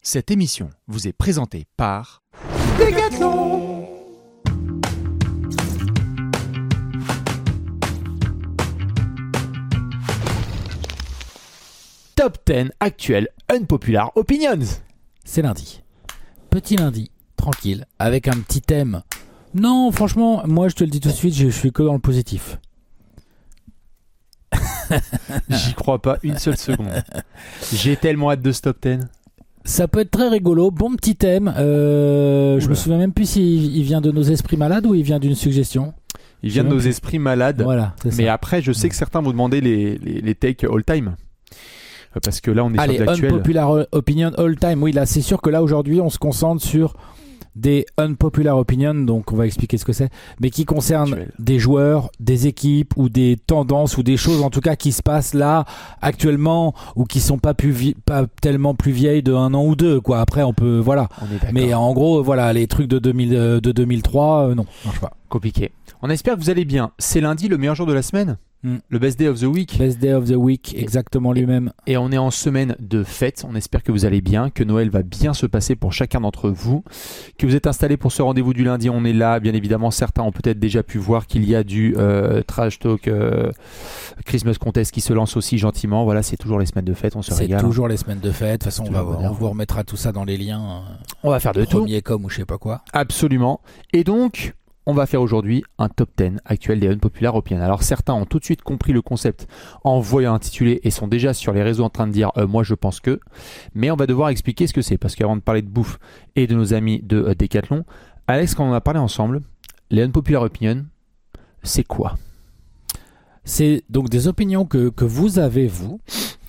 Cette émission vous est présentée par Decathlon. Top 10 actuel Unpopular Opinions. C'est lundi. Petit lundi, tranquille, avec un petit thème. Non, franchement, moi je te le dis tout de suite, je suis que dans le positif. J'y crois pas une seule seconde. J'ai tellement hâte de ce top 10. Ça peut être très rigolo, bon petit thème. Je me souviens même plus s'il vient de nos esprits malades ou il vient d'une suggestion. Il vient de nos esprits malades. Voilà, c'est mais ça. après, je sais que certains vous demandaient les takes all time. Parce que là, on est Allez, sur de l'actuel. unpopular opinion all time. Oui, là, c'est sûr que là, aujourd'hui, on se concentre sur des unpopular opinions, donc on va expliquer ce que c'est, mais qui concernent Actuel. des joueurs, des équipes ou des tendances ou des choses en tout cas qui se passent là actuellement ou qui sont pas tellement plus vieilles de 1 an ou 2 quoi. Après on peut voilà. On est d'accord. Mais en gros voilà les trucs de 2003 non, marche pas. Compliqué. On espère que vous allez bien. C'est lundi, le meilleur jour de la semaine. Le best day of the week. Best day of the week, exactement lui-même. Et on est en semaine de fête. On espère que vous allez bien, que Noël va bien se passer pour chacun d'entre vous, que vous êtes installés pour ce rendez-vous du lundi. On est là, bien évidemment. Certains ont peut-être déjà pu voir qu'il y a du Trash Talk Christmas Contest qui se lance aussi gentiment. Voilà, c'est toujours les semaines de fête. On se C'est régale. toujours les semaines de fête. De toute façon, Tu on vas voir. vous remettra tout ça dans les liens. On va faire de tout. Premier com ou je sais pas quoi. Absolument. Et donc, on va faire aujourd'hui un top 10 actuel des Unpopular Opinions. Alors certains ont tout de suite compris le concept en voyant intitulé et sont déjà sur les réseaux en train de dire moi je pense que. Mais on va devoir expliquer ce que c'est parce qu'avant de parler de bouffe et de nos amis de Decathlon, Alex, quand on a parlé ensemble, les Unpopular Opinions, c'est quoi ? C'est donc des opinions que vous avez, vous,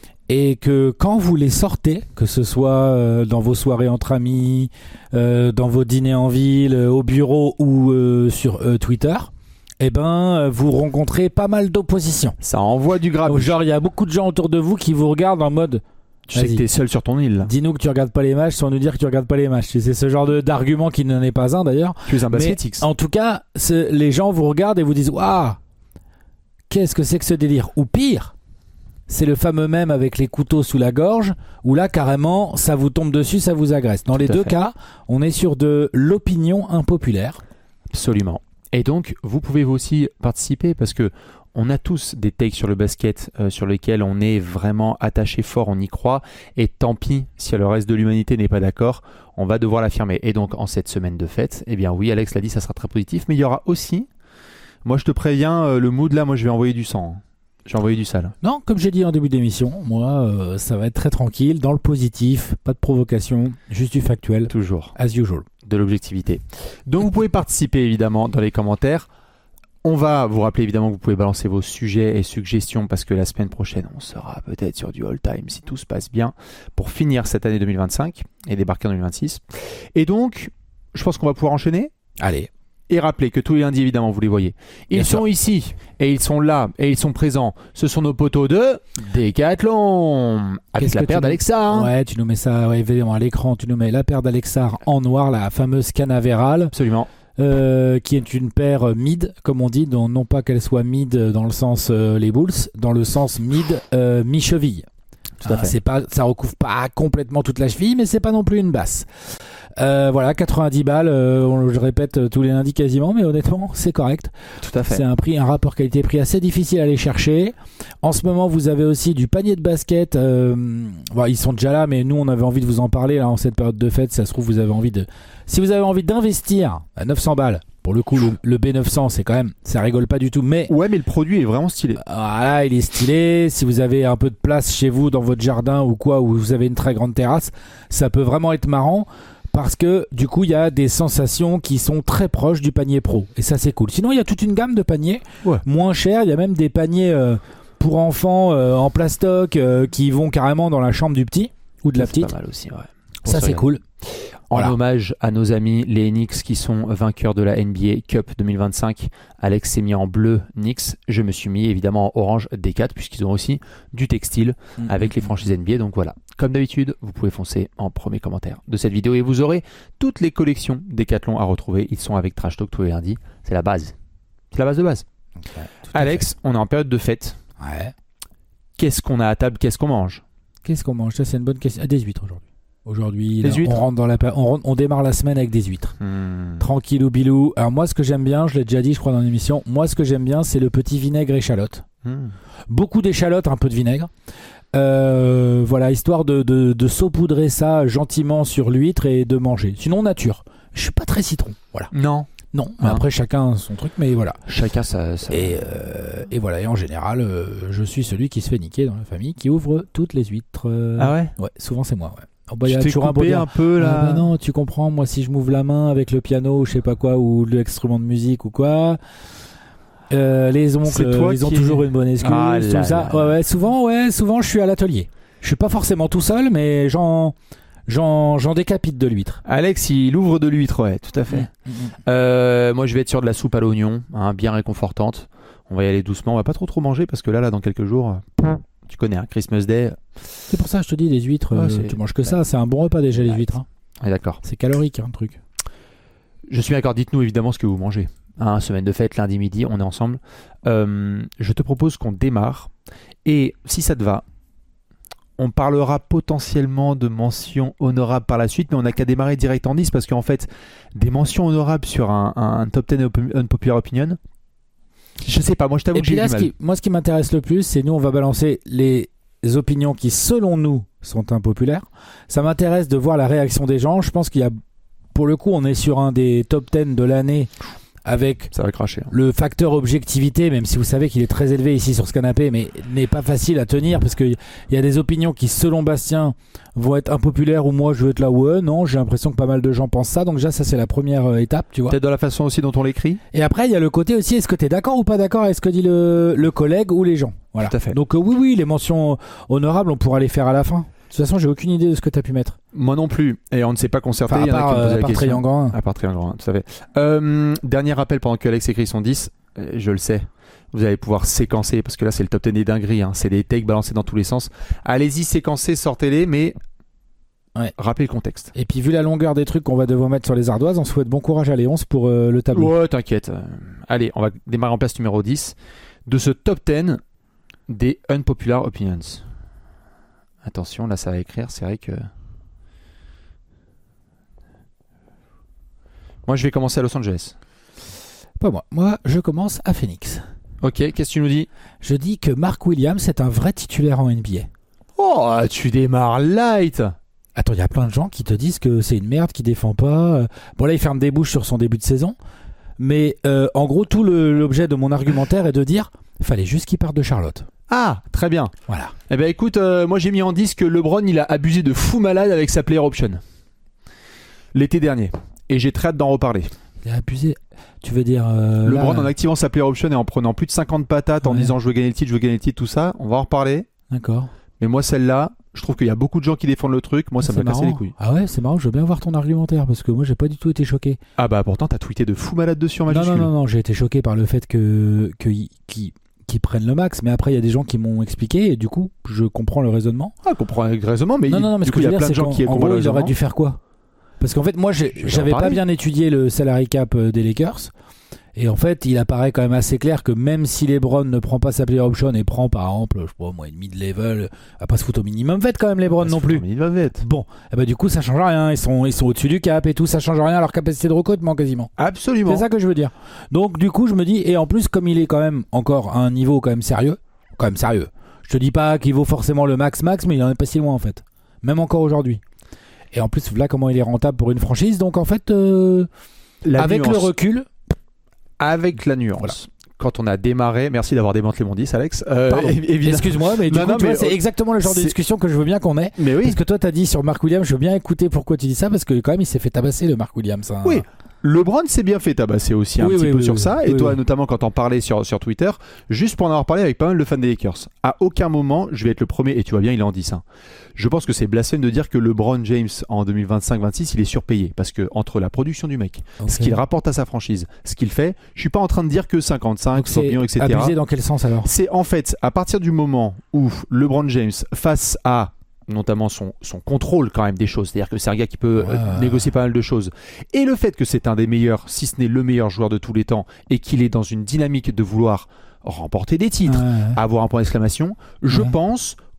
et que quand vous les sortez, que ce soit dans vos soirées entre amis, dans vos dîners en ville, au bureau ou sur Twitter, eh ben, vous rencontrez pas mal d'opposition. Ça envoie du grave. Genre, il y a beaucoup de gens autour de vous qui vous regardent en mode... Tu sais que t'es seul sur ton île. Là. Dis-nous que tu regardes pas les matchs sans nous dire que tu regardes pas les matchs. C'est ce genre d'argument qui n'en est pas un d'ailleurs. Tu es un Mais basketix. en tout cas, les gens vous regardent et vous disent « Waouh, qu'est-ce que c'est que ce délire ?» Ou pire, c'est le fameux mème avec les couteaux sous la gorge, où là, carrément, ça vous tombe dessus, ça vous agresse. Dans les deux cas, on est sur de l'opinion impopulaire. Absolument. Et donc, vous pouvez aussi participer parce que on a tous des takes sur le basket sur lesquels on est vraiment attaché fort, on y croit. Et tant pis si le reste de l'humanité n'est pas d'accord, on va devoir l'affirmer. Et donc, en cette semaine de fête, eh bien oui, Alex l'a dit, ça sera très positif. Mais il y aura aussi, moi je te préviens, le mood là, moi je vais envoyer du sang. J'ai envoyé du sale. Non, comme j'ai dit en début d'émission, moi, ça va être très tranquille, dans le positif, pas de provocation, juste du factuel. Toujours. As usual. De l'objectivité. Donc vous pouvez participer évidemment dans les commentaires. On va vous rappeler évidemment que vous pouvez balancer vos sujets et suggestions parce que la semaine prochaine, on sera peut-être sur du all-time si tout se passe bien pour finir cette année 2025 et débarquer en 2026. Et donc, je pense qu'on va pouvoir enchaîner. Allez. Et rappelez que tous les lundis, évidemment, vous les voyez. Ils Bien sont sûr. ici, et ils sont là, et ils sont présents. Ce sont nos poteaux de Decathlon. Avec Qu'est-ce la que paire tu d'Alexa. Hein. Ouais, tu nous mets ça évidemment à l'écran, tu nous mets la paire d'Alexar en noir, la fameuse Canaveral, Absolument. qui est une paire mid, comme on dit, dont non pas qu'elle soit mid dans le sens les Bulls, dans le sens mid mi-cheville. Tout à fait. C'est pas, ça recouvre pas complètement toute la cheville, mais c'est pas non plus une basse. Voilà, 90 balles, je répète tous les lundis quasiment, mais honnêtement, c'est correct. Tout à fait. C'est un rapport qualité-prix assez difficile à aller chercher. En ce moment, vous avez aussi du panier de basket. Bon, ils sont déjà là, mais nous, on avait envie de vous en parler là, en cette période de fête. Ça se trouve, vous avez envie de... Si vous avez envie d'investir à 900 balles, pour le coup, le B900, c'est quand même... Ça rigole pas du tout, mais... Ouais, mais le produit est vraiment stylé. Voilà, il est stylé. Si vous avez un peu de place chez vous, dans votre jardin ou quoi, où vous avez une très grande terrasse, ça peut vraiment être marrant. Parce que du coup il y a des sensations qui sont très proches du panier pro et ça c'est cool. Sinon il y a toute une gamme de paniers moins chers, il y a même des paniers pour enfants en plastoc qui vont carrément dans la chambre du petit ou de la petite. C'est pas mal aussi, ouais. Ça c'est cool. En Voilà. hommage à nos amis les Knicks qui sont vainqueurs de la NBA Cup 2025. Alex s'est mis en bleu Knicks. Je me suis mis évidemment en orange Decat puisqu'ils ont aussi du textile avec les franchises NBA. Donc voilà. Comme d'habitude, vous pouvez foncer en premier commentaire de cette vidéo et vous aurez toutes les collections Decathlon à retrouver. Ils sont avec Trash Talk tous les lundis. C'est la base. C'est la base de base. Ouais, Alex, on est en période de fête. Ouais. Qu'est-ce qu'on a à table? Qu'est-ce qu'on mange? Qu'est-ce qu'on mange? Ça c'est une bonne question. Des huîtres aujourd'hui. Aujourd'hui, Les là, huîtres. on démarre la semaine avec des huîtres. Tranquillou bilou. Alors moi, ce que j'aime bien, je l'ai déjà dit, je crois, dans l'émission, moi, ce que j'aime bien, c'est le petit vinaigre échalote. Beaucoup d'échalote, un peu de vinaigre. Voilà, histoire de saupoudrer ça gentiment sur l'huître et de manger. Sinon, nature. Je suis pas très citron. Voilà. Non. Non, mais après, chacun son truc, mais voilà. Chacun ça. Et voilà, et en général, je suis celui qui se fait niquer dans la famille, qui ouvre toutes les huîtres. Ah ouais. Ouais, souvent c'est moi, ouais. Oh, bah, Tu y a t'es toujours coupé un peu là. bah non, tu comprends, moi si je m'ouvre la main avec le piano ou je sais pas quoi, ou l'instrument de musique ou quoi, les oncles, ils ont toujours une bonne excuse, Ah tout là ça. là. Ouais, souvent je suis à l'atelier. Je suis pas forcément tout seul, mais j'en décapite de l'huître. Alex, il ouvre de l'huître, ouais, tout à fait. Moi, je vais être sur de la soupe à l'oignon, hein, bien réconfortante. On va y aller doucement, on va pas trop manger parce que là, dans quelques jours, tu connais, hein, Christmas Day. C'est pour ça que je te dis, les huîtres, tu manges que ça. C'est un bon repas déjà, les huîtres. Hein. Ouais, d'accord. C'est calorique, un truc. Je suis d'accord, dites-nous évidemment ce que vous mangez. Hein, semaine de fête, lundi midi, on est ensemble. Je te propose qu'on démarre. Et si ça te va, on parlera potentiellement de mentions honorables par la suite, mais on n'a qu'à démarrer direct en 10 parce qu'en fait, des mentions honorables sur un top 10 unpopular opinion, je sais pas, moi je t'avoue et que puis j'ai là, du mal. moi, ce qui m'intéresse le plus, c'est nous, on va balancer les opinions qui, selon nous, sont impopulaires. Ça m'intéresse de voir la réaction des gens. Je pense qu'il y a, pour le coup, on est sur un des top 10 de l'année avec Ça va cracher. Hein. le facteur objectivité, même si vous savez qu'il est très élevé ici sur ce canapé, mais n'est pas facile à tenir parce qu'il y a des opinions qui, selon Bastien, vont être impopulaires ou moi je veux être là, ouais, non, j'ai l'impression que pas mal de gens pensent ça. Donc déjà, ça c'est la première étape, tu vois. Peut-être dans la façon aussi dont on l'écrit. Et après, il y a le côté aussi, est-ce que tu es d'accord ou pas d'accord avec ce que dit le collègue ou les gens. Voilà. Tout à fait. Donc oui, les mentions honorables, on pourra les faire à la fin. De toute façon, j'ai aucune idée de ce que tu as pu mettre. Moi non plus. Et on ne s'est pas concerté. Enfin, Il y en a qui ont posé la à part question. Triangle 1. À part Triangle 1, tout à fait. Dernier rappel pendant que Alex écrit son 10. Je le sais. Vous allez pouvoir séquencer parce que là, c'est le top 10 des dingueries. Hein. C'est des takes balancés dans tous les sens. Allez-y, séquencez, sortez-les, mais rappelez le contexte. Et puis, vu la longueur des trucs qu'on va devoir mettre sur les ardoises, on souhaite bon courage à Léonce pour le tableau. Ouais, t'inquiète. Allez, on va démarrer en place numéro 10 de ce top 10 des unpopular opinions. Attention, là ça va écrire, c'est vrai que... Moi je vais commencer à Los Angeles. Pas moi. Moi, je commence à Phoenix. Ok, qu'est-ce que tu nous dis? Je dis que Mark Williams est un vrai titulaire en NBA. Oh, tu démarres light. Attends, il y a plein de gens qui te disent que c'est une merde, qui défend pas. Bon là, il ferme des bouches sur son début de saison. Mais en gros, tout l'objet de mon argumentaire est de dire fallait juste qu'il parte de Charlotte. Ah, très bien. Voilà. Eh ben écoute, moi j'ai mis en 10 que LeBron il a abusé de fou malade avec sa player option l'été dernier. Et j'ai très hâte d'en reparler. Il a abusé. Tu veux dire LeBron là, en activant sa player option et en prenant plus de 50 patates en Ouais. disant je veux gagner le titre, tout ça, on va en reparler. D'accord. Mais moi celle-là, je trouve qu'il y a beaucoup de gens qui défendent le truc, moi ça C'est me casse les marrant. couilles. Ah ouais, c'est marrant, je veux bien voir ton argumentaire parce que moi j'ai pas du tout été choqué. Ah bah pourtant t'as tweeté de fou malade dessus en Non, majuscule. non, j'ai été choqué par le fait qu'ils prennent le max, mais après il y a des gens qui m'ont expliqué et du coup je comprends le raisonnement. Ah, comprends le raisonnement, mais Non, mais du ce coup que il y je a veux plein dire, de gens c'est qui qu'en comprennent gros le il aurait raisonnement. dû faire quoi? Parce qu'en fait moi vais j'avais en pas parler. bien étudié le salary cap des Lakers. Et en fait, il apparaît quand même assez clair que même si LeBron ne prend pas sa player option et prend par exemple, je sais pas moi, une mid-level, à pas se foutre au minimum vet quand même LeBron non plus. Il va vite. Bon, et bah du coup ça change rien, ils sont au-dessus du cap et tout, ça change rien à leur capacité de recrutement quasiment. Absolument. C'est ça que je veux dire. Donc du coup je me dis, et en plus comme il est quand même encore à un niveau quand même sérieux, je te dis pas qu'il vaut forcément le max, mais il en est pas si loin en fait, même encore aujourd'hui. Et en plus voilà comment il est rentable pour une franchise, donc en fait La avec nuance. le recul. Avec la nuance. Voilà. Quand on a démarré, merci d'avoir démantelé mon 10, Alex. Pardon. Évidemment. Excuse-moi, mais du Non, coup, non, tu vois, mais c'est exactement le genre de c'est- discussion que je veux bien qu'on ait. Mais oui. Parce que toi, t'as dit sur Mark Williams, je veux bien écouter pourquoi tu dis ça, parce que quand même, il s'est fait tabasser le Mark Williams. Hein. Oui. LeBron s'est bien fait tabasser aussi un Oui, petit oui, peu oui, sur oui. ça. Et Oui, toi, oui. notamment quand t'en parlais sur Twitter, juste pour en avoir parlé avec pas mal de fans des Lakers. À aucun moment, je vais être le premier, et tu vois bien, il est en 10. Hein. Je pense que c'est blasphème de dire que LeBron James en 2025-26, il est surpayé. Parce que entre la production du mec, Ok. ce qu'il rapporte à sa franchise, ce qu'il fait, je suis pas en train de dire que 55, Donc 100 millions, etc. abusé dans quel sens alors? C'est en fait, à partir du moment où LeBron James, face à notamment son contrôle quand même des choses, c'est-à-dire que c'est un gars qui peut négocier pas mal de choses, et le fait que c'est un des meilleurs, si ce n'est le meilleur joueur de tous les temps, et qu'il est dans une dynamique de vouloir remporter des titres, Ouais. avoir un point d'exclamation, je Ouais. pense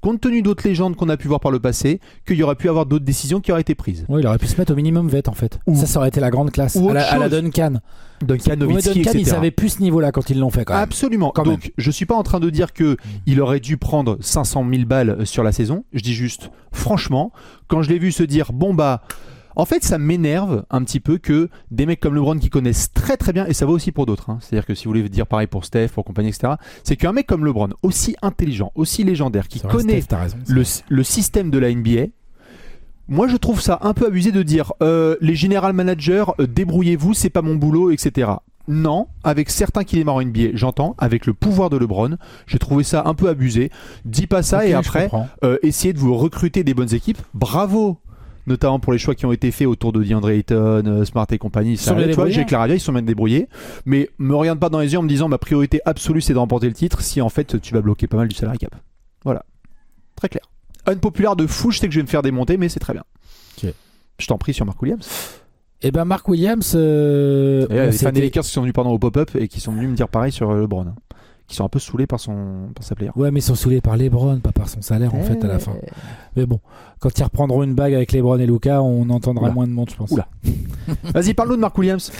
compte tenu d'autres légendes qu'on a pu voir par le passé, qu'il y aurait pu avoir d'autres décisions qui auraient été prises. Oui, il aurait pu se mettre au minimum vet en fait. Ça aurait été la grande classe. Ou À la Duncan. Duncan, Nowitzki, Duncan, etc. ils avaient plus ce niveau-là quand ils l'ont fait quand même. Absolument. Quand Donc, je suis pas en train de dire que il aurait dû prendre 500 000 balles sur la saison. Je dis juste, franchement, quand je l'ai vu se dire, bon bah, en fait, ça m'énerve un petit peu que des mecs comme LeBron qui connaissent très très bien, et ça va aussi pour d'autres, hein. C'est-à-dire que si vous voulez dire pareil pour Steph, pour compagnie, etc., c'est qu'un mec comme LeBron, aussi intelligent, aussi légendaire, qui connaît Steph, t'as raison, le système de la NBA, moi je trouve ça un peu abusé de dire les general managers, débrouillez-vous, c'est pas mon boulot, etc. Non, avec certains qui démarrent en NBA, j'entends, avec le pouvoir de LeBron, j'ai trouvé ça un peu abusé. Dis pas ça, et après, essayez de vous recruter des bonnes équipes. Bravo, notamment pour les choix qui ont été faits autour de DeAndre Ayton, Smart et compagnie. Tu vois, j'ai Claravia, ils sont bien débrouillés. Mais me regarde pas dans les yeux en me disant ma priorité absolue c'est de remporter le titre, si en fait tu vas bloquer pas mal du salary cap. Voilà, très clair. Unpopulaire de fou, je sais que je vais me faire démonter, mais c'est très bien. Okay. Je t'en prie sur Mark Williams. Et ben Mark Williams, il y a des fans des Lakers qui sont venus au pop-up et qui sont venus me dire pareil sur LeBron, hein, qui sont un peu saoulés par sa player. Ouais, mais ils sont saoulés par LeBron, pas par son salaire en fait à la fin. Mais bon, quand ils reprendront une bague avec LeBron et Luka, on entendra moins de monde, je pense. Oula. Vas-y, parle-nous de Mark Williams.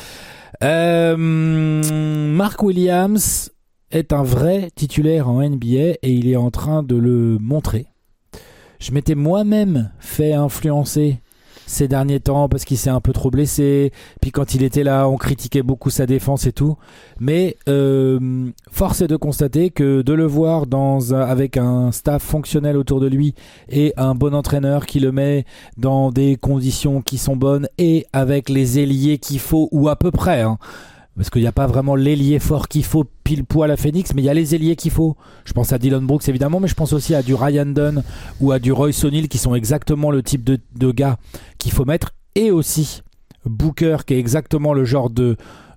Mark Williams est un vrai titulaire en NBA et il est en train de le montrer. Je m'étais moi-même fait influencer ces derniers temps parce qu'il s'est un peu trop blessé, puis quand il était là on critiquait beaucoup sa défense et tout, mais force est de constater que de le voir avec un staff fonctionnel autour de lui et un bon entraîneur qui le met dans des conditions qui sont bonnes et avec les ailiers qu'il faut, ou à peu près, hein, parce qu'il n'y a pas vraiment l'ailier fort qu'il faut pile poil à Phoenix, mais il y a les ailiers qu'il faut. Je pense à Dillon Brooks évidemment, mais je pense aussi à du Ryan Dunn ou à du Royce O'Neal qui sont exactement le type de gars qu'il faut mettre, et aussi Booker qui est exactement le genre de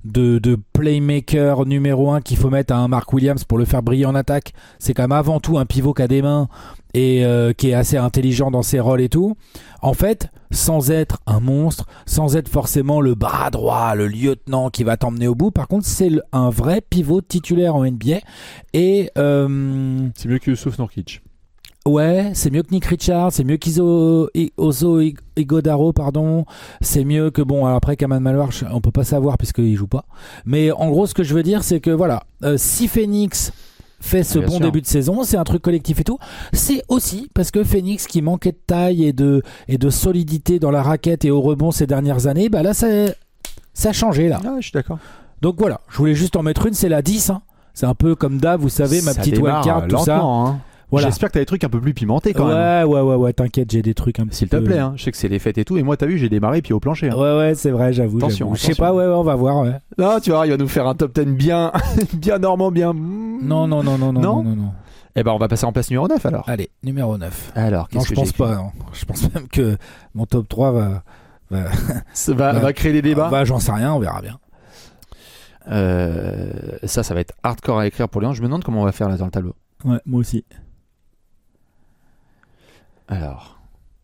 playmaker numéro 1 qu'il faut mettre à un Mark Williams pour le faire briller en attaque. C'est quand même avant tout un pivot qui a des mains et qui est assez intelligent dans ses rôles et tout. En fait, sans être un monstre, sans être forcément le bras droit, le lieutenant qui va t'emmener au bout, par contre c'est un vrai pivot titulaire en NBA. Et c'est mieux que Yusuf Nurkic. Ouais, c'est mieux que Nick Richards, c'est mieux qu'Oso Ighodaro, pardon. C'est mieux que, bon, alors après Kaman Malwar, on peut pas savoir puisqu'il joue pas. Mais en gros, ce que je veux dire, c'est que voilà, si Phoenix fait ce bon début de saison, c'est un truc collectif et tout. C'est aussi parce que Phoenix, qui manquait de taille et de solidité dans la raquette et au rebond ces dernières années, bah là, ça a changé là. Ah, je suis d'accord. Donc voilà, je voulais juste en mettre une, c'est la 10. Hein. C'est un peu comme Dave, vous savez, ma petite wildcard, tout ça. Hein. Voilà. J'espère que t'as des trucs un peu plus pimentés quand même. Ouais, t'inquiète, j'ai des trucs un petit peu. S'il te plaît, hein. Je sais que c'est les fêtes et tout, et moi t'as vu, j'ai démarré pied au plancher. Hein. Ouais, c'est vrai, j'avoue. Attention. Je sais pas, on va voir. Ouais. Non, tu vois, il va nous faire un top 10 bien normand, bien. Non. Eh ben, on va passer en place numéro 9 alors. Allez, numéro 9. Alors, qu'est-ce que je pense pas. Non. Je pense même que mon top 3 va créer des débats. J'en sais rien, on verra bien. Ça va être hardcore à écrire pour les gens. Je me demande comment on va faire là dans le tableau. Ouais, moi aussi. Alors.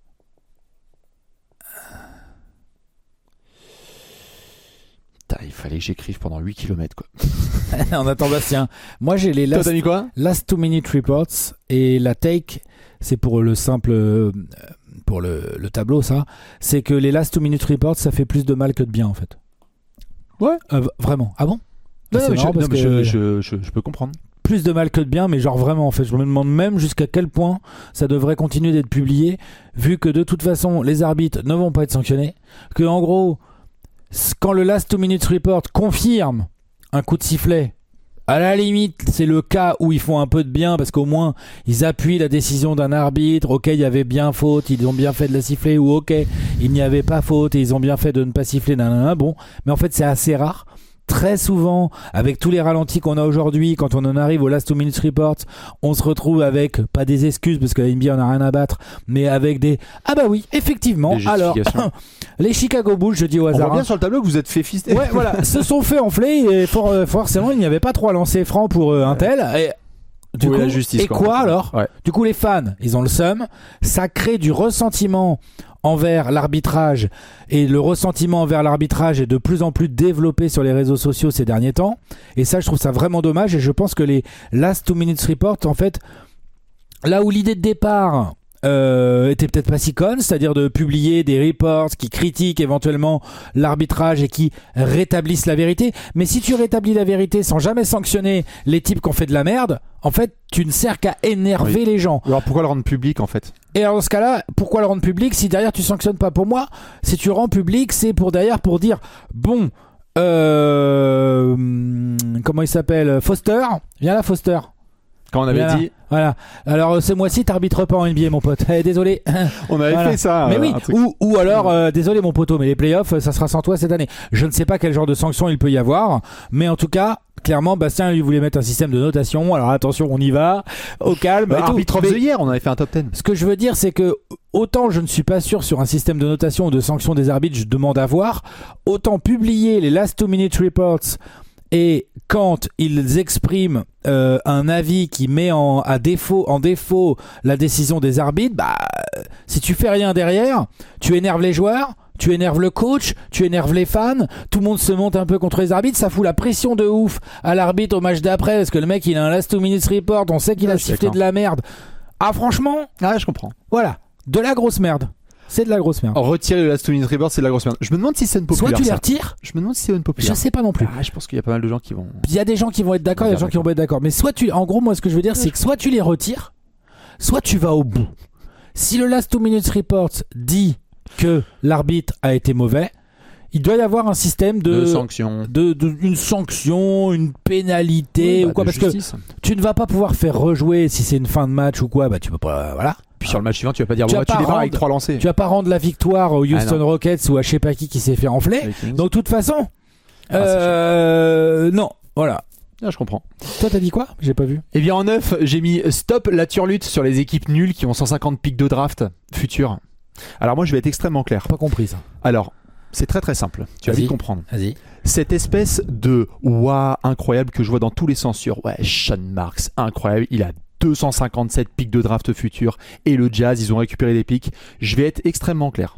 Il fallait que j'écrive pendant 8 km quoi. On attend Bastien. Moi j'ai les last 2 minute reports et la take, c'est pour le simple pour le tableau ça, c'est que les last 2 minute reports ça fait plus de mal que de bien en fait. Ouais. Vraiment. Ah bon? Je peux comprendre. Plus de mal que de bien, mais genre vraiment en fait, je me demande même jusqu'à quel point ça devrait continuer d'être publié, vu que de toute façon les arbitres ne vont pas être sanctionnés, que en gros quand le last 2 minutes report confirme un coup de sifflet, à la limite c'est le cas où ils font un peu de bien parce qu'au moins ils appuient la décision d'un arbitre. Ok, il y avait bien faute, ils ont bien fait de la siffler, ou ok, il n'y avait pas faute et ils ont bien fait de ne pas siffler, bon, mais en fait c'est assez rare. Très souvent, avec tous les ralentis qu'on a aujourd'hui, quand on en arrive au last 2 minutes report, on se retrouve avec, pas des excuses parce que la NBA on a rien à battre, mais avec des ah bah oui, effectivement, alors les Chicago Bulls, je dis au hasard. On voit bien sur le tableau que vous êtes fait fister. Ouais, voilà, se sont fait enfler et forcément il n'y avait pas 3 lancers francs pour un tel. Et du coup, la justice, alors ouais. Du coup, les fans, ils ont le seum. Ça crée du ressentiment envers l'arbitrage, et le ressentiment envers l'arbitrage est de plus en plus développé sur les réseaux sociaux ces derniers temps, et ça je trouve ça vraiment dommage, et je pense que les last 2 minutes report en fait là où l'idée de départ était peut-être pas si conne, c'est-à-dire de publier des reports qui critiquent éventuellement l'arbitrage et qui rétablissent la vérité. Mais si tu rétablis la vérité sans jamais sanctionner les types qui ont fait de la merde, en fait, tu ne sers qu'à énerver les gens. Alors pourquoi le rendre public en fait ? Et alors dans ce cas-là, pourquoi le rendre public si derrière tu sanctionnes pas ? Pour moi, si tu rends public, c'est pour derrière pour dire bon, comment il s'appelle ? Foster, viens là Foster. Quand on avait dit. Voilà. Alors ce mois-ci, t'arbitres pas en NBA, mon pote. Désolé. On avait fait ça. Mais oui. Ou alors, désolé, mon poteau, mais les playoffs, ça sera sans toi cette année. Je ne sais pas quel genre de sanction il peut y avoir, mais en tout cas, clairement, Bastien lui voulait mettre un système de notation. Alors attention, on y va, au calme. Arbitre of the Year, on avait fait un top 10. Ce que je veux dire, c'est que autant je ne suis pas sûr sur un système de notation ou de sanction des arbitres, je demande à voir. Autant publier les last 2 minute reports. Et quand ils expriment un avis qui met en défaut la décision des arbitres, si tu fais rien derrière, tu énerves les joueurs, tu énerves le coach, tu énerves les fans, tout le monde se monte un peu contre les arbitres, ça fout la pression de ouf à l'arbitre au match d'après parce que le mec il a un last 2 minutes report, on sait qu'il a sifflé de la merde. Ah franchement, je comprends. Voilà, de la grosse merde. C'est de la grosse merde. Retirer le last 2 minute report, c'est de la grosse merde. Je me demande si c'est une populaire. Soit tu les retires. Je me demande si c'est une populaire. Je sais pas non plus. Je pense qu'il y a pas mal de gens qui vont. Il y a des gens qui vont être d'accord, il y a des gens qui vont pas être d'accord. Mais soit en gros, moi, ce que je veux dire, c'est que soit tu les retires, soit tu vas au bout. Si le last 2 minutes report dit que l'arbitre a été mauvais, il doit y avoir un système de sanction, une sanction, une pénalité ou quoi, parce justice. Que tu ne vas pas pouvoir faire rejouer si c'est une fin de match ou quoi. Tu peux pas, voilà. Puis sur le match suivant, tu vas pas dire tu démarres avec 3 lancés. Tu vas pas rendre la victoire aux Houston Rockets ou à je sais pas qui s'est fait enfler. Donc de toute façon, non, voilà. Je comprends. Toi t'as dit quoi ? J'ai pas vu. Eh bien en 9, j'ai mis stop la turlute sur les équipes nulles qui ont 150 pics de draft futurs. Alors moi je vais être extrêmement clair. Pas compris ça. Alors c'est très très simple. Tu vas vite comprendre. Vas-y. Cette espèce de incroyable que je vois dans tous les sens sur Sean Marks, incroyable, il a 257 pics de draft futurs et le Jazz, ils ont récupéré des pics. Je vais être extrêmement clair.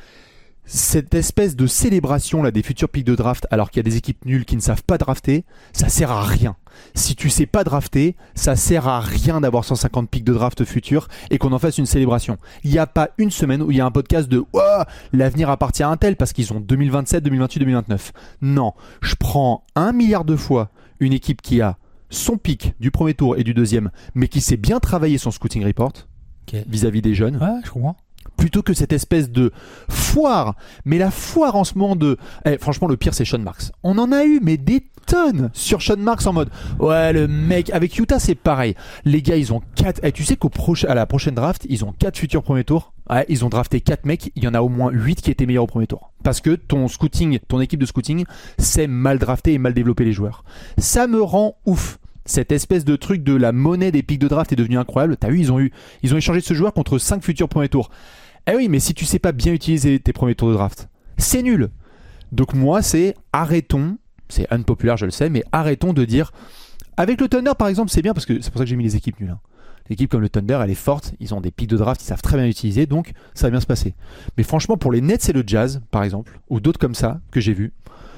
Cette espèce de célébration là des futurs pics de draft alors qu'il y a des équipes nulles qui ne savent pas drafter, ça sert à rien. Si tu sais pas drafter, ça sert à rien d'avoir 150 pics de draft futurs et qu'on en fasse une célébration. Il n'y a pas une semaine où il y a un podcast de l'avenir appartient à un tel parce qu'ils ont 2027, 2028, 2029. Non, je prends 1 milliard de fois une équipe qui a son pic du premier tour et du deuxième, mais qui sait bien travailler son scouting report vis-à-vis des jeunes. Ouais, je comprends. Plutôt que cette espèce de foire. Mais la foire en ce moment de... franchement, le pire, c'est Sean Marks. On en a eu, mais des tonnes sur Sean Marks en mode... Ouais, le mec... Avec Utah, c'est pareil. Les gars, ils ont 4... tu sais à la prochaine draft, ils ont 4 futurs premiers tours. Ouais, ils ont drafté 4 mecs. Il y en a au moins 8 qui étaient meilleurs au premier tour. Parce que ton équipe de scouting, sait mal drafter et mal développer les joueurs. Ça me rend ouf. Cette espèce de truc de la monnaie des pics de draft est devenue incroyable. T'as vu, ils ont échangé ce joueur contre 5 futurs premiers tours. Eh oui, mais si tu sais pas bien utiliser tes premiers tours de draft, c'est nul. Donc moi, arrêtons, c'est unpopulaire, je le sais, mais arrêtons de dire... Avec le Thunder, par exemple, c'est bien, parce que c'est pour ça que j'ai mis les équipes nulles. L'équipe comme le Thunder, elle est forte, ils ont des pics de draft, ils savent très bien utiliser, donc ça va bien se passer. Mais franchement, pour les Nets et le Jazz, par exemple, ou d'autres comme ça, que j'ai vu,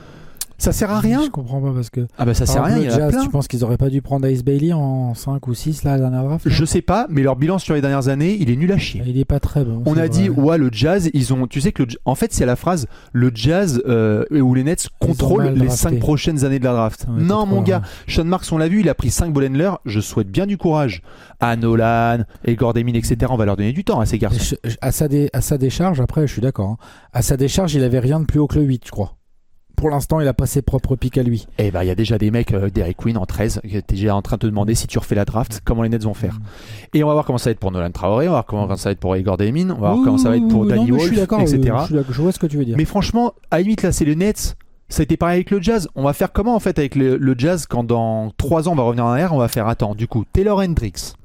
ça sert à rien. Je comprends pas parce que... ça sert à rien, il y en a plein. Tu penses qu'ils auraient pas dû prendre Ace Bailey en 5 ou 6 là, à la dernière draft? Je sais pas, mais leur bilan sur les dernières années, il est nul à chier. Il est pas très bon. On a dit, le Jazz, tu sais que en fait, c'est la phrase, le Jazz ou les Nets contrôlent les 5 prochaines années de la draft. Ouais, non, mon gars, Sean Marks, on l'a vu, il a pris 5 ball handlers. Je souhaite bien du courage à Nolan, Igor Demin, etc. On va leur donner du temps à ces garçons. À sa décharge, après, je suis d'accord. Hein. À sa décharge, il avait rien de plus haut que le 8, je crois. Pour l'instant, il a pas ses propres pics à lui. Eh ben, il y a déjà des mecs, Derek Quinn en 13, qui étaient déjà en train de te demander si tu refais la draft, comment les Nets vont faire. Et on va voir comment ça va être pour Nolan Traoré, on va voir comment ça va être pour Igor Demin, on va voir comment ça va être pour Danny Wolf, etc. Je vois ce que tu veux dire. Mais franchement, à la limite, là, c'est les Nets. Ça a été pareil avec le Jazz. On va faire comment en fait avec le Jazz quand dans 3 ans on va revenir en arrière? On va faire, du coup, Taylor Hendricks.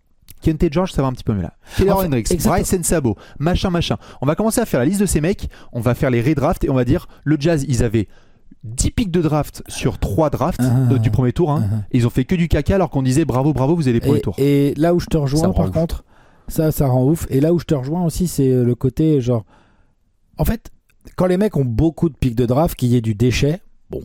Kente George, ça va un petit peu mieux là. Taylor Hendricks, Bryce Sabo, machin. On va commencer à faire la liste de ces mecs, on va faire les redrafts et on va dire le Jazz, ils avaient 10 pics de draft sur 3 drafts du premier tour. Et ils ont fait que du caca alors qu'on disait bravo, vous avez les premiers tours. Et là où je te rejoins par contre, ça rend ouf. Et là où je te rejoins aussi, c'est le côté genre. En fait, quand les mecs ont beaucoup de pics de draft, qu'il y ait du déchet, bon,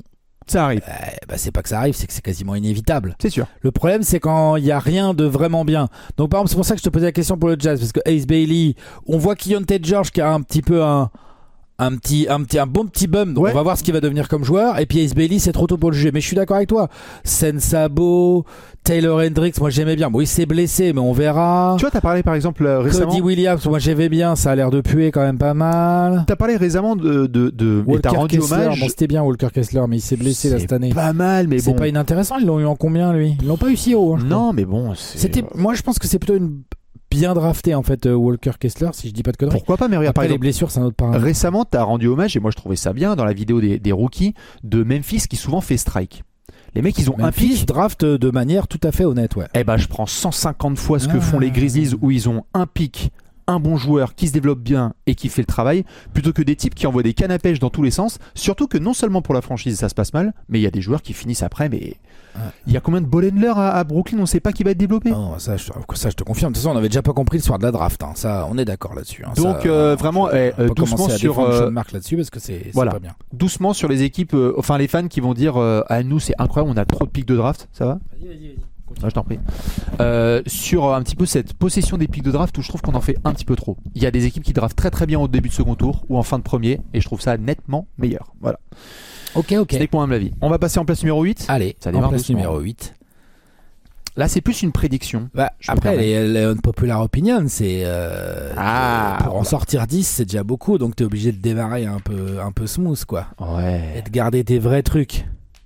Ça arrive. C'est pas que ça arrive, c'est que c'est quasiment inévitable. C'est sûr. Le problème, c'est quand il y a rien de vraiment bien. Donc par exemple, c'est pour ça que je te posais la question pour le Jazz, parce que Ace Bailey, on voit Keyonte George qui a un petit peu un bon petit bum, donc on va voir ce qu'il va devenir comme joueur. Et puis Ace Bailey, c'est trop tôt pour le juger, mais je suis d'accord avec toi. Sensabo, Taylor Hendricks, moi j'aimais bien. Bon, il s'est blessé, mais on verra. Tu vois, t'as parlé par exemple récemment. Cody Williams, moi j'aimais bien, ça a l'air de puer quand même pas mal. T'as parlé récemment de Walker et t'as rendu Kessler, hommage. bon, c'était bien Walker Kessler, mais il s'est blessé là, cette année. Pas mal, mais c'est bon. pas inintéressant. Ils l'ont eu en combien lui? Ils l'ont pas eu si haut. Hein, non, mais bon. Moi je pense que c'est plutôt une bien drafté en fait Walker Kessler, si je dis pas de conneries. Pourquoi pas, mais regarde, après par exemple, les blessures, c'est un autre paramètre. Récemment, t'as rendu hommage, et moi je trouvais ça bien dans la vidéo des rookies de Memphis qui souvent fait strike. Les mecs, ils ont un pic. Draft de manière tout à fait honnête, ouais. Eh ben, je prends 150 fois ce que font les Grizzlies où ils ont un pic, un bon joueur qui se développe bien et qui fait le travail, plutôt que des types qui envoient des cannes à pêche dans tous les sens. Surtout que non seulement pour la franchise ça se passe mal, mais il y a des joueurs qui finissent après. Mais il y a combien de ball handlers à Brooklyn? On sait pas qui va être développé. Non, ça je te confirme. De toute façon, on avait déjà pas compris le soir de la draft. Hein. Ça, on est d'accord là-dessus. Hein. Donc vraiment, doucement sur marque là-dessus parce que c'est voilà, pas bien. Doucement sur les équipes, enfin les fans qui vont dire à nous c'est incroyable, on a trop de pics de draft. Ça va? Vas-y. Ah, je t'en prie. Sur un petit peu cette possession des pics de draft où je trouve qu'on en fait un petit peu trop. Il y a des équipes qui draftent très très bien au début de second tour ou en fin de premier et je trouve ça nettement meilleur. Voilà. Ok. Ce n'est que mon humble avis. On va passer en place numéro 8. Allez, ça démarre en place doucement. numéro 8. Là, c'est plus une prédiction. Après, les unpopular opinion, c'est pour en sortir 10, c'est déjà beaucoup, donc t'es obligé de démarrer un peu smooth, quoi. Ouais. Et de garder tes vrais trucs.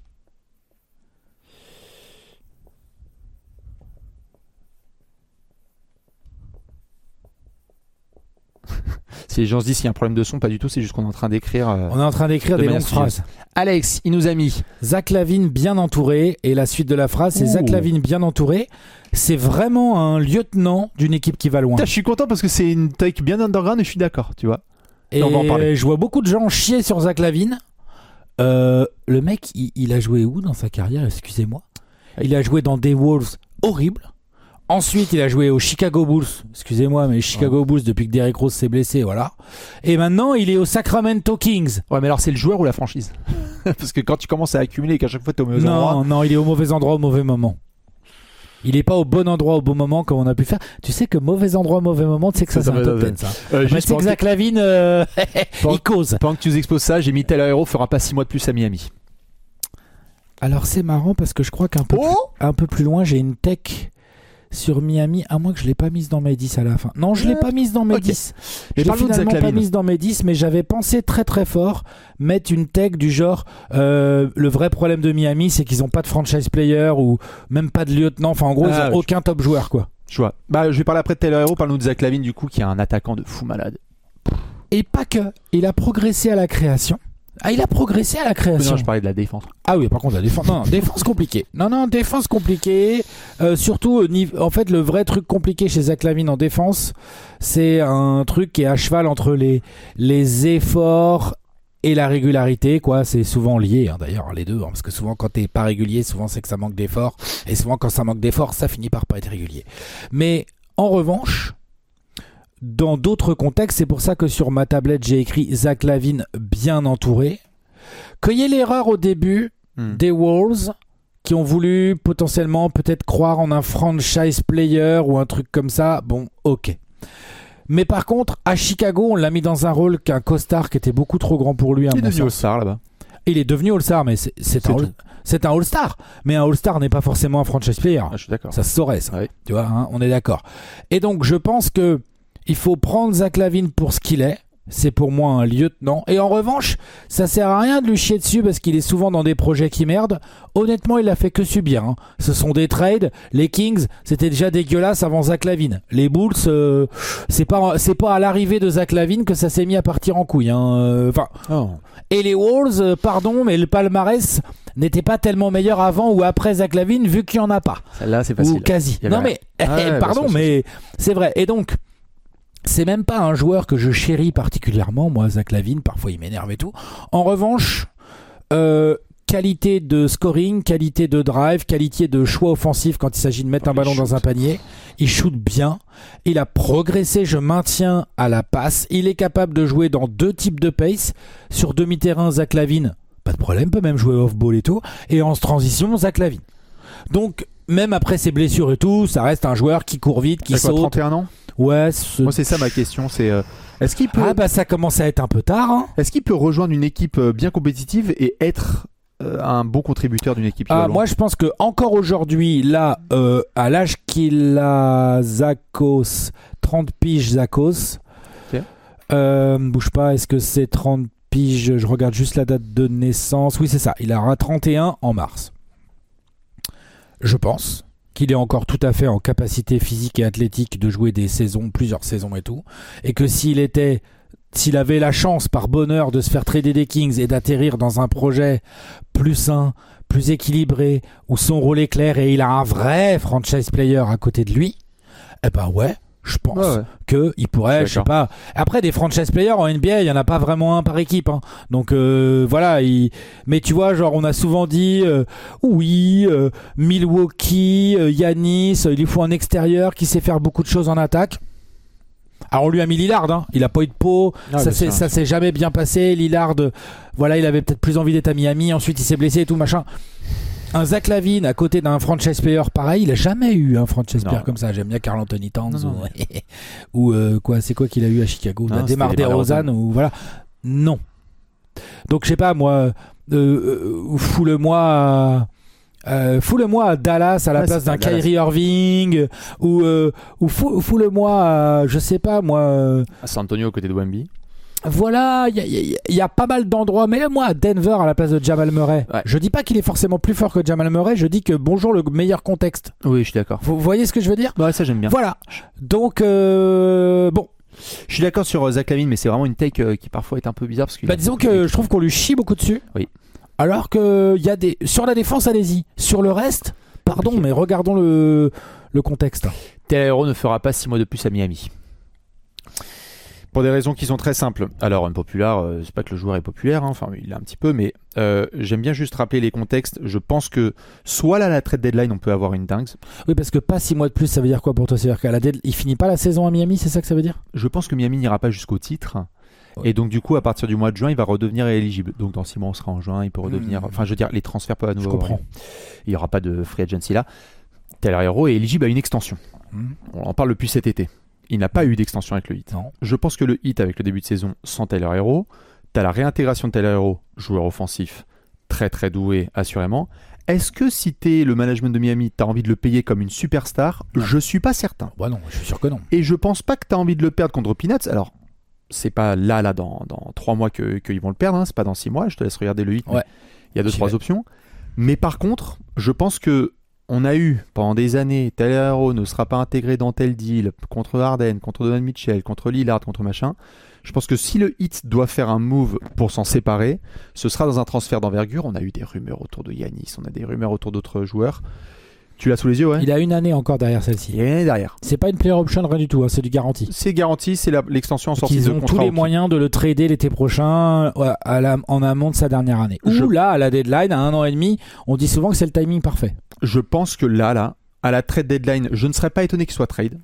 Si les gens se disent qu'il y a un problème de son, pas du tout, c'est juste qu'on est en train d'écrire. On est en train d'écrire des longues phrases. Alex, il nous a mis Zach LaVine bien entouré, et la suite de la phrase, c'est Zach LaVine bien entouré. C'est vraiment un lieutenant d'une équipe qui va loin. Je suis content parce que c'est une take bien underground et je suis d'accord, tu vois. Et on va en parler. Je vois beaucoup de gens chier sur Zach LaVine. Le mec, il a joué où dans sa carrière? Excusez-moi. Il a joué dans des Wolves horribles. Ensuite, il a joué aux Chicago Bulls. Excusez-moi, mais Chicago Bulls depuis que Derrick Rose s'est blessé, voilà. Et maintenant, il est aux Sacramento Kings. Ouais, mais alors c'est le joueur ou la franchise? Parce que quand tu commences à accumuler et qu'à chaque fois t'es au mauvais endroit. Non, il est au mauvais endroit au mauvais moment. Il est pas au bon endroit au bon moment comme on a pu faire. Tu sais que mauvais endroit au mauvais moment, tu sais que ça c'est un top 10 ça. Mais tu sais que Zach LaVine, il cause. Pendant que tu nous exposes ça, j'ai mis Tyler Hero fera pas 6 mois de plus à Miami. Alors c'est marrant parce que je crois qu'un peu plus loin, j'ai une tech sur Miami, à moins que je l'ai pas mise dans mes 10 à la fin. Non, je l'ai pas mise dans mes 10. Je l'ai finalement pas mise dans mes 10, mais j'avais pensé très très fort mettre une tech du genre le vrai problème de Miami, c'est qu'ils ont pas de franchise player ou même pas de lieutenant. Enfin, en gros, ils ont aucun top joueur, quoi. Je vois. Bah, je vais parler après de Tyler Hero. Parle-nous de Zach LaVine, du coup, qui est un attaquant de fou malade. Et pas que. Il a progressé à la création. Il a progressé à la création. Non, je parlais de la défense. Ah oui, par contre, la défense. Non, défense compliquée. Non, défense compliquée. Surtout, en fait, le vrai truc compliqué chez Zach LaVine en défense, c'est un truc qui est à cheval entre les efforts et la régularité, quoi. C'est souvent lié, hein, d'ailleurs, les deux. Hein, parce que souvent, quand t'es pas régulier, souvent, c'est que ça manque d'efforts. Et souvent, quand ça manque d'efforts, ça finit par pas être régulier. Mais, en revanche, dans d'autres contextes, c'est pour ça que sur ma tablette j'ai écrit Zach LaVine bien entouré. Qu'il y ait l'erreur au début des Wolves qui ont voulu potentiellement peut-être croire en un franchise player ou un truc comme ça, bon, ok. Mais par contre, à Chicago, on l'a mis dans un rôle qu'un costard qui était beaucoup trop grand pour lui. Il est devenu All-Star là-bas. Il est devenu All-Star, mais c'est un All-Star. Mais un All-Star n'est pas forcément un franchise player. Je suis d'accord. Ça se saurait, ça. Ouais. Tu vois, hein, on est d'accord. Et donc, je pense que il faut prendre Zach LaVine pour ce qu'il est. C'est pour moi un lieutenant. Et en revanche, ça sert à rien de lui chier dessus parce qu'il est souvent dans des projets qui merdent. Honnêtement, il a fait que subir. Hein. Ce sont des trades. Les Kings, c'était déjà dégueulasse avant Zach LaVine. Les Bulls, c'est pas à l'arrivée de Zach LaVine que ça s'est mis à partir en couille. Hein. Et les Wolves, pardon, mais le palmarès n'était pas tellement meilleur avant ou après Zach LaVine vu qu'il n'y en a pas. Celle-là, c'est facile. Ou quasi. Non mais, pardon, mais c'est vrai. Et donc, c'est même pas un joueur que je chéris particulièrement, moi, Zach LaVine, parfois il m'énerve et tout. En revanche, qualité de scoring, qualité de drive, qualité de choix offensif quand il s'agit de mettre un ballon dans un panier. Il shoot bien, il a progressé, je maintiens, à la passe. Il est capable de jouer dans deux types de pace. Sur demi-terrain, Zach LaVine, pas de problème, peut même jouer off-ball et tout. Et en transition, Zach LaVine. Donc, même après ses blessures et tout, ça reste un joueur qui court vite, qui saute. 31 ans. Ouais. Moi, c'est ça ma question, c'est est-ce qu'il peut... Ah bah ça commence à être un peu tard. Hein. Est-ce qu'il peut rejoindre une équipe bien compétitive et être un bon contributeur d'une équipe? Moi, je pense que encore aujourd'hui, là, à l'âge qu'il a, Zakos, 30 piges Zakos. Ok. Bouge pas, est-ce que c'est 30 piges? Je regarde juste la date de naissance. Oui, c'est ça. Il aura 31 en mars. Je pense qu'il est encore tout à fait en capacité physique et athlétique de jouer des saisons, plusieurs saisons et tout. Et que s'il avait la chance par bonheur de se faire trader des Kings et d'atterrir dans un projet plus sain, plus équilibré, où son rôle est clair et il a un vrai franchise player à côté de lui, eh ben ouais, je pense qu'il pourrait, je sais pas. Après, des franchise players en NBA, il n'y en a pas vraiment un par équipe. Hein. Donc voilà. Mais tu vois, genre, on a souvent dit Milwaukee, Giannis, il lui faut un extérieur qui sait faire beaucoup de choses en attaque. Alors on lui a mis Lillard, hein. Il a pas eu de peau, ça s'est jamais bien passé. Lillard, voilà, il avait peut-être plus envie d'être à Miami, ensuite il s'est blessé et tout machin. Un Zach LaVine à côté d'un franchise player pareil, il a jamais eu un franchise player comme ça. J'aime bien Karl Anthony Towns ou quoi, c'est quoi qu'il a eu à Chicago, DeMar DeRozan ou voilà. Non. Donc je sais pas moi, fous-le-moi à Dallas à la place d'un Kyrie Irving ou fous-le-moi à, je sais pas moi, à San Antonio aux côtés de Wemby. Voilà, il y a pas mal d'endroits, mais moi à Denver à la place de Jamal Murray. Ouais. Je dis pas qu'il est forcément plus fort que Jamal Murray, je dis que bonjour le meilleur contexte. Oui, je suis d'accord. Vous voyez ce que je veux dire? Ouais, ça j'aime bien. Voilà. Donc bon. Je suis d'accord sur Zach LaVine, mais c'est vraiment une take qui parfois est un peu bizarre parce que. Disons que je trouve qu'on lui chie beaucoup dessus. Oui. Alors que y a sur la défense, allez-y. Sur le reste, pardon, mais regardons le contexte. Tyler Herro ne fera pas 6 mois de plus à Miami. Pour des raisons qui sont très simples. Alors, unpopular, c'est pas que le joueur est populaire, hein, enfin, il l'a un petit peu, mais j'aime bien juste rappeler les contextes. Je pense que soit là, la trade deadline, on peut avoir une dingue. Oui, parce que pas 6 mois de plus, ça veut dire quoi pour toi? C'est-à-dire qu'il finit pas la saison à Miami, c'est ça que ça veut dire? Je pense que Miami n'ira pas jusqu'au titre. Ouais. Et donc, du coup, à partir du mois de juin, il va redevenir éligible. Donc, dans 6 mois, on sera en juin, il peut redevenir. Enfin, je veux dire, les transferts peuvent à nouveau. Je comprends. Il n'y aura pas de free agency là. Tyler Herro est éligible à une extension. On en parle depuis cet été. Il n'a pas eu d'extension avec le Heat. Non. Je pense que le Heat, avec le début de saison, sans Tyler Herro, tu as la réintégration de Tyler Herro, joueur offensif, très très doué, assurément. Est-ce que si tu es le management de Miami, tu as envie de le payer comme une superstar? Je suis pas certain. Bah non, je suis sûr que non. Et je pense pas que tu as envie de le perdre contre Peanuts. Alors, c'est pas là dans 3 mois qu'ils vont le perdre, hein. C'est pas dans 6 mois. Je te laisse regarder le Heat. Ouais. Il y a 2-3 options. Mais par contre, je pense que on a eu pendant des années, Tyler Herro ne sera pas intégré dans tel deal contre Harden, contre Donovan Mitchell, contre Lillard, contre machin. Je pense que si le Heat doit faire un move pour s'en séparer, ce sera dans un transfert d'envergure. On a eu des rumeurs autour de Giannis, on a des rumeurs autour d'autres joueurs. Tu l'as sous les yeux, ouais? Il a une année encore derrière celle-ci. Il y a une année derrière. C'est pas une player option, rien du tout, hein, c'est du garanti. C'est garanti, c'est l'extension en sortie de contrat. Ils ont tous les moyens de le trader l'été prochain en amont de sa dernière année. Ou là, à la deadline, à 1 an et demi, on dit souvent que c'est le timing parfait. Je pense que là, à la trade deadline, je ne serais pas étonné qu'il soit trade.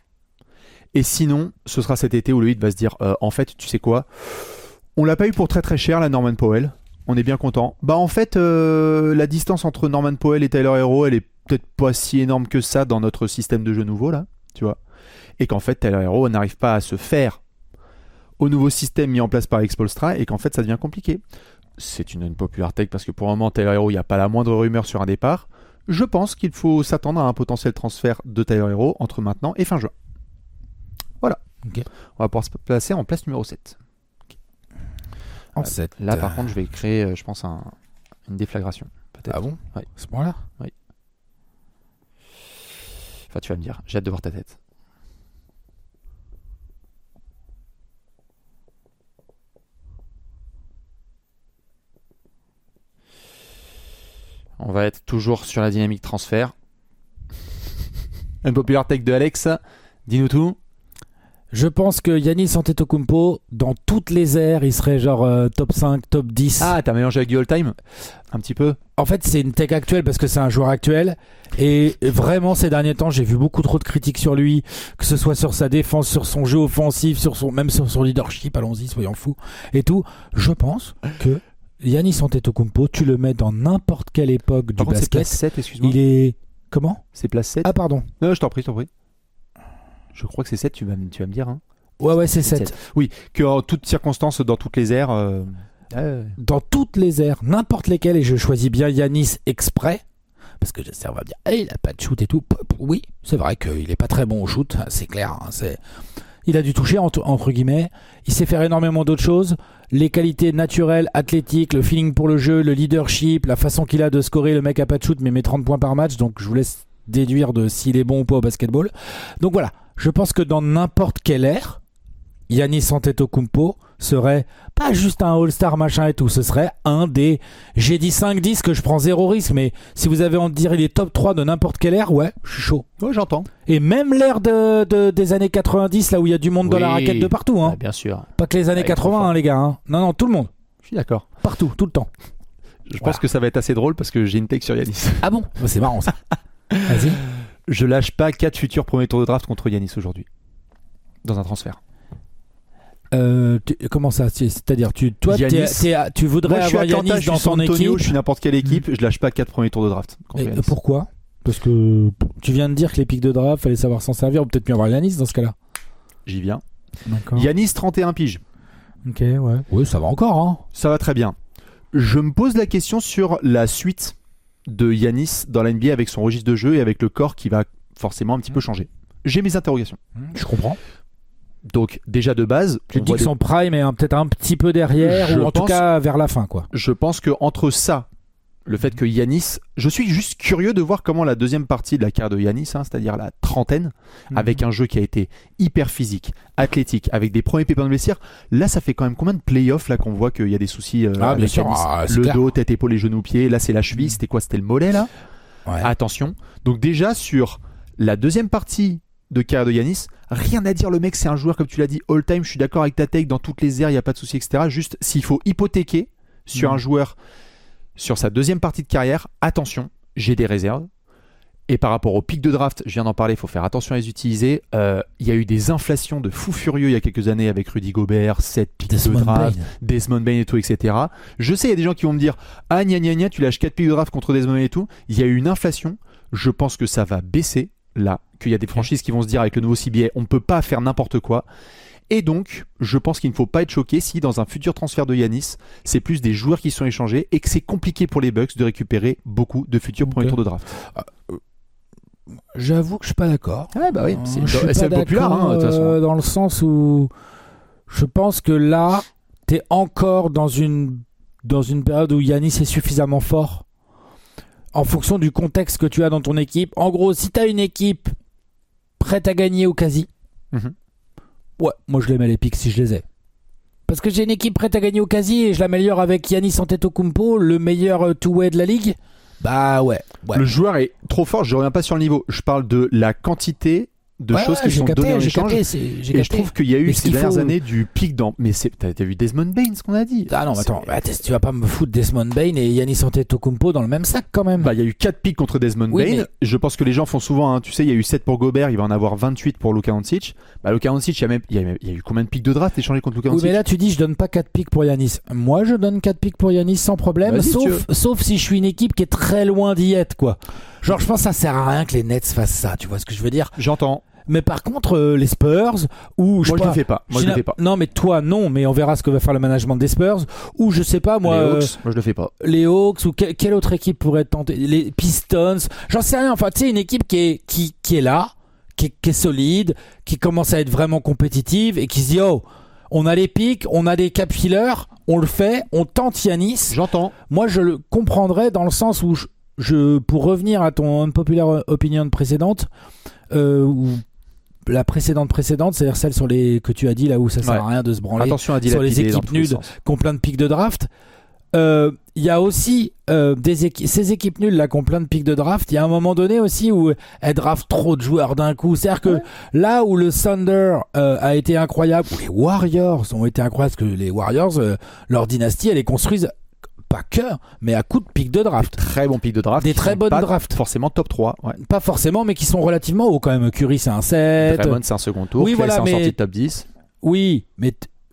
Et sinon, ce sera cet été où le Heat va se dire en fait, tu sais quoi, on l'a pas eu pour très très cher, la Norman Powell. On est bien content. Bah en fait, la distance entre Norman Powell et Tyler Herro, elle est peut-être pas si énorme que ça dans notre système de jeu nouveau là, tu vois. Et qu'en fait, Tyler Herro n'arrive pas à se faire au nouveau système mis en place par Expolstra et qu'en fait, ça devient compliqué. C'est une unpopular take parce que pour le moment, Tyler Herro, il n'y a pas la moindre rumeur sur un départ. Je pense qu'il faut s'attendre à un potentiel transfert de Tyler Herro entre maintenant et fin juin. Voilà. Okay. On va pouvoir se placer en place numéro 7. Okay. En 7. Là, par contre, je vais créer, je pense, une déflagration. Peut-être. Ah bon? Oui. À ce point-là? Oui. Enfin, tu vas me dire. J'ai hâte de voir ta tête. On va être toujours sur la dynamique transfert. Un populaire take de Alex. Dis-nous tout. Je pense que Giannis Antetokounmpo, dans toutes les aires, il serait genre top 5, top 10. Ah, t'as mélangé avec du all-time? Un petit peu. En fait, c'est une tech actuelle parce que c'est un joueur actuel. Et vraiment, ces derniers temps, j'ai vu beaucoup trop de critiques sur lui, que ce soit sur sa défense, sur son jeu offensif, même sur son leadership, allons-y, soyons fous, et tout. Je pense que Giannis Antetokounmpo, tu le mets dans n'importe quelle époque Par du contre, c'est basket. place 7, excuse-moi. Il est... Comment ? C'est place 7. Ah, pardon. Non, je t'en prie. Je crois que c'est 7, tu vas me dire. Hein. Ouais, c'est 7. Oui, qu'en toutes circonstances, dans toutes les aires... Dans toutes les aires, n'importe lesquelles, et je choisis bien Giannis exprès, parce que ça va me dire, il a pas de shoot et tout. Oui, c'est vrai qu'il est pas très bon au shoot, c'est clair. Hein, il a dû toucher, entre guillemets. Il sait faire énormément d'autres choses. Les qualités naturelles, athlétiques, le feeling pour le jeu, le leadership, la façon qu'il a de scorer. Le mec a pas de shoot, mais met 30 points par match, donc je vous laisse déduire de s'il est bon ou pas au basketball. Donc voilà, je pense que dans n'importe quelle ère, Giannis Antetokounmpo serait pas juste un All-Star machin et tout, ce serait un des... J'ai dit 5-10 que je prends zéro risque, mais si vous avez envie de dire il est top 3 de n'importe quelle ère, ouais, je suis chaud. Ouais, j'entends. Et même l'ère des années 90, là où il y a du monde dans la raquette de partout. Hein. Ah, bien sûr. Pas que les années 80, hein, les gars. Hein. Non, tout le monde. Je suis d'accord. Partout, tout le temps. Je pense que ça va être assez drôle parce que j'ai une take sur Giannis. Ah bon ? C'est marrant ça. Vas-y. Je lâche pas 4 futurs premiers tours de draft contre Giannis aujourd'hui. Dans un transfert. Comment ça ? C'est-à-dire, toi, tu voudrais moi, avoir Atlanta, Giannis dans ton Antonio, équipe. Je suis n'importe quelle équipe, je lâche pas 4 premiers tours de draft. Et pourquoi ? Parce que tu viens de dire que les pics de draft, fallait savoir s'en servir, ou peut-être mieux avoir Giannis dans ce cas-là. J'y viens. D'accord. Giannis, 31 piges. Ok, ouais. Oui, ça va encore, hein. Ça va très bien. Je me pose la question sur la suite de Giannis dans la NBA avec son registre de jeu et avec le corps qui va forcément un petit peu changer. J'ai mes interrogations. Je comprends. Donc déjà de base, tu dis que son prime est peut-être un petit peu derrière, ou en tout cas vers la fin, quoi. Je pense que entre ça, le fait que Giannis, je suis juste curieux de voir comment la deuxième partie de la carrière de Giannis, c'est-à-dire la trentaine, avec un jeu qui a été hyper physique, athlétique, avec des premiers pépins de blessure, là ça fait quand même combien de playoffs là qu'on voit qu'il y a des soucis avec sûr, Giannis, le dos, tête, épaule, les genoux, pieds, là c'est la cheville, c'était quoi, c'était le mollet là. Ouais. Attention. Donc déjà sur la deuxième partie de carrière de Giannis, rien à dire, le mec c'est un joueur comme tu l'as dit all time, je suis d'accord avec ta take, dans toutes les aires il n'y a pas de souci, etc. Juste s'il faut hypothéquer sur un joueur sur sa deuxième partie de carrière, attention, j'ai des réserves. Et par rapport au pic de draft, je viens d'en parler, il faut faire attention à les utiliser. Il y a eu des inflations de fous furieux il y a quelques années avec Rudy Gobert, 7 pics de draft, Desmond Bane et tout, etc. Je sais, il y a des gens qui vont me dire « Ah, gna gna gna, tu lâches 4 pics de draft contre Desmond Bane et tout ». Il y a eu une inflation, je pense que ça va baisser, là, qu'il y a des franchises qui vont se dire avec le nouveau CBA, on ne peut pas faire n'importe quoi. Et donc, je pense qu'il ne faut pas être choqué si dans un futur transfert de Giannis, c'est plus des joueurs qui sont échangés et que c'est compliqué pour les Bucks de récupérer beaucoup de futurs premiers tours de draft. J'avoue que je suis pas d'accord. Ouais, bah oui, c'est populaire, de toute façon. Dans le sens où je pense que là, t'es encore dans une période où Giannis est suffisamment fort en fonction du contexte que tu as dans ton équipe. En gros, si t'as une équipe prête à gagner au quasi, ouais, moi je les mets les pics si je les ai. Parce que j'ai une équipe prête à gagner au quasi et je l'améliore avec Giannis Antetokounmpo, le meilleur two-way de la ligue. Bah ouais. Le joueur est trop fort, je reviens pas sur le niveau. Je parle de la quantité de choses qui sont données en échange. Et je trouve qu'il y a eu ces dernières années du pic dans... Mais t'as vu Desmond Bane, ce qu'on a dit? Ah non, mais attends, tu vas pas me foutre Desmond Bane et Giannis Antetokounmpo dans le même sac quand même. Bah, il y a eu 4 pics contre Desmond Bane. Mais... Je pense que les gens font souvent, tu sais, il y a eu 7 pour Gobert, il va en avoir 28 pour Luka Doncic. Bah, Luka Doncic, il y a eu combien de pics de draft échangés contre Luka Doncic? Oui, mais là, tu dis, je donne pas 4 pics pour Giannis. Moi, je donne 4 pics pour Giannis sans problème, sauf si je suis une équipe qui est très loin d'y être, quoi. Genre, je pense que ça sert à rien que les Nets fassent ça, tu vois ce que je veux dire? J'entends. Mais par contre, les Spurs, ou je le fais pas. Moi, je le fais pas. Non, mais toi, non. Mais on verra ce que va faire le management des Spurs. Ou je sais pas, moi. Les Hawks, moi je le fais pas. Les Hawks, ou quelle autre équipe pourrait tenter? Les Pistons. J'en sais rien. Enfin, tu sais, une équipe qui est là, qui est solide, qui commence à être vraiment compétitive et qui se dit, oh, on a les pics, on a des cap fillers, on le fait, on tente Giannis. J'entends. Moi, je le comprendrais dans le sens où pour revenir à ton unpopular opinion précédente, où la précédente, c'est-à-dire celle sur que tu as dit là où ça sert à rien de se branler. Attention à sur les équipes nulles qui ont plein de pics de draft. Il y a aussi ces équipes nulles là qui ont plein de pics de draft. Il y a un moment donné aussi où elles draftent trop de joueurs d'un coup. C'est-à-dire que là où le Thunder a été incroyable, où les Warriors ont été incroyables, parce que les Warriors, leur dynastie, elle est construite pas que, mais à coup de pics de draft. Des très bons pics de draft. Des très bonnes drafts. Forcément top 3. Ouais. Pas forcément, mais qui sont relativement hauts quand même. Curry, c'est un 7. Draymond, c'est un second tour. Oui, voilà, mais... mais... sorti de top 10. Oui, mais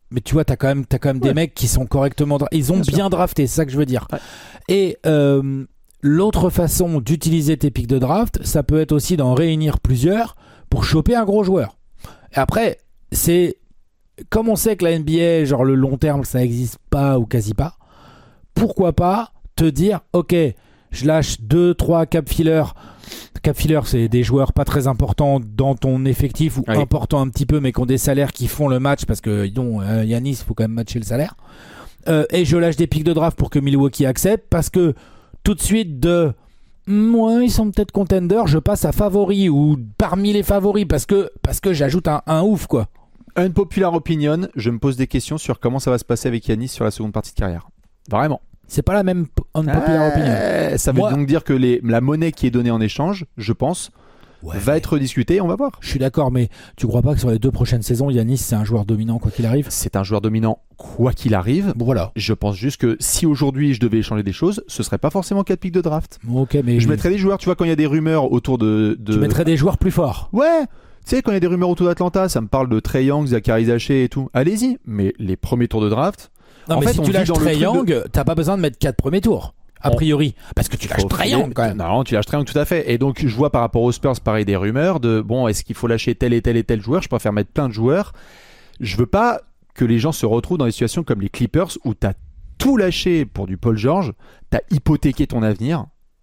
mais tu vois, t'as quand même des mecs qui sont correctement ils ont bien drafté, c'est ça que je veux dire. Ouais. Et l'autre façon d'utiliser tes pics de draft, ça peut être aussi d'en réunir plusieurs pour choper un gros joueur. Et après, c'est comme on sait que la NBA, genre le long terme, ça n'existe pas ou quasi pas, pourquoi pas te dire, ok, je lâche 2-3 cap fillers. Cap fillers, c'est des joueurs pas très importants dans ton effectif ou importants un petit peu, mais qui ont des salaires qui font le match parce que Giannis, il faut quand même matcher le salaire. Et je lâche des pics de draft pour que Milwaukee accepte parce que tout de suite ils sont peut-être contenders, je passe à favori ou parmi les favoris parce que j'ajoute un ouf quoi. Unpopular opinion, je me pose des questions sur comment ça va se passer avec Giannis sur la seconde partie de carrière. Vraiment. C'est pas la même unpopular opinion. Ça veut donc dire que la monnaie qui est donnée en échange, je pense, va être discutée, on va voir. Je suis d'accord, mais tu crois pas que sur les 2 prochaines saisons, Giannis c'est un joueur dominant quoi qu'il arrive ? C'est un joueur dominant quoi qu'il arrive. Voilà. Je pense juste que si aujourd'hui je devais échanger des choses, ce serait pas forcément 4 pics de draft. Ok, mais je mettrais des joueurs, tu vois, quand il y a des rumeurs autour de... Tu mettrais des joueurs plus forts. Ouais. Tu sais, quand il y a des rumeurs autour d'Atlanta, ça me parle de Trae Young, Zachary Zaché et tout. Allez-y, mais les premiers tours de draft... Non, mais si tu lâches Trae Young, t'as pas besoin de mettre 4 premiers tours, a priori. Parce que tu lâches Trae Young quand même. Non, tu lâches Trae Young, tout à fait. Et donc, je vois par rapport aux Spurs, pareil, des rumeurs de est-ce qu'il faut lâcher tel et tel et tel joueur ? Je préfère mettre plein de joueurs. Je veux pas que les gens se retrouvent dans des situations comme les Clippers où t'as tout lâché pour du Paul George, t'as hypothéqué ton avenir.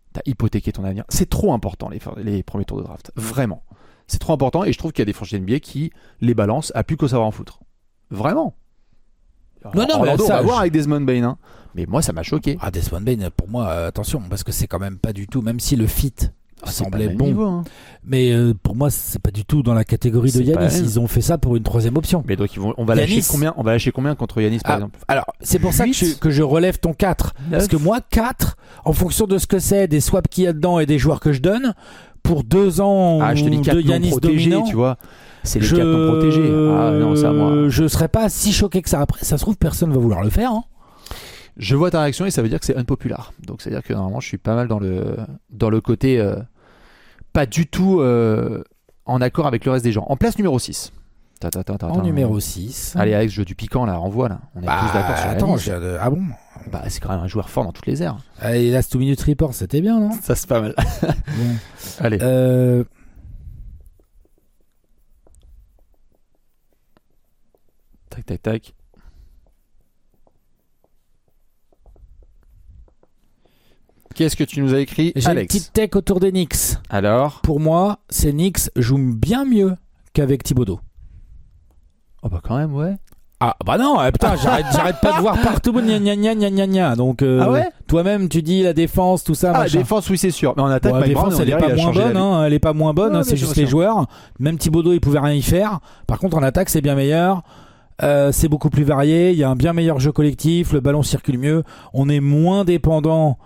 C'est trop important, les premiers tours de draft. Vraiment. C'est trop important et je trouve qu'il y a des franchises NBA qui les balancent à plus qu'au savoir en foutre. Vraiment. Non, mais on va voir avec Desmond Bane, hein. Mais moi ça m'a choqué. Desmond Bane, pour moi, attention, parce que c'est quand même pas du tout, même si le fit semblait bon, niveau, hein. Mais pour moi c'est pas du tout dans la catégorie de Giannis. Ils ont fait ça pour une 3e option. Mais donc on va lâcher combien contre Giannis par exemple ? Alors c'est pour ça que je relève ton 4 parce que moi 4 en fonction de ce que c'est, des swaps qu'il y a dedans et des joueurs que je donne pour 2 ans je te dis 4 de Giannis protégés, dominant, tu vois. C'est les 4 non protégés. Ah non, ça moi. Je serais pas si choqué que ça. Après, ça se trouve, personne va vouloir le faire. Hein. Je vois ta réaction et ça veut dire que c'est unpopular. Donc, c'est-à-dire que normalement, je suis pas mal dans le côté pas du tout en accord avec le reste des gens. En place numéro 6. En numéro 6. Allez, Alex, jeu du piquant, là, renvoie, là. On est tous d'accord sur la ah bon ? C'est quand même un joueur fort dans toutes les airs. Et Last 2 Minute Report, c'était bien, non ? Ça, c'est pas mal. Bon. Allez. Tac. Qu'est-ce que tu nous as écrit, J'ai Alex ? une petite tech autour des Knicks. Alors ? Pour moi, ces Knicks jouent bien mieux qu'avec Thibodeau. Oh bah quand même, ouais. Ah bah non, putain, j'arrête pas de voir partout gna. Donc toi-même tu dis la défense, tout ça. La défense, oui c'est sûr. Mais en attaque, la défense elle est pas moins bonne, elle est pas moins bonne, c'est juste les joueurs. Même Thibodeau il pouvait rien y faire. Par contre en attaque c'est bien meilleur. C'est beaucoup plus varié, il y a un bien meilleur jeu collectif, le ballon circule mieux, on est moins dépendant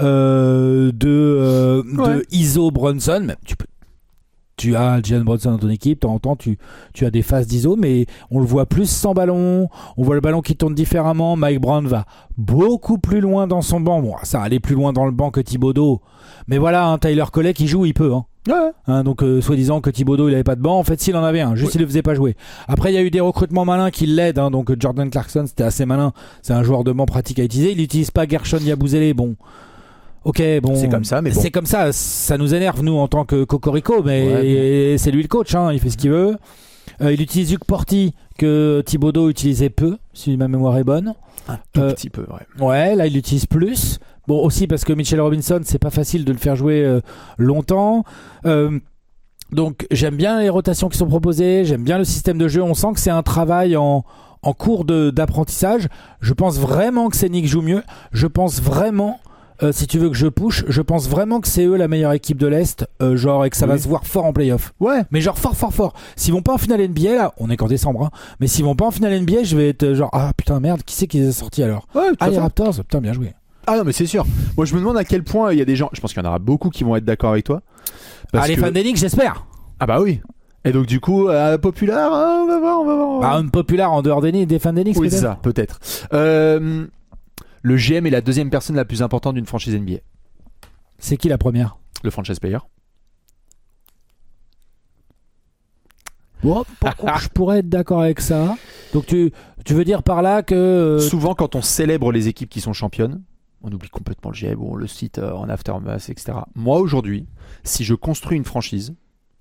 de ISO Brunson. Même, tu as Jalen Brunson dans ton équipe, de temps en temps tu as des phases d'ISO, mais on le voit plus sans ballon, on voit le ballon qui tourne différemment. Mike Brown va beaucoup plus loin dans son banc, bon ça allait plus loin dans le banc que Thibodeau, mais voilà, Tyler Colley qui joue, il peut donc soi-disant que Thibodeau il avait pas de banc, en fait s'il en avait un, juste il le faisait pas jouer. Après il y a eu des recrutements malins qui l'aident, donc Jordan Clarkson c'était assez malin, c'est un joueur de banc pratique à utiliser, il n'utilise pas Gershon Yabusele, bon ok, bon, c'est comme ça, mais bon. C'est comme ça, ça nous énerve nous en tant que Cocorico, mais c'est lui le coach, il fait ce qu'il veut. Il utilise Hugh Porty que Thibodeau utilisait peu, si ma mémoire est bonne. Un tout petit peu, ouais. Ouais, là il l'utilise plus. Bon, aussi parce que Mitchell Robinson, c'est pas facile de le faire jouer longtemps. Donc j'aime bien les rotations qui sont proposées, j'aime bien le système de jeu. On sent que c'est un travail en cours d'apprentissage. Je pense vraiment que ces Knicks jouent mieux. Je pense vraiment. Si tu veux que je push, je pense vraiment que c'est eux la meilleure équipe de l'Est, et que ça va se voir fort en playoff. Ouais. Mais genre fort. S'ils vont pas en finale NBA, là, on est qu'en décembre, mais s'ils vont pas en finale NBA, je vais être genre, ah putain merde, qui c'est qui les a sortis alors ? Les Raptors, putain bien joué. Ah non mais c'est sûr. Moi je me demande à quel point il y a des gens, je pense qu'il y en aura beaucoup qui vont être d'accord avec toi. Les fans des Knicks, j'espère. Ah bah oui. Et donc du coup, populaire, on va voir. Un populaire en dehors des fans des Knicks, oui, c'est ça, peut-être. Le GM est la deuxième personne la plus importante d'une franchise NBA. C'est qui la première ? Le franchise player. Bon, je pourrais être d'accord avec ça. Donc tu veux dire par là que... Souvent, quand on célèbre les équipes qui sont championnes, on oublie complètement le GM, on le cite en aftermath, etc. Moi, aujourd'hui, si je construis une franchise,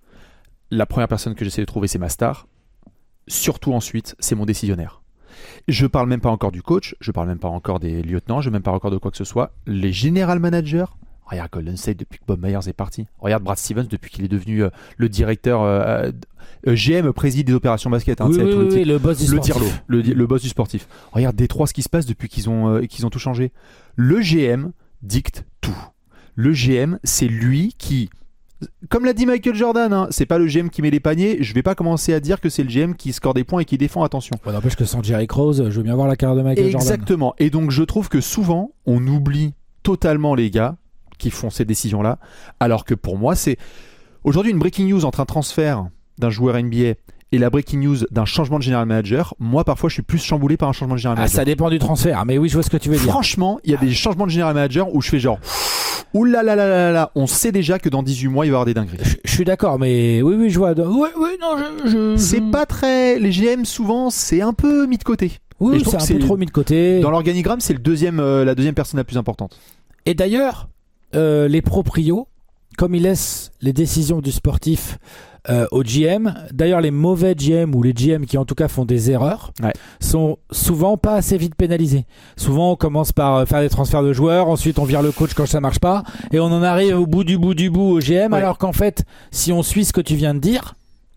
la première personne que j'essaie de trouver, c'est ma star. Surtout ensuite, c'est mon décisionnaire. Je parle même pas encore du coach, je parle même pas encore des lieutenants, je ne même pas encore de quoi que ce soit. Les general managers, regarde Golden State depuis que Bob Myers est parti. Regarde Brad Stevens depuis qu'il est devenu le directeur GM, président des opérations basket. Oui, le boss du sportif. Le boss du sportif. Regarde Détroit, ce qui se passe depuis qu'ils ont tout changé. Le GM dicte tout. Le GM, c'est lui qui... Comme l'a dit Michael Jordan, hein, c'est pas le GM qui met les paniers. Je vais pas commencer à dire que c'est le GM qui score des points et qui défend, attention. On n'empêche que sans Jerry Krause, je veux bien voir la carrière de Michael Jordan. Exactement. Et donc je trouve que souvent, on oublie totalement les gars qui font ces décisions-là. Alors que pour moi, c'est... Aujourd'hui, une breaking news entre un transfert d'un joueur NBA et la breaking news d'un changement de general manager, moi parfois je suis plus chamboulé par un changement de general manager. Ça dépend du transfert, mais oui, je vois ce que tu veux dire. Franchement, il y a des changements de general manager où je fais genre ouh là là là là là, on sait déjà que dans 18 mois il va y avoir des dingueries. Je suis d'accord, mais oui, je vois. Oui, non, c'est pas très... Les GM souvent c'est un peu mis de côté. Oui, c'est un peu trop mis de côté. Dans l'organigramme, c'est la deuxième personne la plus importante. Et d'ailleurs, les proprios, comme ils laissent les décisions du sportif au GM, d'ailleurs les mauvais GM ou les GM qui en tout cas font des erreurs sont souvent pas assez vite pénalisés. Souvent on commence par faire des transferts de joueurs, ensuite on vire le coach quand ça marche pas et on en arrive au bout du bout au GM, alors qu'en fait si on suit ce que tu viens de dire,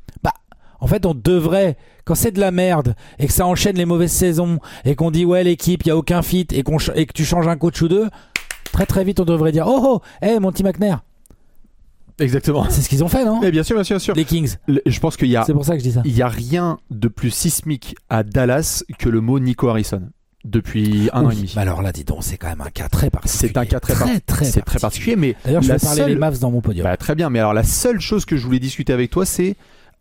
en fait on devrait, quand c'est de la merde et que ça enchaîne les mauvaises saisons et qu'on dit ouais l'équipe il y a aucun fit et que tu changes un coach ou deux, très très vite on devrait dire hey Monty McNair. Exactement. C'est ce qu'ils ont fait, non ? Mais bien sûr. Les Kings. Je pense qu'il y a... C'est pour ça que je dis ça. Il y a rien de plus sismique à Dallas que le mot Nico Harrison depuis un an et demi. Bah alors là, dis donc, c'est quand même un cas très particulier. C'est un cas très particulier. Mais d'ailleurs, je vais parler des Mavs dans mon podium. Bah, très bien. Mais alors, la seule chose que je voulais discuter avec toi, c'est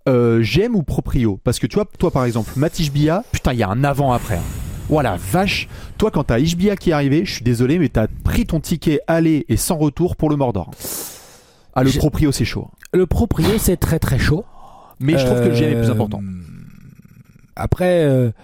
GM ou proprio. Parce que tu vois, toi par exemple, Matt Ishbia, putain, il y a un avant-après. Hein. Voilà, vache. Toi, quand t'as Ishbia qui est arrivé, je suis désolé, mais t'as pris ton ticket aller et sans retour pour le Mordor. Ah, le proprio, c'est chaud. Le proprio, c'est très très chaud. Mais je trouve que le GM est plus important. Après,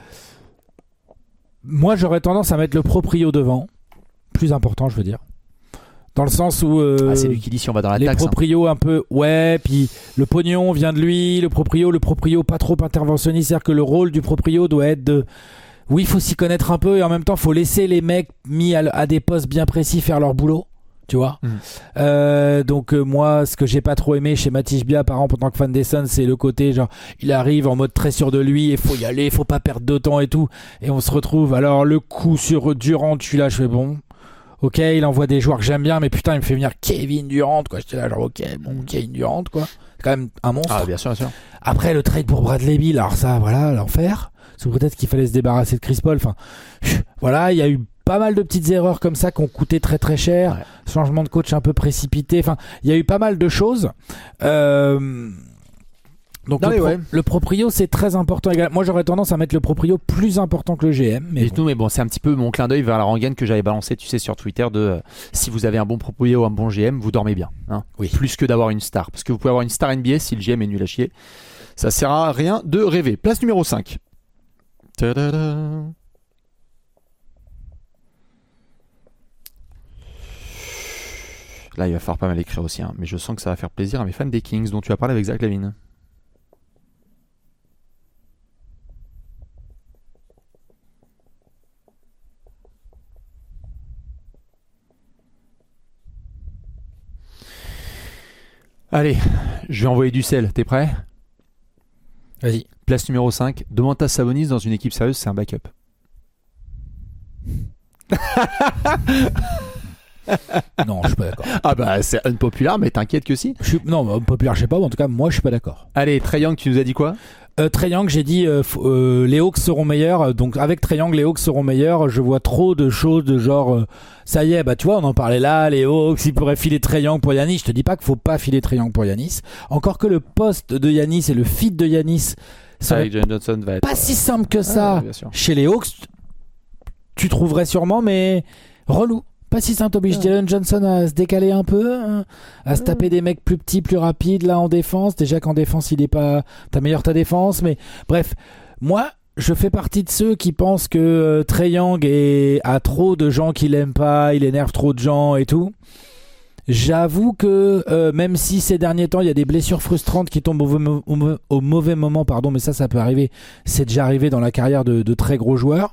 moi, j'aurais tendance à mettre le proprio devant. Plus important, je veux dire. Dans le sens où... c'est lui qui dit si on va dans la taxe. Les proprios un peu... Ouais, puis le pognon vient de lui. Le proprio pas trop interventionniste. C'est-à-dire que le rôle du proprio doit être de... Oui, il faut s'y connaître un peu et en même temps, il faut laisser les mecs mis à des postes bien précis faire leur boulot. Tu vois, donc moi ce que j'ai pas trop aimé chez Matt Ishbia par exemple en tant que fan des Suns, c'est le côté genre il arrive en mode très sûr de lui et faut y aller, faut pas perdre de temps et tout, et on se retrouve alors le coup sur Durant, je suis là, je fais bon ok, il envoie des joueurs que j'aime bien, mais putain il me fait venir Kevin Durant quoi, j'étais là genre ok bon Kevin Durant quoi, c'est quand même un monstre. Bien sûr. Après le trade pour Bradley Beal, alors ça voilà l'enfer, c'est peut-être qu'il fallait se débarrasser de Chris Paul, enfin voilà, il y a eu pas mal de petites erreurs comme ça qui ont coûté très très cher. Changement de coach un peu précipité. Enfin, il y a eu pas mal de choses. Donc le proprio c'est très important également. Moi j'aurais tendance à mettre le proprio plus important que le GM. Mais bon, c'est un petit peu mon clin d'œil vers la rengaine que j'avais balancé, tu sais, sur Twitter de si vous avez un bon proprio ou un bon GM, vous dormez bien. Hein, plus que d'avoir une star. Parce que vous pouvez avoir une star NBA si le GM est nul à chier. Ça sert à rien de rêver. Place numéro 5. Ta-da-da. Là, il va falloir pas mal écrire aussi, hein. Mais je sens que ça va faire plaisir à mes fans des Kings, dont tu as parlé avec Zach Lavine. Allez, je vais envoyer du sel. T'es prêt ? Vas-y. Place numéro 5. Domantas Sabonis dans une équipe sérieuse, c'est un backup. Non, je suis pas d'accord. Ah bah c'est unpopular, mais t'inquiète que si. Non, unpopular, je sais pas, mais en tout cas, moi je suis pas d'accord. Allez, Trae Young, tu nous as dit quoi ? Trae Young, j'ai dit les Hawks seront meilleurs. Donc avec Trae Young, les Hawks seront meilleurs. Je vois trop de choses de genre ça y est, bah tu vois, on en parlait là, les Hawks, ils pourraient filer Trae Young pour Giannis. Je te dis pas qu'il faut pas filer Trae Young pour Giannis. Encore que le poste de Giannis et le fit de Giannis avec Jalen Johnson va être pas si simple que ça. Chez les Hawks, tu trouverais sûrement, mais relou. Pas si ça t'oblige Jalen Johnson à se décaler un peu, à se taper des mecs plus petits, plus rapides là en défense. Déjà qu'en défense, il est pas... T'améliores ta défense, mais bref. Moi, je fais partie de ceux qui pensent que Trae Young a trop de gens qui l'aiment pas, il énerve trop de gens et tout. J'avoue que même si ces derniers temps il y a des blessures frustrantes qui tombent au mauvais moment, pardon, mais ça peut arriver, c'est déjà arrivé dans la carrière de très gros joueurs.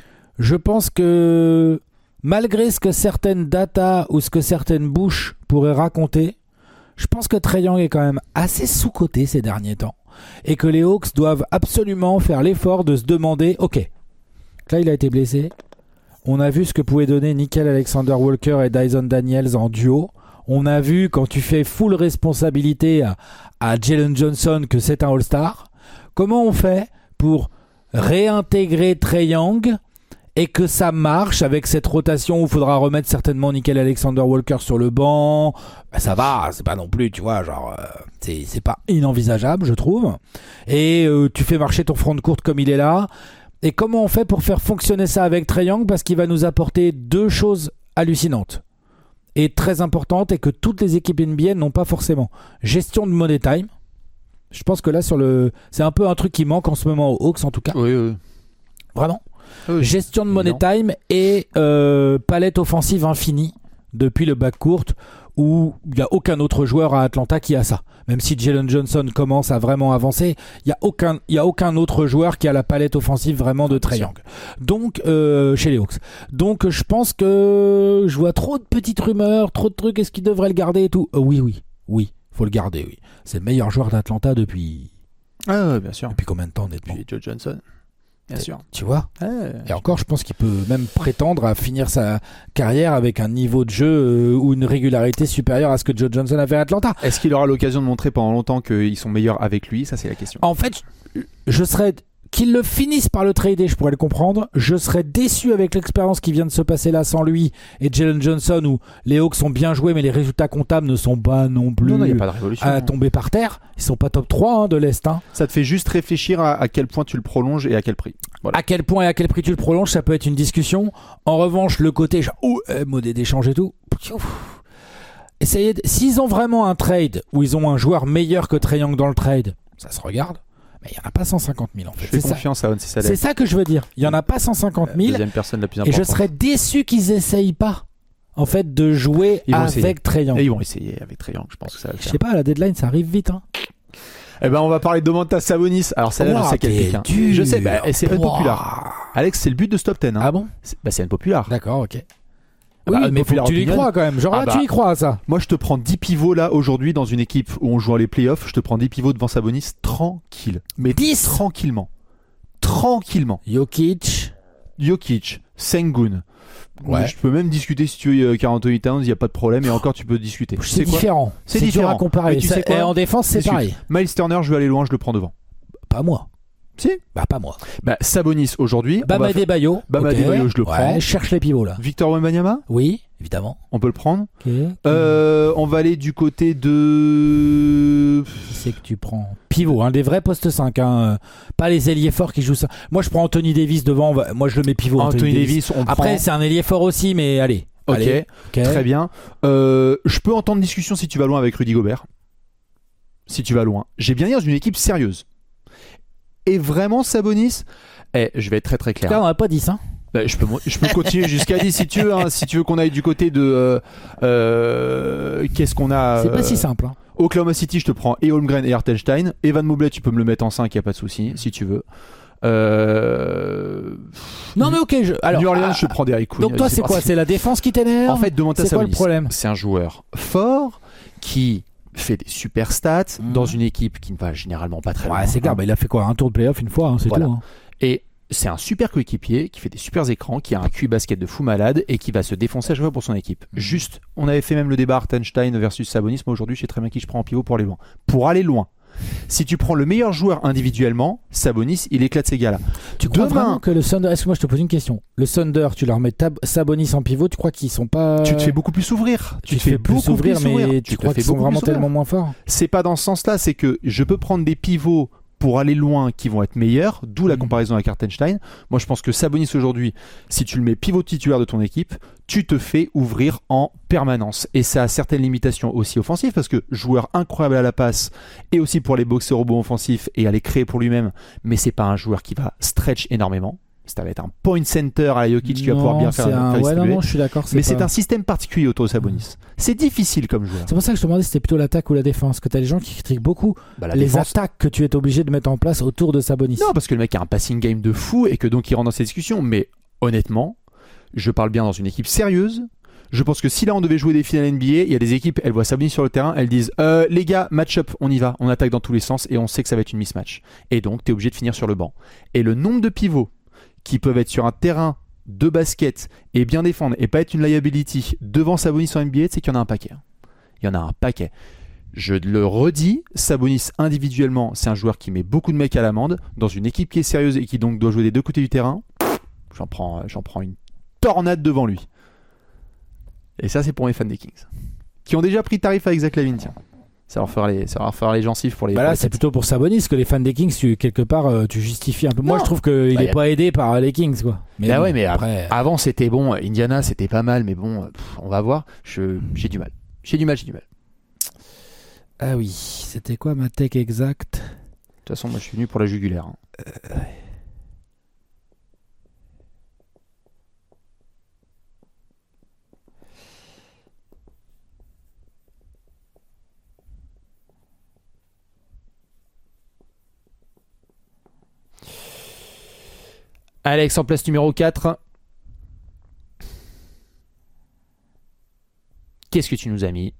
Je pense que malgré ce que certaines datas ou ce que certaines bouches pourraient raconter, je pense que Trae Young est quand même assez sous-coté ces derniers temps et que les Hawks doivent absolument faire l'effort de se demander, ok, là il a été blessé, on a vu ce que pouvaient donner Nickel Alexander-Walker et Dyson Daniels en duo. On a vu quand tu fais full responsabilité à Jalen Johnson que c'est un All-Star. Comment on fait pour réintégrer Trae Young et que ça marche avec cette rotation où il faudra remettre certainement Nickel Alexander-Walker sur le banc? Ça va, c'est pas non plus, tu vois, genre c'est pas inenvisageable, je trouve. Et tu fais marcher ton front de courte comme il est là. Et comment on fait pour faire fonctionner ça avec Trae Young, parce qu'il va nous apporter deux choses hallucinantes et très importante et que toutes les équipes NBA n'ont pas forcément. Gestion de money time. Je pense que là c'est un peu un truc qui manque en ce moment aux Hawks en tout cas. Oui. Vraiment. Oui. Gestion de money time et palette offensive infinie depuis le backcourt où il n'y a aucun autre joueur à Atlanta qui a ça. Même si Jalen Johnson commence à vraiment avancer, il y a aucun autre joueur qui a la palette offensive vraiment de Trae Young. Donc chez les Hawks. Donc je pense que je vois trop de petites rumeurs, trop de trucs. Est-ce qu'il devrait le garder et tout? Oui, faut le garder. Oui, c'est le meilleur joueur d'Atlanta depuis. Ah ouais, bien sûr. Depuis combien de temps honnêtement? Depuis Joe Johnson. Bien sûr. Tu vois. Ouais. Et encore, je pense qu'il peut même prétendre à finir sa carrière avec un niveau de jeu ou une régularité supérieure à ce que Joe Johnson avait à Atlanta. Est-ce qu'il aura l'occasion de montrer pendant longtemps qu'ils sont meilleurs avec lui? Ça, c'est la question. En fait, je serais... Qu'ils le finissent par le trader, je pourrais le comprendre. Je serais déçu avec l'expérience qui vient de se passer là sans lui et Jalen Johnson, où les Hawks sont bien joués, mais les résultats comptables ne sont pas non plus Non, y a pas de révolution, à tomber par terre. Ils sont pas top 3 de l'Est. Ça te fait juste réfléchir à quel point tu le prolonges et à quel prix. Voilà. À quel point et à quel prix tu le prolonges, ça peut être une discussion. En revanche, le côté modé d'échange et tout. S'ils ont vraiment un trade où ils ont un joueur meilleur que Trae Young dans le trade, ça se regarde. Mais il n'y en a pas 150 000 en fait. Je fais confiance à Onsi Saleh. C'est ça que je veux dire. Il n'y en a pas 150 000. Deuxième personne la plus importante. Et je serais déçu qu'ils essayent pas, en fait, de jouer avec Trae Young. Et ils vont essayer avec Trae Young, je pense que ça va le faire. Je sais pas, à la deadline, ça arrive vite. Eh ben, on va parler de Domantas Sabonis. Alors, celle-là, je sais qu'elle pique. Je sais, et c'est unpopular. Alex, c'est le but de ce top 10. Ah bon? C'est unpopular. D'accord, ok. Oui, mais faut que tu y crois quand même. Genre là, tu y crois à ça. Moi, je te prends 10 pivots là aujourd'hui dans une équipe où on joue les playoffs. Je te prends 10 pivots devant Sabonis tranquille. Mais 10 tranquillement. Jokic, Sengun. Ouais. Je peux même discuter si tu veux Karl Anthony Towns, il n'y a pas de problème. Et encore, tu peux discuter. C'est différent. C'est dur différent. à comparer. Tu sais quoi, et en défense, c'est pareil. Miles Turner, je vais aller loin, je le prends devant. Pas moi. Si. Pas moi. Sabonis aujourd'hui. Bam Adebayo. Bam Adebayo, je le prends. Cherche les pivots là. Victor Wembanyama. Oui, évidemment. On peut le prendre. Okay. On va aller du côté de... Qui c'est que tu prends? Pivot, des vrais postes 5. Pas les ailiers forts qui jouent ça. Moi, je prends Anthony Davis devant. Moi, je le mets pivot. Anthony Davis, on Après, prend... c'est un ailier fort aussi, mais allez. Ok, très bien. Je peux entendre discussion si tu vas loin avec Rudy Gobert. Si tu vas loin. J'ai bien dit dans une équipe sérieuse. Et vraiment, Sabonis, je vais être très très clair. Là, on n'a pas 10, je peux continuer jusqu'à 10 si tu veux. Si tu veux qu'on aille du côté de... qu'est-ce qu'on a C'est pas si simple. Oklahoma City, je te prends et Holmgren et Hartenstein. Evan Mobley, tu peux me le mettre en 5, il n'y a pas de souci, si tu veux. Non mais ok. Alors, New Orleans, je prends Derrick Queen. Donc toi, c'est quoi? C'est la défense qui t'énerve? En fait, Domantas c'est quoi le Sabonis, problème? c'est un joueur fort qui fait des super stats dans une équipe qui ne va généralement pas très loin. Ouais, c'est clair. Il a fait quoi? Un tour de playoff une fois, c'est voilà. tout. Et c'est un super coéquipier qui fait des super écrans, qui a un QI basket de fou malade et qui va se défoncer à chaque fois pour son équipe. Juste, on avait fait même le débat Hartenstein versus Sabonis. Moi aujourd'hui, je sais très bien qui je prends en pivot pour aller loin. Pour aller loin. Si tu prends le meilleur joueur individuellement, Sabonis, il éclate ces gars-là. Tu crois vraiment que le Thunder... Excuse-moi, je te pose une question. Le Thunder, tu leur mets Sabonis en pivot, tu crois qu'ils sont pas... Tu te fais beaucoup plus ouvrir. Tu te fais plus ouvrir, mais tu crois qu'ils sont vraiment tellement moins forts? C'est pas dans ce sens-là, c'est que je peux prendre des pivots pour aller loin qui vont être meilleurs, d'où la comparaison avec Hartenstein. Moi, je pense que Sabonis aujourd'hui, si tu le mets pivot titulaire de ton équipe, tu te fais ouvrir en permanence. Et ça a certaines limitations aussi offensives, parce que joueur incroyable à la passe, et aussi pour les boxer rebonds offensifs et à les créer pour lui-même, mais c'est pas un joueur qui va stretch énormément. Ça va être un point center à la Jokic qui va pouvoir bien faire distribuer. Non, je suis d'accord. C'est un système particulier autour de Sabonis. C'est difficile comme joueur. C'est pour ça que je te demandais si c'était plutôt l'attaque ou la défense. Que tu as des gens qui critiquent beaucoup les défense... attaques que tu es obligé de mettre en place autour de Sabonis. Non, parce que le mec a un passing game de fou et que donc il rentre dans ces discussions. Mais honnêtement, je parle bien dans une équipe sérieuse. Je pense que si là on devait jouer des finales NBA, il y a des équipes, elles voient Sabonis sur le terrain, elles disent les gars, match-up, on y va, on attaque dans tous les sens et on sait que ça va être une mismatch. Et donc tu es obligé de finir sur le banc. Et le nombre de pivots qui peuvent être sur un terrain de basket et bien défendre et pas être une liability devant Sabonis en NBA, c'est qu'il y en a un paquet. Il y en a un paquet. Je le redis, Sabonis individuellement, c'est un joueur qui met beaucoup de mecs à l'amende. Dans une équipe qui est sérieuse et qui donc doit jouer des deux côtés du terrain, j'en prends une tornade devant lui. Et ça, c'est pour mes fans des Kings. Qui ont déjà pris tarif avec Zach LaVine, tiens. Ça va leur faire les gencives pour les... Bah là, c'est plutôt pour Sabonis que les fans des Kings, quelque part, tu justifies un peu. Moi, je trouve qu'il n'est pas aidé par les Kings, quoi. Mais bah ouais, mais après... Avant, c'était bon. Indiana, c'était pas mal, mais bon, on va voir. J'ai du mal. J'ai du mal. Ah oui, c'était quoi ma tech exacte ? De toute façon, moi, je suis venu pour la jugulaire. Alex, en place numéro 4. Qu'est-ce que tu nous as mis ?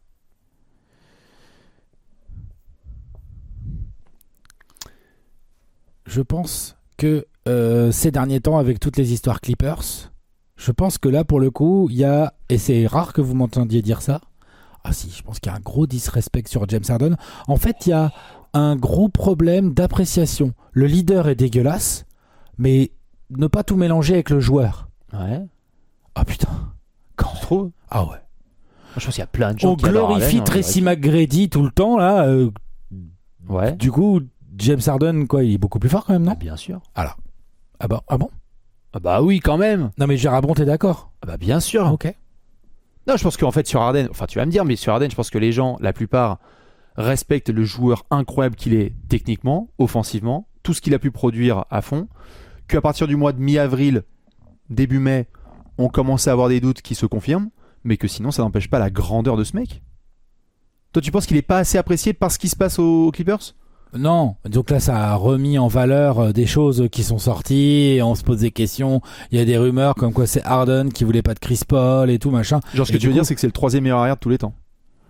Je pense que ces derniers temps, avec toutes les histoires Clippers, je pense que là, pour le coup, il y a, et c'est rare que vous m'entendiez dire ça, ah si, je pense qu'il y a un gros disrespect sur James Harden. En fait, il y a un gros problème d'appréciation. Le leader est dégueulasse, mais ne pas tout mélanger avec le joueur. Ouais. Ah putain. Quand tu trouves ? Ah ouais. Je pense qu'il y a plein de gens on glorifie Tracy McGrady tout le temps, là. Ouais. Du coup, James Harden, quoi, il est beaucoup plus fort quand même, non ? Bien sûr. Alors. Ah bon ? Ah bah oui, quand même. Non mais Gérard Bron, t'es d'accord ? Ah bah bien sûr. Ok. Non, je pense qu'en fait sur Harden, enfin tu vas me dire, mais sur Harden, je pense que les gens, la plupart, respectent le joueur incroyable qu'il est techniquement, offensivement, tout ce qu'il a pu produire à fond, qu'à partir du mois de mi-avril, début mai, on commence à avoir des doutes qui se confirment, mais que sinon ça n'empêche pas la grandeur de ce mec. Toi tu penses qu'il est pas assez apprécié par ce qui se passe aux Clippers ? Non, donc là ça a remis en valeur des choses qui sont sorties et on se pose des questions, il y a des rumeurs comme quoi c'est Harden qui voulait pas de Chris Paul et tout machin. Genre ce que tu veux dire c'est que c'est le 3e meilleur arrière de tous les temps.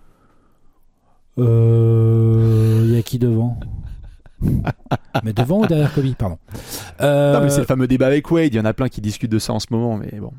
Il y a qui devant ? Mais devant ou derrière Kobe, pardon. Non mais c'est le fameux débat avec Wade, il y en a plein qui discutent de ça en ce moment, mais bon.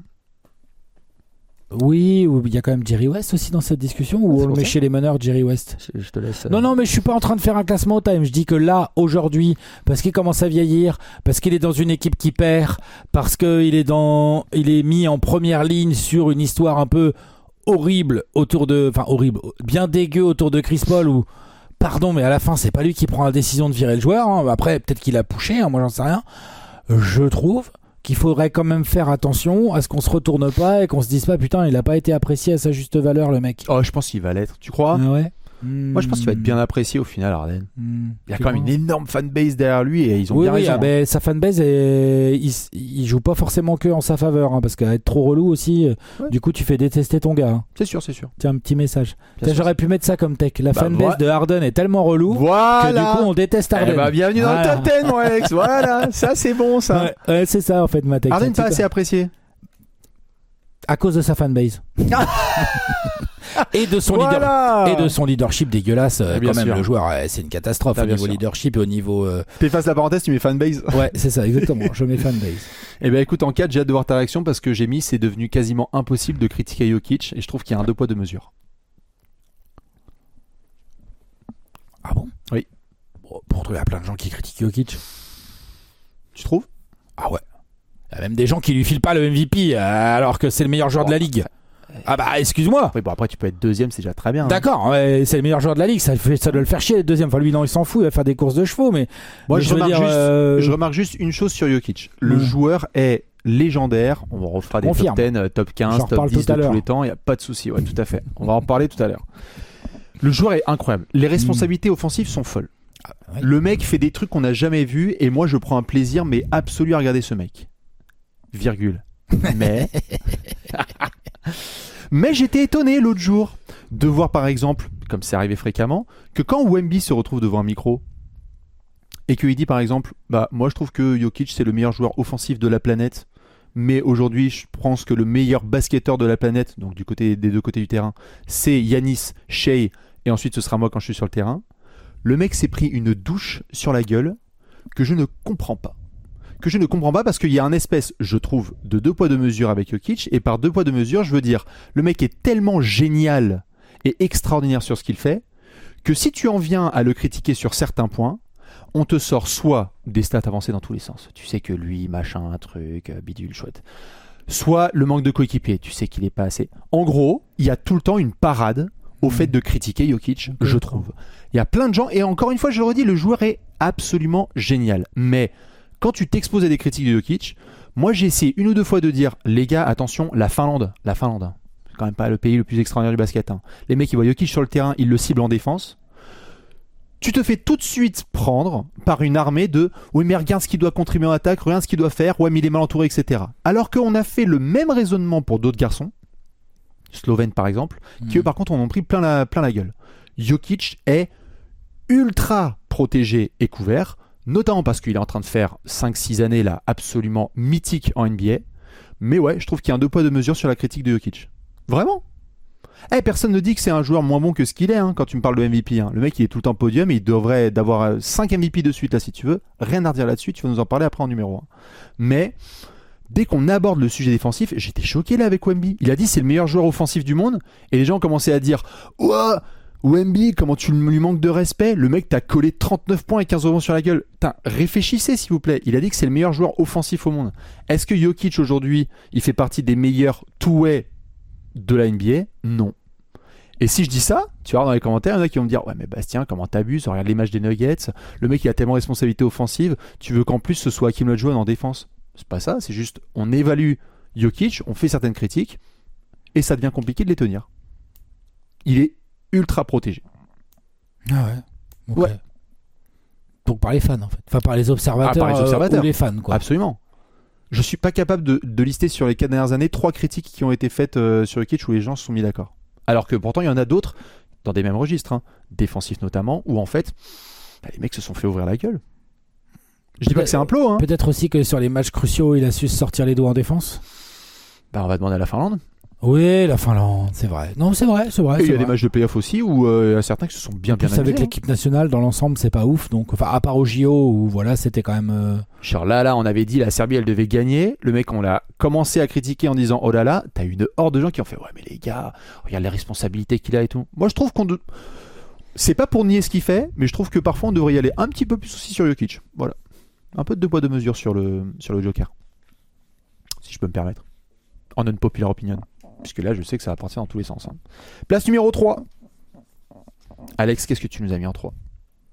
Oui, il y a quand même Jerry West aussi dans cette discussion, ou on le met chez les meneurs, Jerry West. Je te laisse. Non, mais je suis pas en train de faire un classement au time. Je dis que là, aujourd'hui, parce qu'il commence à vieillir, parce qu'il est dans une équipe qui perd, parce qu'il est mis en première ligne sur une histoire un peu horrible bien dégueu autour de Chris Paul, ou pardon, mais à la fin, c'est pas lui qui prend la décision de virer le joueur. Hein. Après, peut-être qu'il a poussé, moi j'en sais rien. Je trouve qu'il faudrait quand même faire attention à ce qu'on se retourne pas et qu'on se dise pas putain il a pas été apprécié à sa juste valeur le mec. Oh je pense qu'il va l'être, tu crois ? Ah ouais. Moi je pense qu'il va être bien apprécié au final Harden. Il y a quand même une énorme fanbase derrière lui et ils ont bien raison. Oui, sa fanbase il joue pas forcément que en sa faveur, hein, parce qu'à être trop relou aussi, du coup tu fais détester ton gars. Hein. C'est sûr. Tiens, un petit message. J'aurais pu mettre ça comme tech. La fanbase de Harden est tellement relou que du coup on déteste Harden. Bienvenue dans le top 10 mon Alex. Voilà, ça c'est bon ça. Ouais, c'est ça en fait ma tech. Harden pas assez apprécié. À cause de sa fanbase. Et de son leadership dégueulasse, quand même le joueur, c'est une catastrophe au niveau leadership et au niveau. T'effaces la parenthèse, tu mets fanbase. Ouais, c'est ça, exactement. Je mets fanbase. Et ben écoute, en 4, j'ai hâte de voir ta réaction parce que j'ai mis, c'est devenu quasiment impossible de critiquer Jokic et je trouve qu'il y a un 2 poids 2 mesures. Ah bon ? Oui. Bon, pourtant, il y a plein de gens qui critiquent Jokic. Tu trouves ? Ah ouais. Il y a même des gens qui lui filent pas le MVP alors que c'est le meilleur joueur de la ligue. Ah bah excuse-moi. Oui, bon après tu peux être deuxième, c'est déjà très bien. D'accord, ouais, c'est le meilleur joueur de la ligue, ça doit le faire chier le deuxième. Enfin lui non, il s'en fout, il va faire des courses de chevaux, mais Moi mais je remarque juste une chose sur Jokic. Le joueur est légendaire. On refera des Confirme. top 10, top 15, J'en top reparle 10 tout à de l'heure. tous les temps. Il n'y a pas de souci. Ouais, tout à fait. On va en parler tout à l'heure. Le joueur est incroyable. Les responsabilités offensives sont folles. ouais. Le mec fait des trucs qu'on n'a jamais vus et moi je prends un plaisir mais absolu à regarder ce mec. Virgule. Mais j'étais étonné l'autre jour de voir par exemple, comme c'est arrivé fréquemment, que quand Wemby se retrouve devant un micro et qu'il dit par exemple, bah moi je trouve que Jokic c'est le meilleur joueur offensif de la planète, mais aujourd'hui je pense que le meilleur basketteur de la planète, donc des deux côtés du terrain, c'est Giannis, Shai, et ensuite ce sera moi quand je suis sur le terrain. Le mec s'est pris une douche sur la gueule que je ne comprends pas. Que je ne comprends pas parce qu'il y a un espèce, je trouve, de deux poids deux mesures avec Jokic, et par deux poids deux mesures, je veux dire, le mec est tellement génial et extraordinaire sur ce qu'il fait, que si tu en viens à le critiquer sur certains points, on te sort soit des stats avancées dans tous les sens, tu sais que lui, machin, un truc, bidule, chouette, soit le manque de coéquipier, tu sais qu'il est pas assez. En gros, il y a tout le temps une parade au fait de critiquer Jokic, je trouve. Il y a plein de gens, et encore une fois, je le redis, le joueur est absolument génial, mais quand tu t'exposes à des critiques de Jokic, moi j'ai essayé une ou deux fois de dire, les gars, attention, la Finlande, c'est quand même pas le pays le plus extraordinaire du basket. Les mecs, ils voient Jokic sur le terrain, ils le ciblent en défense. Tu te fais tout de suite prendre par une armée de « Oui, mais regarde ce qu'il doit contribuer en attaque, regarde ce qu'il doit faire, ouais, mais il est mal entouré, etc. » Alors qu'on a fait le même raisonnement pour d'autres garçons, Slovènes par exemple, qui eux par contre en ont pris plein la gueule. Jokic est ultra protégé et couvert, notamment parce qu'il est en train de faire 5-6 années là absolument mythiques en NBA. Mais ouais, je trouve qu'il y a un deux poids deux mesures sur la critique de Jokic. Vraiment. Personne ne dit que c'est un joueur moins bon que ce qu'il est quand tu me parles de MVP. Le mec il est tout le temps podium et il devrait d'avoir 5 MVP de suite là si tu veux. Rien à redire là-dessus, tu vas nous en parler après en numéro 1. Mais dès qu'on aborde le sujet défensif, j'étais choqué là avec Wemby. Il a dit c'est le meilleur joueur offensif du monde et les gens ont commencé à dire « Ouah, Wemby, comment tu lui manques de respect? Le mec t'a collé 39 points et 15 rebonds sur la gueule. » Putain, réfléchissez s'il vous plaît. Il a dit que c'est le meilleur joueur offensif au monde. Est-ce que Jokic aujourd'hui, il fait partie des meilleurs two-way de la NBA? Non. Et si je dis ça, tu vas voir dans les commentaires, il y en a qui vont me dire « Ouais mais Bastien, comment t'abuses? Regarde les matchs des Nuggets. Le mec il a tellement de responsabilités offensives. Tu veux qu'en plus ce soit Hakeem Olajuwon en défense? » C'est pas ça, c'est juste on évalue Jokic, on fait certaines critiques et ça devient compliqué de les tenir. Il est ultra protégé. Ah ouais. Okay. Ouais. Donc par les fans en fait. Enfin par les observateurs, ou les fans quoi. Absolument. Je suis pas capable de lister sur les 4 dernières années 3 critiques qui ont été faites sur Jokic où les gens se sont mis d'accord. Alors que pourtant il y en a d'autres dans des mêmes registres, défensifs notamment, où en fait les mecs se sont fait ouvrir la gueule. Je dis pas que c'est un plot. Peut-être aussi que sur les matchs cruciaux il a su sortir les doigts en défense. On va demander à la Finlande. Oui, la Finlande, c'est vrai. Non, c'est vrai. Et il y a des matchs de playoff aussi où il y a certains qui se sont bien amusés. Avec l'équipe nationale, dans l'ensemble, c'est pas ouf. Donc, enfin, à part au JO où voilà, c'était quand même. Genre là, on avait dit la Serbie, elle devait gagner. Le mec, on l'a commencé à critiquer en disant oh là, t'as eu une horde de gens qui ont fait ouais, mais les gars, regarde les responsabilités qu'il a et tout. Moi, je trouve c'est pas pour nier ce qu'il fait, mais je trouve que parfois on devrait y aller un petit peu plus aussi sur Jokic. Voilà, un peu de deux poids deux mesures sur le Joker, si je peux me permettre. En unpopular opinion. Puisque là, je sais que ça va partir dans tous les sens. Place numéro 3. Alex, qu'est-ce que tu nous as mis en 3?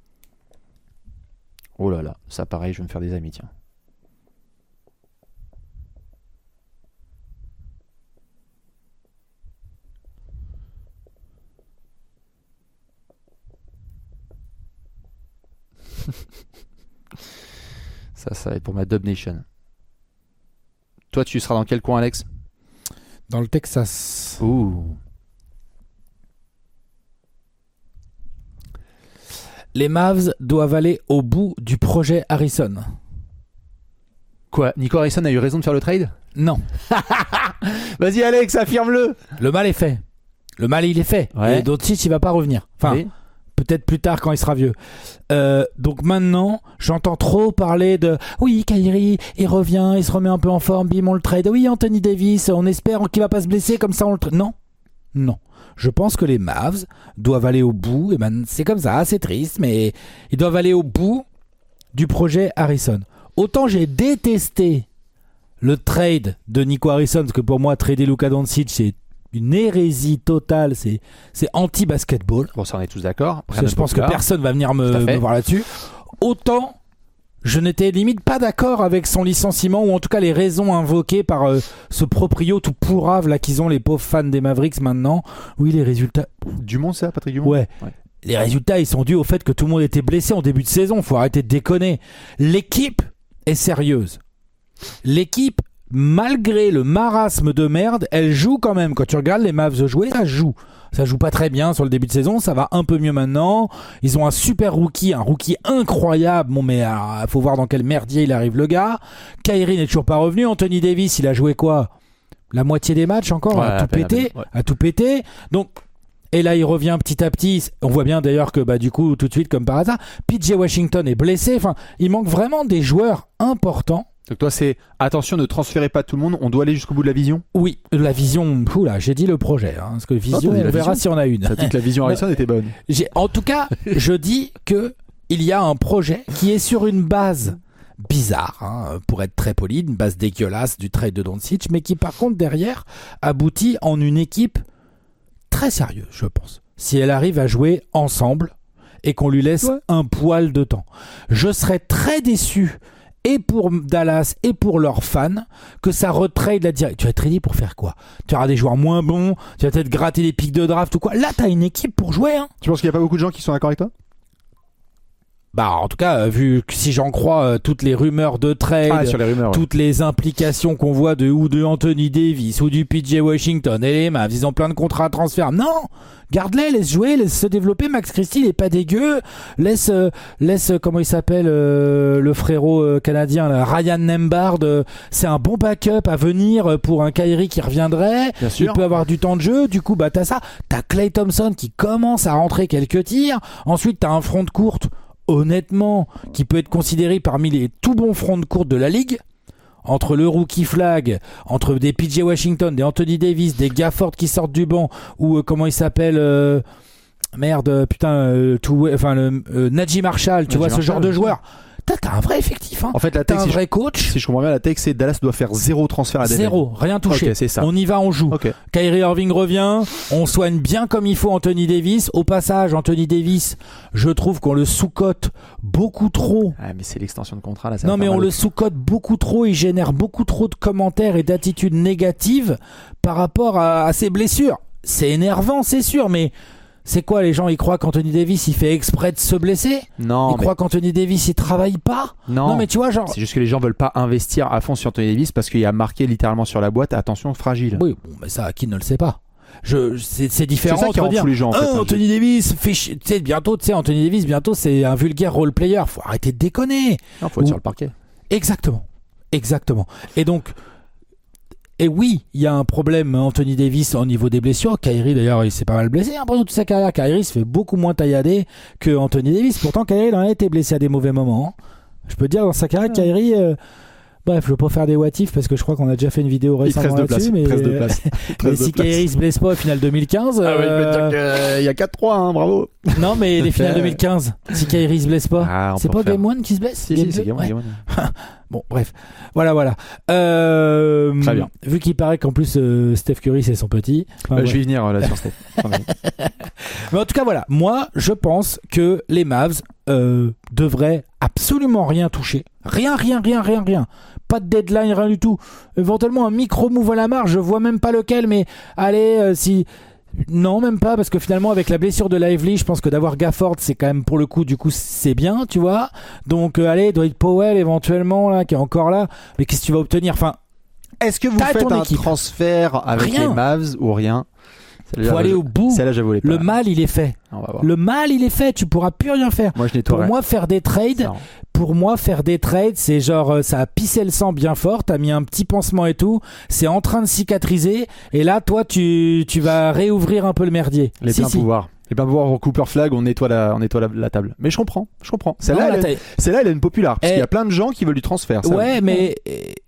Oh là là, ça pareil, je vais me faire des amis, tiens. Ça va être pour ma Dub Nation. Toi, tu seras dans quel coin, Alex? Dans le Texas. Ouh. Les Mavs doivent aller au bout du projet Harrison. Quoi? Nico Harrison a eu raison de faire le trade? Non. Vas-y Alex, affirme-le. Le mal est fait. Le mal il est fait. Ouais. Et Doncic il va pas revenir. Enfin, oui. Peut-être plus tard quand il sera vieux. Donc maintenant, j'entends trop parler de oui, Kyrie, il revient, il se remet un peu en forme, bim, on le trade. Oui, Anthony Davis, on espère qu'il va pas se blesser, comme ça on le trade. Non. Je pense que les Mavs doivent aller au bout, et ben c'est comme ça, c'est triste, mais ils doivent aller au bout du projet Harrison. Autant j'ai détesté le trade de Nico Harrison, parce que pour moi, trader Luka Doncic, c'est une hérésie totale, c'est anti-basketball. Bon, ça on est tous d'accord. Je pense que personne va venir me voir là-dessus. Autant je n'étais limite pas d'accord avec son licenciement, ou en tout cas les raisons invoquées par ce proprio tout pourrave là qu'ils ont, les pauvres fans des Mavericks maintenant. Oui, les résultats. Dumont, c'est ça, Patrick Dumont? Ouais. Les résultats, ils sont dus au fait que tout le monde était blessé en début de saison. Faut arrêter de déconner. L'équipe est sérieuse. L'équipe, malgré le marasme de merde, elle joue quand même. Quand tu regardes les Mavs jouer, ça joue. Ça joue pas très bien sur le début de saison, ça va un peu mieux maintenant. Ils ont un super rookie, un rookie incroyable. Bon, mais faut voir dans quel merdier il arrive le gars. Kyrie n'est toujours pas revenu. Anthony Davis, il a joué quoi? La moitié des matchs encore, à tout péter. Donc, et là, il revient petit à petit. On voit bien d'ailleurs que du coup, tout de suite, comme par hasard, PJ Washington est blessé. Enfin, il manque vraiment des joueurs importants. Donc toi, c'est attention, ne transférez pas tout le monde, on doit aller jusqu'au bout de la vision. Oui, la vision, j'ai dit le projet, parce que vision, on verra si on a une. Ça dit que la vision Harrison était bonne. En tout cas, je dis que il y a un projet qui est sur une base bizarre, pour être très poli, une base dégueulasse du trade de Doncic, mais qui par contre derrière aboutit en une équipe très sérieuse, je pense. Si elle arrive à jouer ensemble et qu'on lui laisse un poil de temps. Je serais très déçu, et pour Dallas et pour leurs fans, que ça retrade la direction. Tu vas être ready pour faire quoi? Tu auras des joueurs moins bons, tu vas peut-être gratter des pics de draft ou quoi. Là, t'as une équipe pour jouer. Tu penses qu'il n'y a pas beaucoup de gens qui sont d'accord avec toi? En tout cas, vu que si j'en crois toutes les rumeurs de trade, sur les rumeurs, toutes les implications qu'on voit de Anthony Davis ou du PJ Washington et les Mavs, ils ont plein de contrats à transfert. Non, garde-les, laisse jouer, laisse se développer. Max Christie, il est pas dégueu. Laisse comment il s'appelle le frérot canadien là, Ryan Nembhard, c'est un bon backup à venir pour un Kyrie qui reviendrait. Bien sûr. Il peut avoir du temps de jeu. Du coup, t'as ça. T'as Klay Thompson qui commence à rentrer quelques tirs. Ensuite, t'as un front de courte, honnêtement, qui peut être considéré parmi les tout bons fronts de courte de la ligue, entre le rookie flag, entre des PJ Washington, des Anthony Davis, des Gafford qui sortent du banc, ou comment il s'appelle Najee Marshall, tu vois, ce genre de joueur. T'as un vrai effectif. En fait, la t'as un vrai coach. Si je comprends bien, la take, c'est Dallas doit faire 0 transfert à Denver. 0, rien touché. Okay, c'est ça. On y va, on joue. Okay. Kyrie Irving revient, on soigne bien comme il faut Anthony Davis. Au passage, Anthony Davis, je trouve qu'on le sous-cote beaucoup trop. Ah, mais c'est l'extension de contrat là. Non, mais on le sous-cote beaucoup trop. Il génère beaucoup trop de commentaires et d'attitudes négatives par rapport à ses blessures. C'est énervant, c'est sûr, mais c'est quoi, les gens, ils croient qu'Anthony Davis il fait exprès de se blesser? Non. Ils croient qu'Anthony Davis il travaille pas? Non, mais tu vois, genre. C'est juste que les gens veulent pas investir à fond sur Anthony Davis parce qu'il y a marqué littéralement sur la boîte attention fragile. Oui, bon, mais ça, qui ne le sait pas? C'est différent. C'est ça qui rend fou les gens. En fait, Anthony Davis, Anthony Davis, bientôt c'est un vulgaire role player. Faut arrêter de déconner. Non, faut être sur le parquet. Exactement. Et donc. Et oui, il y a un problème Anthony Davis au niveau des blessures. Kyrie d'ailleurs, il s'est pas mal blessé pendant toute sa carrière. Kyrie se fait beaucoup moins taillader que Anthony Davis. Pourtant, Kyrie il en a été blessé à des mauvais moments. Je peux te dire dans sa carrière, Kyrie. Bref, je veux pas faire des what if parce que je crois qu'on a déjà fait une vidéo récemment là-dessus. Mais si Kyrie se blesse pas au final 2015. Ah oui, je peux te dire qu'il y a 4-3, bravo. Non, mais les finales 2015, si Kyrie se blesse pas, c'est pas Game 1 qui se blesse? Si, c'est Game 1. Bon, bref. Voilà. Très bien. Vu qu'il paraît qu'en plus Steph Curry c'est son petit. Je vais y venir là sur Steph. Mais en tout cas, voilà. Moi, je pense que les Mavs devraient absolument rien toucher. Rien. Pas de deadline, rien du tout. Éventuellement un micro-move à la marge, je vois même pas lequel, mais allez, si. Non, même pas, parce que finalement avec la blessure de Lively, je pense que d'avoir Gafford c'est quand même pour le coup, du coup c'est bien, tu vois. Donc allez, Dwight Powell éventuellement là, qui est encore là, mais qu'est-ce que tu vas obtenir? Enfin, est-ce que vous faites un transfert avec les Mavs ou rien? Faut aller au bout. Celle-là, j'avoue, le mal il est fait. Le mal il est fait, tu pourras plus rien faire. Moi je nettoierai. Pour moi faire des trades, c'est genre ça a pissé le sang bien fort, t'as mis un petit pansement et tout, c'est en train de cicatriser et là toi tu vas réouvrir un peu le merdier. Les pleins pouvoirs. Les pleins pouvoirs au Cooper Flag, on nettoie la table. Mais je comprends. Celle-là elle est une populaire parce qu'il y a plein de gens qui veulent du transfert. Ouais, mais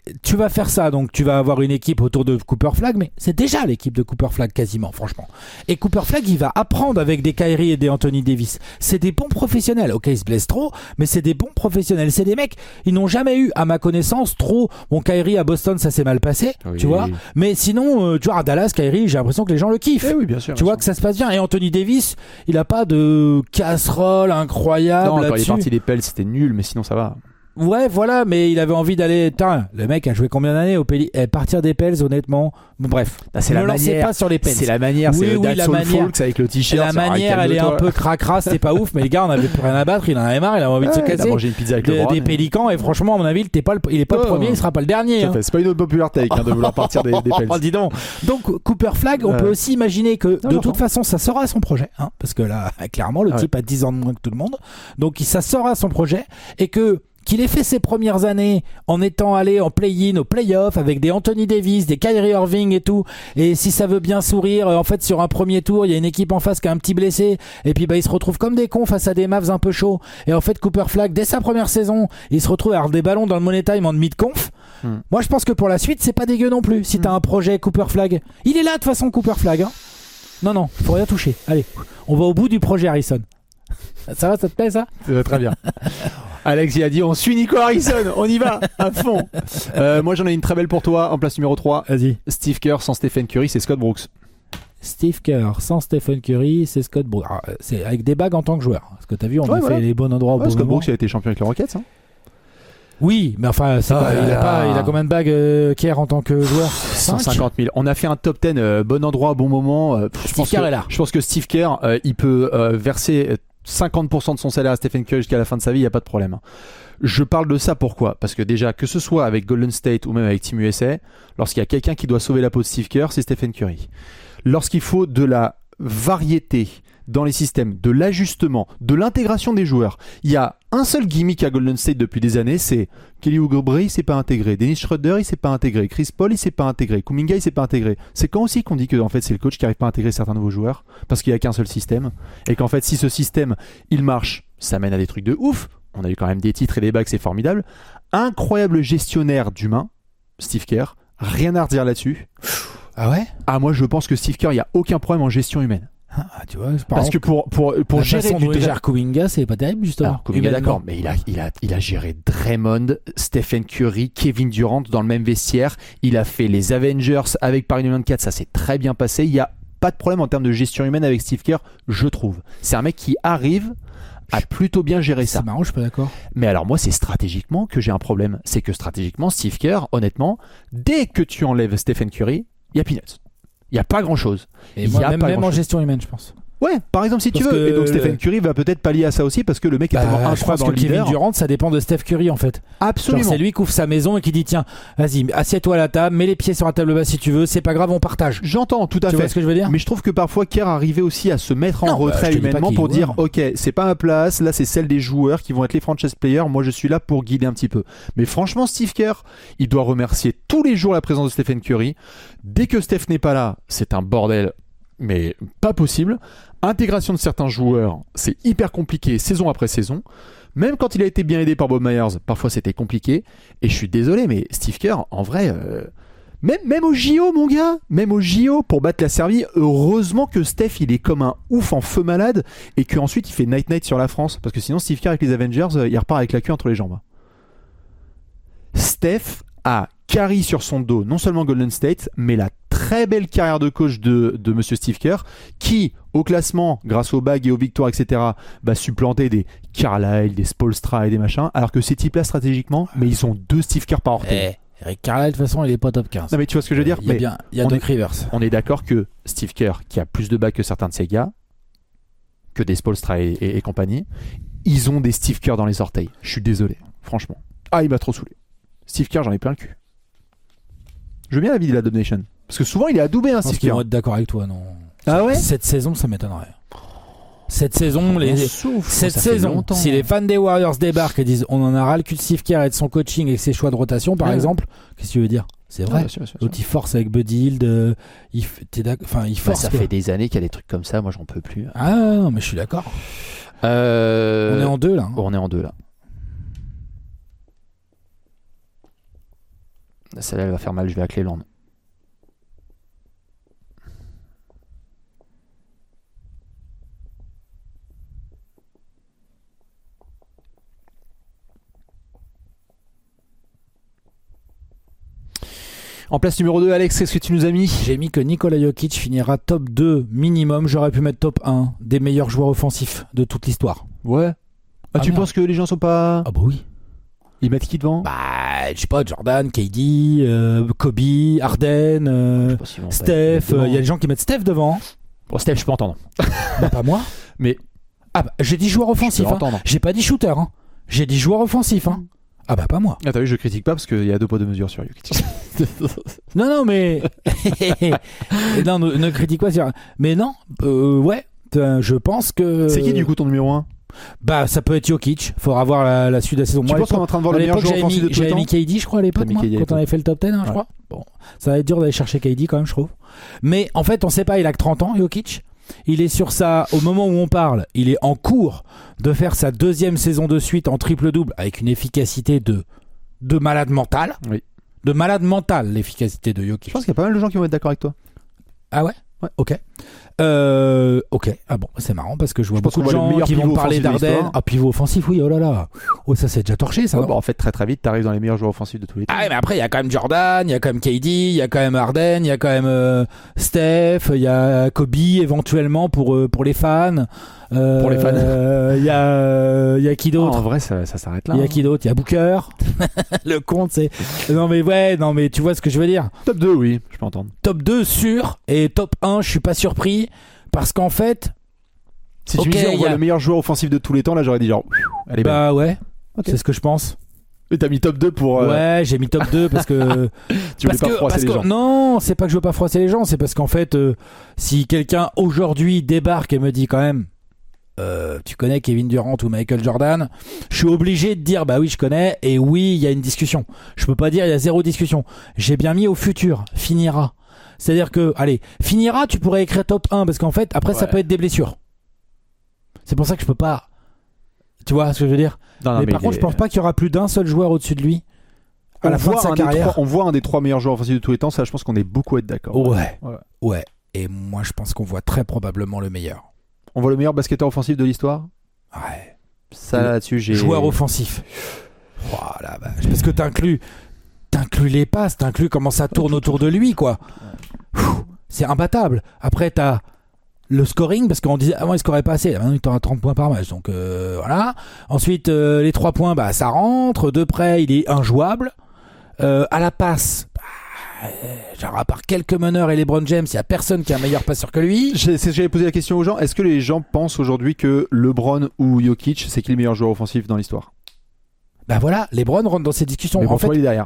tu vas faire ça, donc tu vas avoir une équipe autour de Cooper Flagg, mais c'est déjà l'équipe de Cooper Flagg quasiment, franchement. Et Cooper Flagg, il va apprendre avec des Kyrie et des Anthony Davis. C'est des bons professionnels. Ok, ils se blessent trop, mais c'est des bons professionnels. C'est des mecs, ils n'ont jamais eu, à ma connaissance, trop. Bon, Kyrie à Boston, ça s'est mal passé, tu vois. Mais sinon, tu vois, à Dallas, Kyrie, j'ai l'impression que les gens le kiffent. Oui, bien sûr. Tu vois que ça se passe bien. Et Anthony Davis, il a pas de casserole incroyable. Non, quand il est là-dessus. parti des Pels, c'était nul, mais sinon ça va. Ouais, voilà, mais il avait envie d'aller. Putain, le mec a joué combien d'années au Pels? Partir des Pels, honnêtement. Bon, bref. C'est ne la lancez manière. pas sur les Pels. C'est la manière. Oui, c'est oui, le la Soul manière. Folks avec le t-shirt. La manière, elle est un peu cracra, c'était pas ouf, mais le gars, on avait plus rien à battre, il en avait marre, il avait envie de se Il a casser. mangé une pizza avec le Des Pélicans, et franchement, à mon avis, il est pas le premier, il sera pas le dernier. Hein. C'est pas une autre populaire take de vouloir partir des Pels. Oh, dis donc. Donc, Cooper Flagg, on peut aussi imaginer que de toute façon, ça sera son projet, hein, parce que là, clairement, le type a 10 ans de moins que tout le monde. Donc, ça sera son projet, et qu'il ait fait ses premières années en étant allé en play-in, au play-off avec des Anthony Davis, des Kyrie Irving et tout. Et si ça veut bien sourire, en fait, sur un premier tour, il y a une équipe en face qui a un petit blessé. Et puis, ils se retrouvent comme des cons face à des Mavs un peu chauds. Et en fait, Cooper Flagg, dès sa première saison, il se retrouve à avoir des ballons dans le Money Time en mid-conf. Moi, je pense que pour la suite, c'est pas dégueu non plus. Si t'as un projet Cooper Flagg, il est là de toute façon, Cooper Flagg. Hein. Non, faut rien toucher. Allez, on va au bout du projet Harrison. Ça va, ça te plaît ça? Très bien. Alex il a dit on suit Nico Harrison, on y va à fond. Moi j'en ai une très belle pour toi en place numéro 3. Vas-y. Steve Kerr sans Stephen Curry, c'est Scott Brooks. Steve Kerr sans Stephen Curry, c'est Scott Brooks. C'est avec des bagues en tant que joueur. Parce que t'as vu, on a fait les bons endroits au bon Scott moment. Brooks il a été champion avec les Rockets. Hein. Oui, mais enfin, il a combien de bagues Kerr en tant que joueur? 150 000. On a fait un top 10 bon endroit, bon moment. Steve Kerr est là. Je pense que Steve Kerr, il peut verser 50% de son salaire à Stephen Curry jusqu'à la fin de sa vie, il n'y a pas de problème. Je parle de ça pourquoi? Parce que déjà, que ce soit avec Golden State ou même avec Team USA, lorsqu'il y a quelqu'un qui doit sauver la peau de Steve Kerr, c'est Stephen Curry. Lorsqu'il faut de la variété dans les systèmes, de l'ajustement, de l'intégration des joueurs, il y a un seul gimmick à Golden State depuis des années, c'est Kelly Oubre, il s'est pas intégré, Dennis Schroeder, il s'est pas intégré, Chris Paul, il s'est pas intégré, Kuminga, il s'est pas intégré. C'est quand aussi qu'on dit que en fait c'est le coach qui arrive pas à intégrer certains nouveaux joueurs parce qu'il y a qu'un seul système et qu'en fait si ce système il marche, ça mène à des trucs de ouf. On a eu quand même des titres et des bagues, c'est formidable. Incroyable gestionnaire d'humains, Steve Kerr, rien à redire là-dessus. Ah ouais? Ah moi je pense que Steve Kerr, il y a aucun problème en gestion humaine. Ah, tu vois, parce que pour gérer du Kuminga, c'est pas terrible justement. Alors, Kuminga d'accord, mais il a géré Draymond, Stephen Curry, Kevin Durant dans le même vestiaire. Il a fait les Avengers avec Paris 94, ça s'est très bien passé. Il y a pas de problème en termes de gestion humaine avec Steve Kerr, je trouve. C'est un mec qui arrive à plutôt bien gérer ça. C'est marrant, je suis pas d'accord. Mais alors moi, c'est stratégiquement que j'ai un problème. C'est que stratégiquement, Steve Kerr, honnêtement, dès que tu enlèves Stephen Curry, il y a peanuts. Il n'y a pas grand-chose. Et moi, même en gestion humaine, je pense. Ouais, par exemple, si tu veux. Et donc Stephen Curry va peut-être pallier à ça aussi parce que le mec est tellement incroyable dans le leader. Kevin Durant, ça dépend de Steph Curry en fait. Absolument. Genre, c'est lui qui ouvre sa maison et qui dit tiens, vas-y, assieds-toi à la table, mets les pieds sur la table basse si tu veux, c'est pas grave, on partage. J'entends, tout à fait. Tu vois ce que je veux dire? Mais je trouve que parfois Kerr arrivait aussi à se mettre en retrait humainement pour dire ok, c'est pas ma place, là c'est celle des joueurs qui vont être les franchise players, moi je suis là pour guider un petit peu. Mais franchement, Steve Kerr, il doit remercier tous les jours la présence de Stephen Curry. Dès que Steph n'est pas là, c'est un bordel. Mais pas possible. Intégration de certains joueurs, c'est hyper compliqué saison après saison. Même quand il a été bien aidé par Bob Myers, parfois c'était compliqué. Et je suis désolé, mais Steve Kerr, en vrai, même au JO, mon gars, même au JO, pour battre la Serbie, heureusement que Steph, il est comme un ouf en feu malade et qu'ensuite il fait night-night sur la France. Parce que sinon, Steve Kerr avec les Avengers, il repart avec la queue entre les jambes. Steph a carry sur son dos, non seulement Golden State, mais la très belle carrière de coach de monsieur Steve Kerr, qui, au classement, grâce aux bagues et aux victoires, etc., va supplanter des Carlisle, des Spoelstra et des machins, alors que ces types-là, stratégiquement, mais ils ont 2 Steve Kerr par orteil. Eric Carlisle, de toute façon, il est pas top 15. Non, mais tu vois ce que je veux dire? Il y a Doc Rivers. On est d'accord que Steve Kerr, qui a plus de bagues que certains de ses gars, que des Spoelstra et compagnie, ils ont des Steve Kerr dans les orteils. Je suis désolé, franchement. Ah, il m'a trop saoulé. Steve Kerr, j'en ai plein le cul. Je veux bien la vie de la Domination. Parce que souvent, il est adoubé, hein, Steve Kerr. Je vais être d'accord avec toi, non. Ah ouais? Cette saison, ça m'étonnerait. Cette saison, longtemps. Si les fans des Warriors débarquent et disent on en a ras le cul de Steve Kerr et de son coaching et de ses choix de rotation, par exemple, qu'est-ce que tu veux dire? C'est vrai. L'autre, il force avec Buddy Hield. Il force. Ça fait des années qu'il y a des trucs comme ça. Moi, j'en peux plus. Ah non, mais je suis d'accord. On est en 2 là. On est en 2 là. Celle-là, elle va faire mal, je vais à Cleveland. En place numéro 2, Alex, qu'est-ce que tu nous as mis ? J'ai mis que Nikola Jokic finira top 2 minimum. J'aurais pu mettre top 1 des meilleurs joueurs offensifs de toute l'histoire. Ouais. Tu penses que les gens sont pas... Ah bah oui. Ils mettent qui devant ? Je sais pas, Jordan, KD, Kobe, Harden, Steph. Il y a des gens qui mettent Steph devant. Bon, Steph, je peux entendre. Pas moi. Mais... j'ai dit joueur offensif. J'ai pas dit shooter. J'ai dit joueur offensif. Pas moi. Ah, t'as vu, je critique pas parce qu'il y a 2 poids 2 mesures sur Jokic. non, mais... non, ne critique pas sur... Mais non, ouais, je pense que... C'est qui, du coup, ton numéro 1 ? Ça peut être Jokic. Faudra voir la suite de la saison. Tu penses qu'on est en train de voir le meilleur joueur offensif de tous les temps ? J'avais mis KD, je crois, à l'époque, quand on avait fait le top 10, je crois. Bon, ça va être dur d'aller chercher KD quand même, je trouve. Mais en fait, on sait pas, il a que 30 ans, Jokic. Il est sur ça, au moment où on parle, il est en cours de faire sa 2e saison de suite en triple-double avec une efficacité de malade mental. Oui. De malade mental, l'efficacité de Jokic. Je pense qu'il y a pas mal de gens qui vont être d'accord avec toi. Ah ouais ? Ouais, ok. Ok. Ah bon, c'est marrant parce que je vois beaucoup de le gens meilleur qui vont pivot parler offensif de d'Arden. l'histoire. Ah, pivot offensif, oui, oh là là. Oh, ça c'est déjà torché, ça. En fait, très très vite, t'arrives dans les meilleurs joueurs offensifs de tous les temps. Ah, mais après, il y a quand même Jordan, il y a quand même KD, il y a quand même Harden, il y a quand même Steph, il y a Kobe éventuellement pour les fans. Pour les fans. Il y a qui d'autre ? En vrai, ça s'arrête là. Il y a qui d'autre ? Il y a Booker. Le compte, c'est... Non mais tu vois ce que je veux dire. Top 2, oui, je peux entendre. Top 2 sûr, et top 1, je suis pas surpris, parce qu'en fait... Si tu me disais on voit le meilleur joueur offensif de tous les temps, là j'aurais dit genre... Allez, ouais, c'est ce que je pense. Et t'as mis top 2 pour... Ouais, j'ai mis top 2 parce que... tu voulais pas froisser les gens. Non, c'est pas que je veux pas froisser les gens, c'est parce qu'en fait, si quelqu'un aujourd'hui débarque et me dit quand même... tu connais Kevin Durant ou Michael Jordan, je suis obligé de dire bah oui je connais, et oui il y a une discussion. Je peux pas dire il y a zéro discussion. J'ai bien mis au futur, finira. C'est-à-dire que, allez, finira, tu pourrais écrire top 1 parce qu'en fait après ça peut être des blessures. C'est pour ça que je peux pas. Tu vois ce que je veux dire ? Non, mais par contre je pense pas qu'il y aura plus d'un seul joueur au-dessus de lui à la fin de sa carrière. On voit un des 3 meilleurs joueurs offensifs de tous les temps, ça je pense qu'on est beaucoup à être d'accord. Ouais. Et moi je pense qu'on voit très probablement le meilleur. On voit le meilleur basketteur offensif de l'histoire ? Ouais. Ça là-dessus, j'ai... Joueur offensif. Voilà, parce que t'inclus les passes, t'inclus comment ça tourne autour de lui, quoi. C'est imbattable. Après, t'as le scoring, parce qu'on disait avant il scorait pas assez. Maintenant, il t'en a 30 points par match. Donc voilà. Ensuite, les 3 points, ça rentre. De près, il est injouable. À la passe... genre à part quelques meneurs et LeBron James, il n'y a personne qui est un meilleur passeur que lui. J'avais posé la question aux gens, est-ce que les gens pensent aujourd'hui que LeBron ou Jokic, c'est qui le meilleur joueur offensif dans l'histoire ? Voilà, LeBron rentre dans ces discussions. Mais en fait, il est derrière.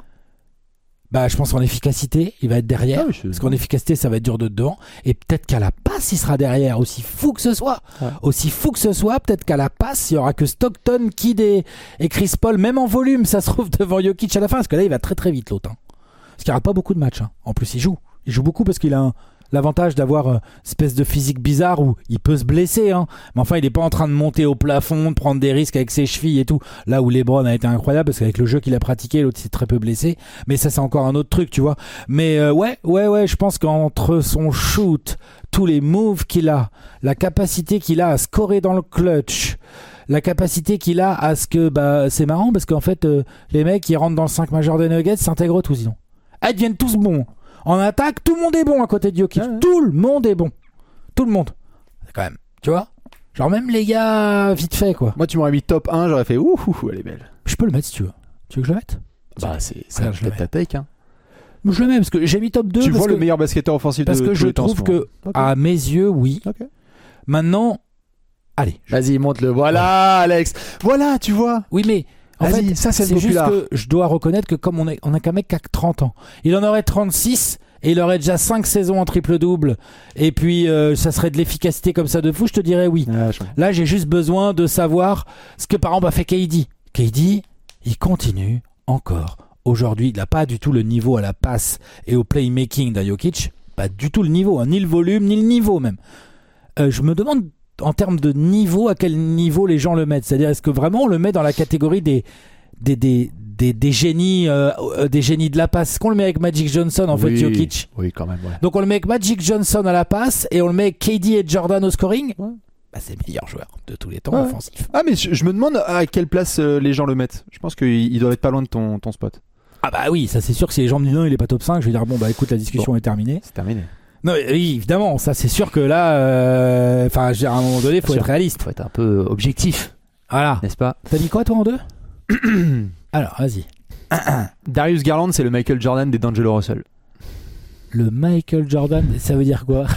Je pense qu'en efficacité, il va être derrière. Parce qu'en efficacité, ça va être dur de devant. Et peut-être qu'à la passe, il sera derrière. Aussi fou que ce soit. Peut-être qu'à la passe, il n'y aura que Stockton, Kidd et Chris Paul, même en volume, ça se trouve devant Jokic à la fin. Parce que là, il va très très vite, l'autre. Parce qu'il n'y aura pas beaucoup de matchs. En plus, il joue beaucoup parce qu'il a l'avantage d'avoir une espèce de physique bizarre où il peut se blesser. Mais enfin, il n'est pas en train de monter au plafond, de prendre des risques avec ses chevilles et tout. Là où LeBron a été incroyable parce qu'avec le jeu qu'il a pratiqué, l'autre s'est très peu blessé. Mais ça, c'est encore un autre truc, tu vois. Mais ouais, je pense qu'entre son shoot, tous les moves qu'il a, la capacité qu'il a à scorer dans le clutch, la capacité qu'il a à ce que... c'est marrant parce qu'en fait, les mecs qui rentrent dans le 5 majeur des Nuggets s'intègrent tous, sinon. Ils deviennent tous bons. En attaque, tout le monde est bon à côté de Jokic. Tout le monde est bon. Tout le monde. C'est quand même, tu vois ? Genre même les gars, vite fait, quoi. Moi, tu m'aurais mis top 1, j'aurais fait ouh, elle est belle. Je peux le mettre si tu veux. Tu veux que je le mette ? C'est peut-être ta take, Je le mets parce que j'ai mis top 2. Tu vois le meilleur basketteur offensif de tous les temps ? Parce que je trouve que, à mes yeux, oui. Okay. Maintenant, allez. Vas-y, monte-le. Voilà, Alex. Voilà, tu vois. Oui, mais... En fait, ça, c'est juste que je dois reconnaître que comme on a qu'un mec qui a 30 ans, il en aurait 36 et il aurait déjà 5 saisons en triple-double et puis ça serait de l'efficacité comme ça de fou, je te dirais oui. Là, j'ai juste besoin de savoir ce que par exemple a fait KD. KD, il continue encore. Aujourd'hui, il n'a pas du tout le niveau à la passe et au playmaking d'un Jokic. Pas du tout le niveau, ni le volume, ni le niveau même. Je me demande... en termes de niveau, à quel niveau les gens le mettent. C'est-à-dire, est-ce que vraiment on le met dans la catégorie des des génies de la passe. Est-ce qu'on le met avec Magic Johnson en fait, Jokic? Oui, quand même. Ouais. Donc on le met avec Magic Johnson à la passe et on le met avec KD et Jordan au scoring. Ouais. Bah, c'est le meilleur joueur de tous les temps offensif. Ah, mais je me demande à quelle place les gens le mettent. Je pense qu'ils doivent être pas loin de ton spot. Ah bah oui, ça c'est sûr que si les gens me disent non, il est pas top 5, je vais dire bon bah écoute, la discussion est terminée. C'est terminé. Non, oui, évidemment, ça c'est sûr que là, à un moment donné, faut être réaliste. Faut être un peu objectif. Voilà. N'est-ce pas? T'as mis quoi toi en 2? Alors, vas-y. Darius Garland, c'est le Michael Jordan des D'Angelo Russell. Le Michael Jordan, ça veut dire quoi?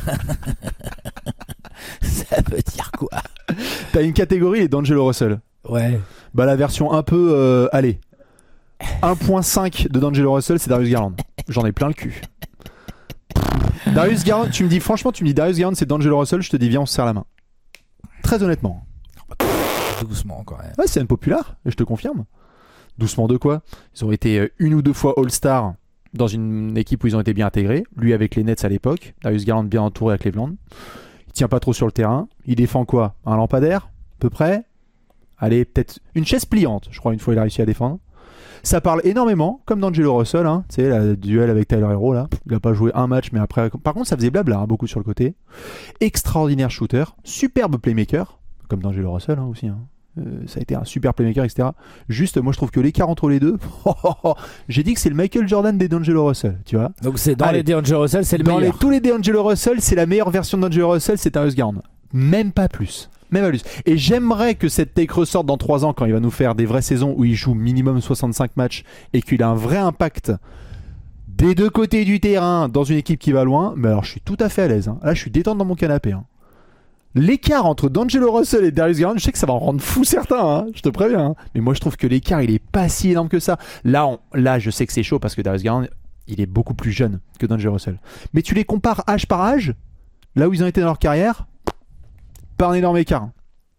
Ça veut dire quoi? T'as une catégorie, les D'Angelo Russell. Ouais. Bah, la version un peu. Allez. 1.5 de D'Angelo Russell, c'est Darius Garland. J'en ai plein le cul. Darius Garland, tu me dis Darius Garland, c'est D'Angelo Russell, je te dis viens, on se serre la main. Très honnêtement. Doucement quand même. Ouais, c'est unpopulaire, et je te confirme. Doucement de quoi? Ils ont été une ou deux fois All-Star dans une équipe où ils ont été bien intégrés. Lui avec les Nets à l'époque. Darius Garland bien entouré à Cleveland. Il tient pas trop sur le terrain. Il défend quoi? Un lampadaire, à peu près. Allez, peut-être une chaise pliante. Je crois une fois il a réussi à défendre. Ça parle énormément, comme D'Angelo Russell, hein. Tu sais, le duel avec Tyler Hero là. Il a pas joué un match, mais après. Par contre, ça faisait blabla, hein, beaucoup sur le côté. Extraordinaire shooter, superbe playmaker, comme D'Angelo Russell hein, aussi. Hein. Ça a été un super playmaker, etc. Juste, moi je trouve que l'écart entre les deux, j'ai dit que c'est le Michael Jordan des D'Angelo Russell, tu vois. Donc c'est dans les D'Angelo Russell, c'est le dans meilleur. Tous les D'Angelo Russell, c'est la meilleure version de D'Angelo Russell, c'est Darius Garland. Même pas plus. Et j'aimerais que cette take ressorte dans 3 ans quand il va nous faire des vraies saisons où il joue minimum 65 matchs et qu'il a un vrai impact des deux côtés du terrain dans une équipe qui va loin. Mais alors je suis tout à fait à l'aise. Hein. Là je suis détente dans mon canapé. Hein. L'écart entre D'Angelo Russell et Darius Garland, je sais que ça va en rendre fou certains, hein, je te préviens. Hein. Mais moi je trouve que l'écart il est pas si énorme que ça. Là je sais que c'est chaud parce que Darius Garland il est beaucoup plus jeune que D'Angelo Russell. Mais tu les compares âge par âge, là où ils ont été dans leur carrière. Pas un énorme écart.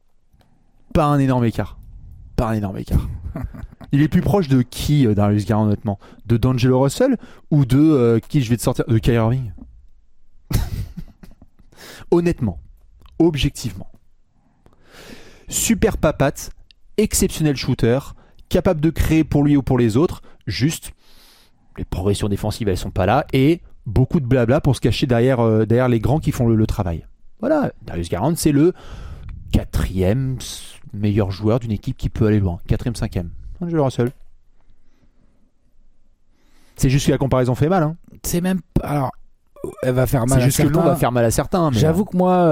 Il est plus proche de qui, Darius Garland, honnêtement? De D'Angelo Russell ou de qui je vais te sortir? De Kyrie Irving. Honnêtement, objectivement. Super papate, exceptionnel shooter, capable de créer pour lui ou pour les autres. Juste, les progressions défensives, elles sont pas là. Et beaucoup de blabla pour se cacher derrière les grands qui font le travail. Voilà, Darius Garland, c'est le 4e meilleur joueur d'une équipe qui peut aller loin. 4e, 5e. D'Angelo Russell. C'est juste que la comparaison fait mal. Hein. C'est même pas... Alors, elle va faire mal à certains. C'est juste que le nom va faire mal à certains. Mais j'avoue que moi...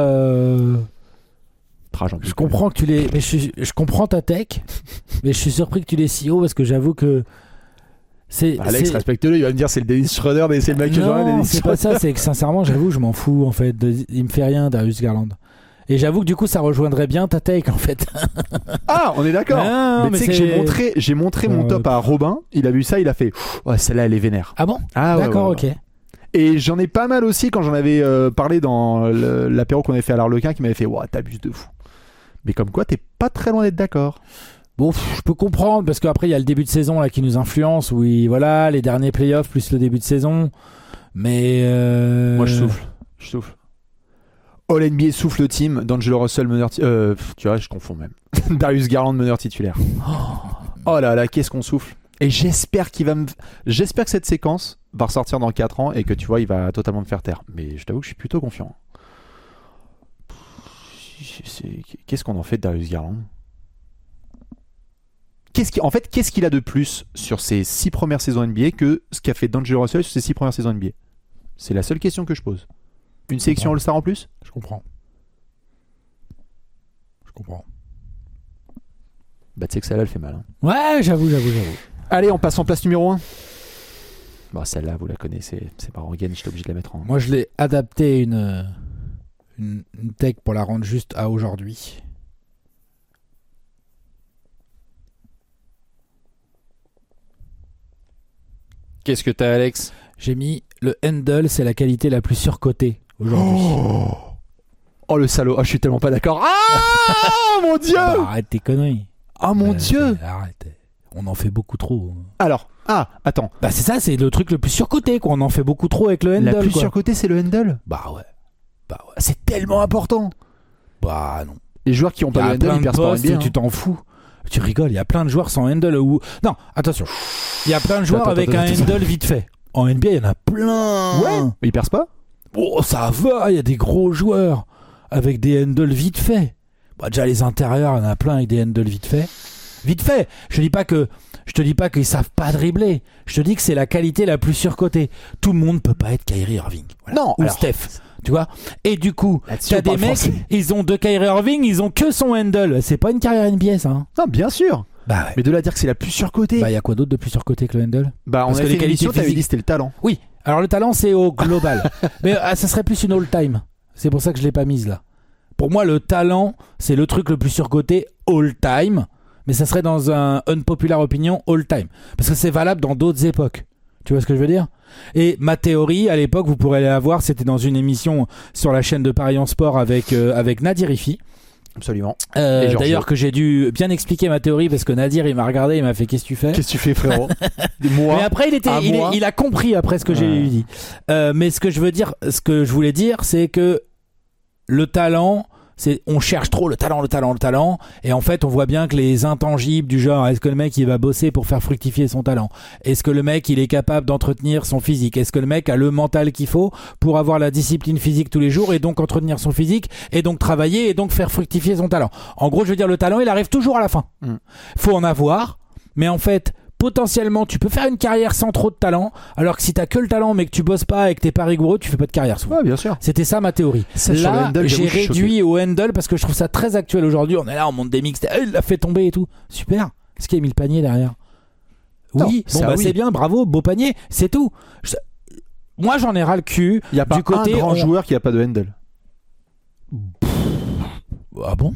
je comprends que tu les... Mais je comprends ta tech, mais je suis surpris que tu les si haut parce que j'avoue que... Alex, respecte-le, il va me dire c'est le Dennis Schroeder et c'est le Michael Jordan. Non, c'est pas ça, c'est que sincèrement, j'avoue, je m'en fous en fait. Il me fait rien, Darius Garland. Et j'avoue que du coup, ça rejoindrait bien ta take en fait. Ah, on est d'accord. Mais tu sais que j'ai montré mon top à Robin, il a vu ça, il a fait ouais, celle-là elle est vénère. Ah bon? Ah, d'accord, ouais. Ok. Et j'en ai pas mal aussi quand j'en avais parlé dans l'apéro qu'on avait fait à l'Arlequin qui m'avait fait ouais, t'abuses de fou. Mais comme quoi, t'es pas très loin d'être d'accord. Bon, je peux comprendre parce qu'après il y a le début de saison là qui nous influence. Oui, voilà, les derniers playoffs plus le début de saison. Mais moi je souffle. All NBA souffle le team. D'Angelo Russell meneur tu vois, je confonds même. Darius Garland meneur titulaire. Oh là là, qu'est-ce qu'on souffle. Et j'espère j'espère que cette séquence va ressortir dans 4 ans et que tu vois, il va totalement me faire taire. Mais je t'avoue que je suis plutôt confiant. Qu'est-ce qu'on en fait de Darius Garland? Qu'est-ce qu'il a de plus sur ses 6 premières saisons NBA que ce qu'a fait D'Angelo Russell sur ses 6 premières saisons NBA? C'est la seule question que je pose. Une sélection All-Star en plus? Je comprends. Bah tu sais que celle-là elle fait mal. Hein. Ouais, j'avoue. Allez, on passe en place numéro 1. Bon, celle-là vous la connaissez, c'est pas Rogan, j'étais obligé de la mettre en... Moi je l'ai adapté une tech pour la rendre juste à aujourd'hui. Qu'est-ce que t'as, Alex? J'ai mis le handle, c'est la qualité la plus surcotée aujourd'hui. Oh le salaud, je suis tellement pas d'accord. Ah mon Dieu. Bah, arrête tes conneries. Ah mon Dieu. Arrête. On en fait beaucoup trop. Alors, attends. Bah c'est ça, c'est le truc le plus surcoté quoi. On en fait beaucoup trop avec le handle. La plus quoi. surcotée, c'est le handle. Bah ouais. C'est tellement important. Bah non. Les joueurs qui ont pas le handle, ils perdent pas bien. Tu t'en fous. Tu rigoles, il y a plein de joueurs sans handle ou... Non, attention. Il y a plein de joueurs avec un handle vite fait. En NBA, il y en a plein. Ouais. Mais ils percent pas. Oh, ça va, il y a des gros joueurs avec des handles vite fait. Bah, déjà, les intérieurs, il y en a plein avec des handles vite fait. Vite fait. Je te dis pas qu'ils savent pas dribbler. Je te dis que c'est la qualité la plus surcotée. Tout le monde peut pas être Kyrie Irving. Voilà. Non, ou alors... Steph. Tu vois. Et du coup, là-dessus, t'as des mecs, ils ont de Kyrie Irving, ils ont que son handle. C'est pas une carrière NBA, ça. Hein. Non, bien sûr. Bah ouais. Mais de là à dire que c'est la plus surcotée. Bah, il y a quoi d'autre de plus surcoté que le handle? Bah, on a fait une émission, t'avais dit c'était le talent. Oui. Alors, le talent, c'est au global. Mais ça serait plus une all-time. C'est pour ça que je l'ai pas mise là. Pour moi, le talent, c'est le truc le plus surcoté all-time. Mais ça serait dans un unpopular opinion all-time. Parce que c'est valable dans d'autres époques. Tu vois ce que je veux dire? Et ma théorie, à l'époque, vous pourrez la voir, c'était dans une émission sur la chaîne de Paris en Sport avec Nadir Ifi. Absolument. D'ailleurs, que j'ai dû bien expliquer ma théorie parce que Nadir, il m'a regardé, il m'a fait qu'est-ce que tu fais? Qu'est-ce que tu fais, frérot? Moi, mais après, il a compris après ce que j'ai lui dit. Mais ce que je voulais dire, c'est que le talent, on cherche trop le talent, et en fait on voit bien que les intangibles du genre, est-ce que le mec il va bosser pour faire fructifier son talent, est-ce que le mec il est capable d'entretenir son physique, est-ce que le mec a le mental qu'il faut pour avoir la discipline physique tous les jours et donc entretenir son physique et donc travailler et donc faire fructifier son talent. En gros, je veux dire, le talent il arrive toujours à la fin. Faut en avoir, mais en fait potentiellement tu peux faire une carrière sans trop de talent, alors que si t'as que le talent mais que tu bosses pas et que t'es pas rigoureux, tu fais pas de carrière souvent. Ouais, bien sûr. C'était ça ma théorie. Ça, là handle, j'ai réduit au handle parce que je trouve ça très actuel aujourd'hui. On est là, on monte des mix, il l'a fait tomber et tout, super. Est-ce qu'il a mis le panier derrière? Oui, non, bon bah oui. C'est bien, bravo, beau panier, c'est tout. Moi j'en ai ras le cul. Il y a pas du côté un grand joueur qui a pas de handle. Ah bon?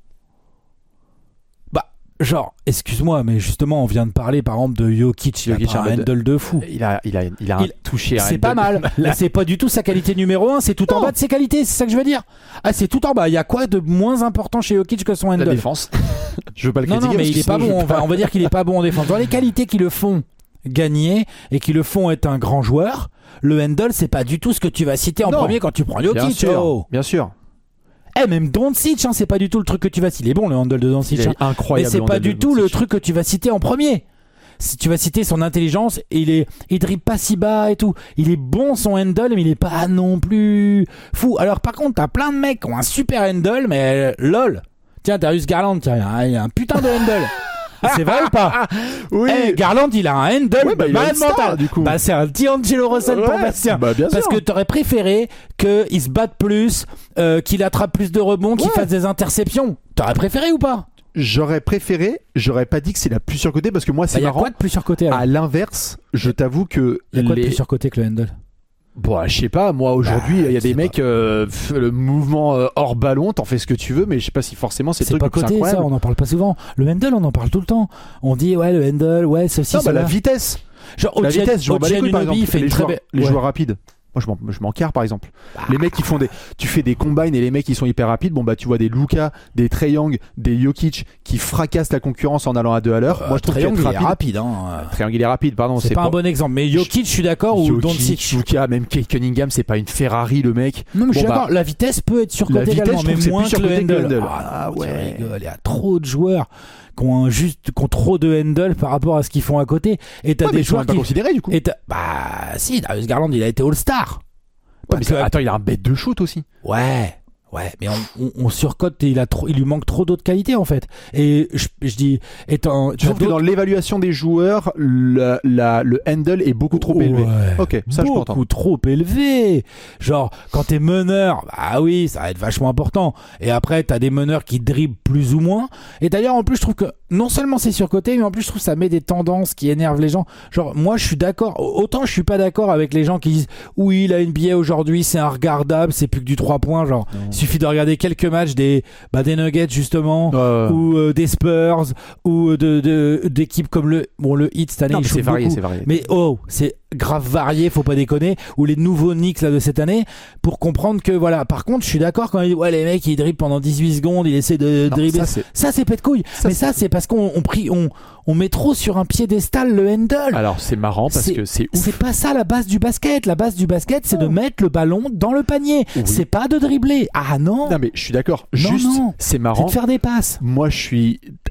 Genre, excuse-moi, mais justement, on vient de parler par exemple de Jokic, il a un handle de fou. Il a touché un handle. C'est pas mal. Là, c'est pas du tout sa qualité numéro 1, c'est tout en bas de ses qualités, c'est ça que je veux dire. Ah, c'est tout en bas. Il y a quoi de moins important chez Jokic que son handle? La défense. Je veux pas le critiquer. Non, mais il est pas bon. On va dire qu'il est pas bon en défense. Dans les qualités qui le font gagner et qui le font être un grand joueur, le handle, c'est pas du tout ce que tu vas citer en premier quand tu prends Jokic. Bien sûr. Même Doncic, c'est pas du tout le truc que tu vas citer. Il est bon le handle de Doncic. Incroyable. Mais c'est pas du tout le truc que tu vas citer en premier. Si tu vas citer son intelligence, il dribble pas si bas et tout. Il est bon son handle, mais il est pas non plus fou. Alors par contre, t'as plein de mecs qui ont un super handle, mais lol. Tiens, Darius Garland, il a un putain de handle. C'est vrai ou pas? Oui. Garland, il a un handle malade mental. Du coup. Bah, c'est un D'Angelo Russell pour Bastien. Bah, bien parce sûr. que t'aurais préféré qu'il se batte plus, qu'il attrape plus de rebonds, qu'il fasse des interceptions. T'aurais préféré ou pas? J'aurais préféré, j'aurais pas dit que c'est la plus surcotée parce que moi c'est marrant. Y a quoi de plus surcoté alors? À l'inverse, je t'avoue que y a quoi de plus surcoté que le handle? Bon, je sais pas, moi aujourd'hui, il y a des mecs, le mouvement hors ballon, t'en fais ce que tu veux, mais je sais pas si forcément c'est le truc pas coté, ça, on en parle pas souvent. Le handle, on en parle tout le temps. On dit, ouais, le handle, ouais, ceci, non, cela. la vitesse. Genre, la vitesse, je m'en bats les couilles, par exemple. Il fait les joueurs rapides. Moi, je m'en carre, par exemple. Les mecs qui font tu fais des combines et les mecs qui sont hyper rapides, bon, bah, tu vois des Luka, des Trae Young, des Jokic qui fracassent la concurrence en allant à 2 à l'heure. Moi, je trouve qu'il est rapide, hein. Trae Young, il est rapide, pardon. C'est pas un bon exemple. Mais Jokic, je suis d'accord, ou Doncic. Luka, même Kate Cunningham, c'est pas une Ferrari, le mec. Non, mais je suis d'accord. La vitesse peut être surcotée également, mais moins que le handle. Ah ouais. Il y a trop de joueurs qui ont trop de handle par rapport à ce qu'ils font à côté. Et t'as des joueurs qui sont pas considérés, du coup. Bah, si, Darius Garland, il a été All-Star. Attends, il a un bête de shoot aussi. Ouais, mais on surcote et il lui manque trop d'autres qualités en fait. Et je dis, tu trouves que dans l'évaluation des joueurs, le handle est beaucoup trop élevé. Ok, ça je peux entendre. Beaucoup trop élevé. Genre, quand t'es meneur, bah oui, ça va être vachement important. Et après, t'as des meneurs qui dribblent plus ou moins. Et d'ailleurs, en plus, je trouve que non seulement c'est surcoté, mais en plus, je trouve que ça met des tendances qui énervent les gens. Genre, moi, je suis d'accord. Autant je suis pas d'accord avec les gens qui disent, oui, la NBA aujourd'hui, c'est regardable, c'est plus que du 3 points. Genre, il suffit de regarder quelques matchs des Nuggets justement, ou des Spurs, ou d'équipes comme le Heat cette année. Non, c'est varié. Mais c'est grave varié, faut pas déconner, ou les nouveaux Knicks là de cette année, pour comprendre que voilà. Par contre, je suis d'accord quand il dit les mecs ils dribblent pendant 18 secondes, ils essaient de dribbler. Ça c'est pète couille. Mais ça c'est parce qu'on met trop sur un piédestal le handle. Alors c'est marrant parce que c'est ouf. C'est pas ça la base du basket. La base du basket, c'est de mettre le ballon dans le panier. Oui. C'est pas de dribbler. Ah non. Non mais je suis d'accord. Juste, c'est marrant. C'est de faire des passes. Moi je suis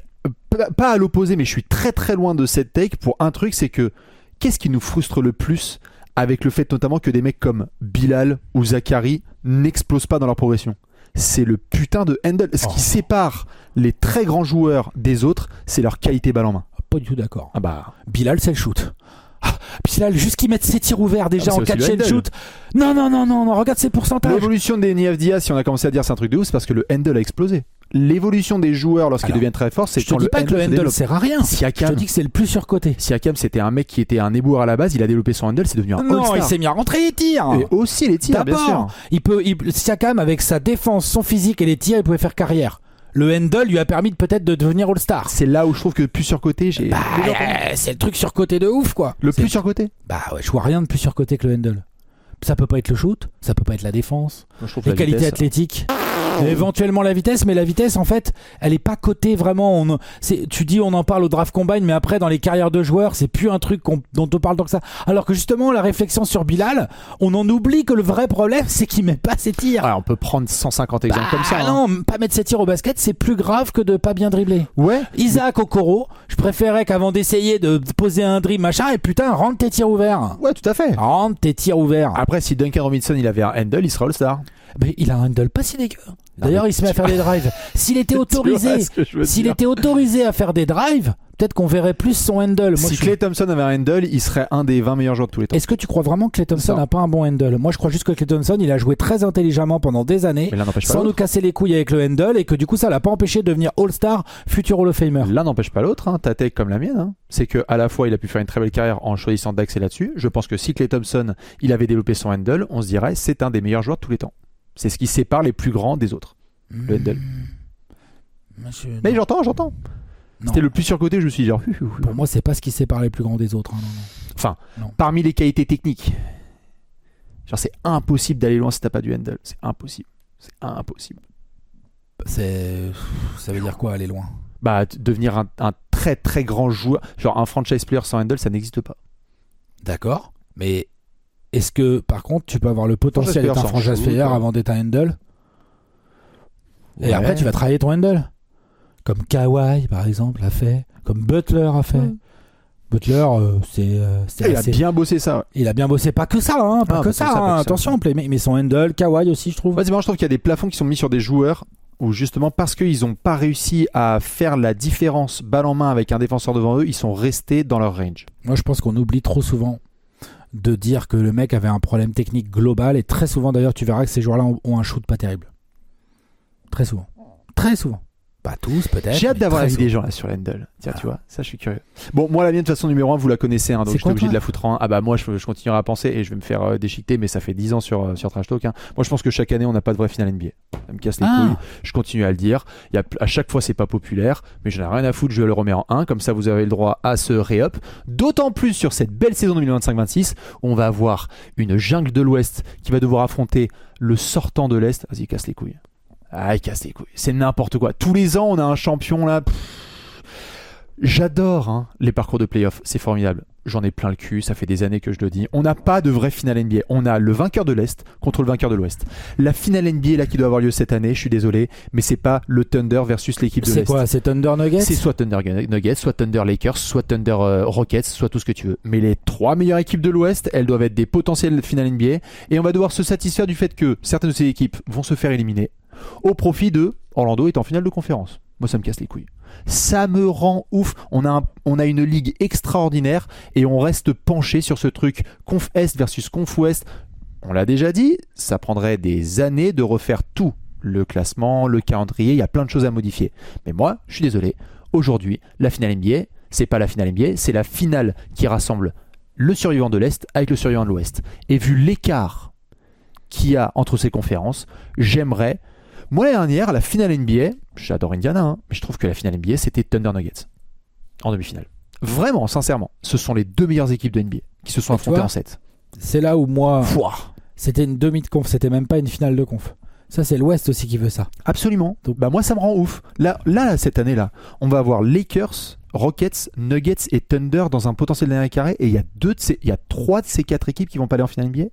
pas à l'opposé, mais je suis très très loin de cette take pour un truc, c'est que qu'est-ce qui nous frustre le plus avec le fait notamment que des mecs comme Bilal ou Zachary n'explosent pas dans leur progression? C'est le putain de handle. Ce qui sépare les très grands joueurs des autres, c'est leur qualité balle en main. Pas du tout d'accord. Ah bah, Bilal, c'est le shoot. Bilal, juste qu'il mette ses tirs ouverts déjà en c'est catch aussi le and shoot. Non, regarde ses pourcentages. l'évolution des Niaf Diaz, si on a commencé à dire c'est un truc de ouf, c'est parce que le handle a explosé. L'évolution des joueurs lorsqu'ils deviennent très forts, c'est Je te dis pas que le handle sert à rien. Je te dis que c'est le plus surcoté. Siakam, c'était un mec qui était un éboueur à la base, il a développé son handle, c'est devenu un all-star. Non, il s'est mis à rentrer les tirs. Et aussi les tirs, bien sûr. Siakam, avec sa défense, son physique et les tirs, il pouvait faire carrière. Le handle lui a permis peut-être de devenir all-star. C'est là où je trouve que le plus surcoté, c'est le truc surcoté de ouf, quoi. Plus surcoté. Bah ouais, je vois rien de plus surcoté que le handle. Ça peut pas être le shoot, ça peut pas être la défense, les qualités athlétiques. Éventuellement la vitesse, mais la vitesse en fait elle est pas cotée vraiment. Tu dis on en parle au draft combine, mais après dans les carrières de joueurs c'est plus un truc dont on parle tant que ça. Alors que justement la réflexion sur Bilal, on en oublie que le vrai problème c'est qu'il met pas ses tirs. Ouais, on peut prendre 150 exemples comme ça. Non, pas mettre ses tirs au basket c'est plus grave que de pas bien dribbler. Ouais. Isaac Okoro, je préférais qu'avant d'essayer de poser un dribble machin, et putain rentre tes tirs ouverts. Ouais, tout à fait. Rentre tes tirs ouverts. Après si Duncan Robinson il avait un handle, il sera all-star. Mais il a un handle pas si dégueu. D'ailleurs, il se met à faire des drives. S'il était autorisé, était autorisé à faire des drives, peut-être qu'on verrait plus son handle. Si Klay Thompson avait un handle, il serait un des 20 meilleurs joueurs de tous les temps. Est-ce que tu crois vraiment que Klay Thompson n'a pas un bon handle? Moi, je crois juste que Klay Thompson, il a joué très intelligemment pendant des années, sans nous casser les couilles avec le handle, et que du coup, ça l'a pas empêché de devenir All-Star, futur Hall of Famer. L'un n'empêche pas l'autre, hein. Ta take comme la mienne, hein. C'est que à la fois, il a pu faire une très belle carrière en choisissant d'axer là-dessus. Je pense que si Klay Thompson, il avait développé son handle, on se dirait c'est un des meilleurs joueurs de tous les temps. C'est ce qui sépare les plus grands des autres. Le handle. Mais j'entends. C'était le plus surcoté, je me suis dit genre. Pour moi, c'est pas ce qui sépare les plus grands des autres. Hein, non. Enfin, parmi les qualités techniques, genre c'est impossible d'aller loin si t'as pas du handle. C'est impossible. Ça veut dire quoi aller loin? Bah, devenir un très très grand joueur, genre un franchise player sans handle, ça n'existe pas. D'accord, mais est-ce que par contre tu peux avoir le potentiel d'être un franchise player avant d'être un handle? Ouais. Et après tu vas travailler ton handle, comme Kawhi par exemple a fait, comme Butler a fait. Butler, il a bien bossé ça. Il a bien bossé, pas que ça, hein, pas que ça. Attention, mais son handle, Kawhi aussi, je trouve. Ouais, c'est marrant, je trouve qu'il y a des plafonds qui sont mis sur des joueurs où justement parce qu'ils n'ont pas réussi à faire la différence balle en main avec un défenseur devant eux, ils sont restés dans leur range. Moi, je pense qu'on oublie trop souvent de dire que le mec avait un problème technique global, et très souvent d'ailleurs tu verras que ces joueurs-là ont un shoot pas terrible. Très souvent. Pas tous peut-être. J'ai hâte d'avoir l'avis des gens là sur Handle. Tiens, tu vois, ça je suis curieux. Bon, moi la mienne de toute façon numéro 1 vous la connaissez, hein, donc je suis obligé de la foutre en 1. Ah bah moi je continuerai à penser et je vais me faire déchiqueter, mais ça fait 10 ans sur Trash Talk. Hein. Moi je pense que chaque année on n'a pas de vraie finale NBA. Ça me casse les couilles. Je continue à le dire. À chaque fois c'est pas populaire, mais j'en ai rien à foutre, je le remets en 1. Comme ça vous avez le droit à ce ré-up. D'autant plus sur cette belle saison 2025-26 où on va avoir une jungle de l'Ouest qui va devoir affronter le sortant de l'Est. Vas-y, casse les couilles. Ah, il casse les couilles. C'est n'importe quoi. Tous les ans, on a un champion là. J'adore hein, les parcours de playoff. C'est formidable. J'en ai plein le cul. Ça fait des années que je le dis. On n'a pas de vraie finale NBA. On a le vainqueur de l'Est contre le vainqueur de l'Ouest. La finale NBA là qui doit avoir lieu cette année, je suis désolé, mais c'est pas le Thunder versus l'équipe de l'Est. C'est quoi? C'est Thunder Nuggets? C'est soit Thunder Nuggets, soit Thunder Lakers, soit Thunder Rockets, soit tout ce que tu veux. Mais les 3 meilleures équipes de l'Ouest, elles doivent être des potentielles finales NBA. Et on va devoir se satisfaire du fait que certaines de ces équipes vont se faire éliminer au profit de Orlando est en finale de conférence. Moi ça me casse les couilles. Ça me rend ouf. On a une ligue extraordinaire et on reste penché sur ce truc conf Est versus conf Ouest. On l'a déjà dit, ça prendrait des années de refaire tout. Le classement, le calendrier, il y a plein de choses à modifier. Mais moi, je suis désolé. Aujourd'hui, la finale NBA, c'est pas la finale NBA, c'est la finale qui rassemble le survivant de l'Est avec le survivant de l'Ouest. Et vu l'écart qu'il y a entre ces conférences, j'aimerais... Moi, l'année dernière, la finale NBA, j'adore Indiana, hein, mais je trouve que la finale NBA, c'était Thunder Nuggets en demi-finale. Vraiment, sincèrement, ce sont les 2 meilleures équipes de NBA qui se sont affrontées en 7. C'est là où moi, c'était une demi de conf, c'était même pas une finale de conf. Ça, c'est l'Ouest aussi qui veut ça. Absolument. Donc, bah moi, ça me rend ouf. Là, cette année-là, on va avoir Lakers, Rockets, Nuggets et Thunder dans un potentiel dernier carré, et il y a 3 de ces 4 équipes qui vont pas aller en finale NBA.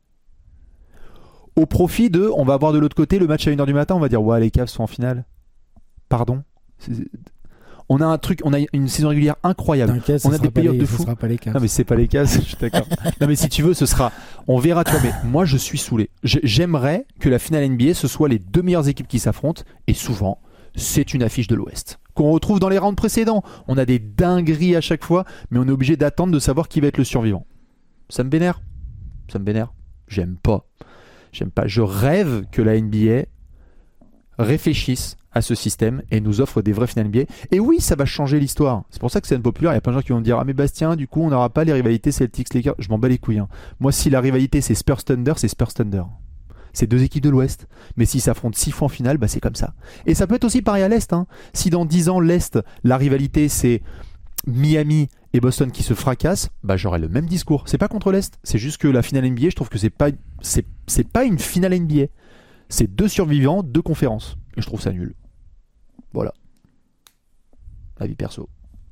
Au profit de, on va avoir de l'autre côté le match à 1h du matin, on va dire ouais les Cavs sont en finale. Pardon. On a un truc, on a une saison régulière incroyable. T'inquiète, On a des playoffs de fou. Ce sera pas les cas. Non mais c'est pas les cas, je suis d'accord. Non mais si tu veux, ce sera. On verra, tu vois. Mais moi, je suis saoulé. J'aimerais que la finale NBA ce soit les deux meilleures équipes qui s'affrontent. Et souvent, c'est une affiche de l'Ouest qu'on retrouve dans les rounds précédents. On a des dingueries à chaque fois, mais on est obligé d'attendre de savoir qui va être le survivant. Ça me vénère. Ça me vénère. J'aime pas. Je rêve que la NBA réfléchisse à ce système et nous offre des vraies finales NBA. Et oui, ça va changer l'histoire. C'est pour ça que c'est unpopulaire. Il y a plein de gens qui vont me dire ah mais Bastien, du coup on n'aura pas les rivalités Celtics-Lakers. Je m'en bats les couilles. Hein. Moi, si la rivalité c'est Spurs-Thunder, c'est Spurs-Thunder. C'est deux équipes de l'Ouest. Mais s'ils s'affrontent 6 fois en finale, bah c'est comme ça. Et ça peut être aussi pareil à l'Est. Hein. Si dans 10 ans l'Est, la rivalité c'est Miami et Boston qui se fracassent, bah j'aurai le même discours. C'est pas contre l'Est. C'est juste que la finale NBA, je trouve que c'est pas une finale NBA. C'est deux survivants, deux conférences. Et je trouve ça nul. Voilà. Avis perso.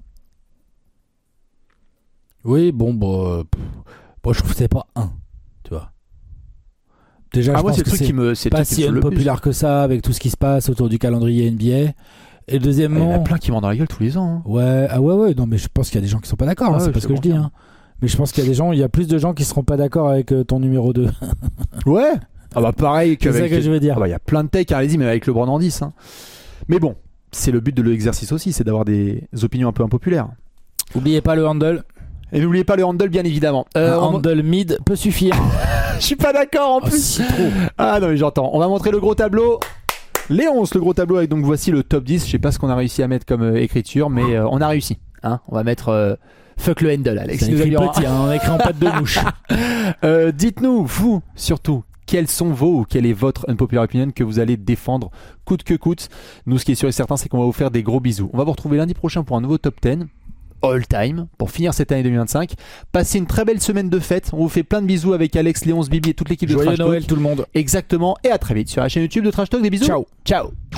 Oui, bon, je trouve que c'est pas un, tu vois. Déjà, je moi, pense c'est le que truc qui me. C'est pas si unpopulaire que ça avec tout ce qui se passe autour du calendrier NBA. Et deuxièmement, il y en a plein qui m'en dans la gueule tous les ans. Hein. Ouais, non, mais je pense qu'il y a des gens qui sont pas d'accord. Hein, c'est pas ce que je dis. Hein. Mais je pense qu'il y a plus de gens qui seront pas d'accord avec ton numéro 2. Ouais. Ah bah pareil qu'avec. C'est ça que je veux dire. Ah bah il y a plein de takes, allez-y, mais avec LeBron en 10. Hein. Mais bon, c'est le but de l'exercice aussi, c'est d'avoir des opinions un peu impopulaires. N'oubliez pas le handle. Et n'oubliez pas le handle, bien évidemment. Handle mid peut suffire. Je suis pas d'accord en plus. Si trop. Ah non mais j'entends. On va montrer le gros tableau. Les 11, le gros tableau avec donc voici le top 10. Je sais pas ce qu'on a réussi à mettre comme écriture, mais on a réussi. Hein, on va mettre fuck le handle, Alex. C'est écrit petit, hein, on a écrit en patte de mouche. Dites-nous, vous, surtout, quels sont vos ou quelle est votre unpopular opinion que vous allez défendre coûte que coûte. Nous, ce qui est sûr et certain, c'est qu'on va vous faire des gros bisous. On va vous retrouver lundi prochain pour un nouveau top 10 all time pour finir cette année 2025. Passez une très belle semaine de fête. On vous fait plein de bisous avec Alex, Léonce, Bibi et toute l'équipe de Trash Talk. Joyeux Noël tout le monde. Exactement. Et à très vite sur la chaîne YouTube de Trash Talk. Des bisous. Ciao. Ciao.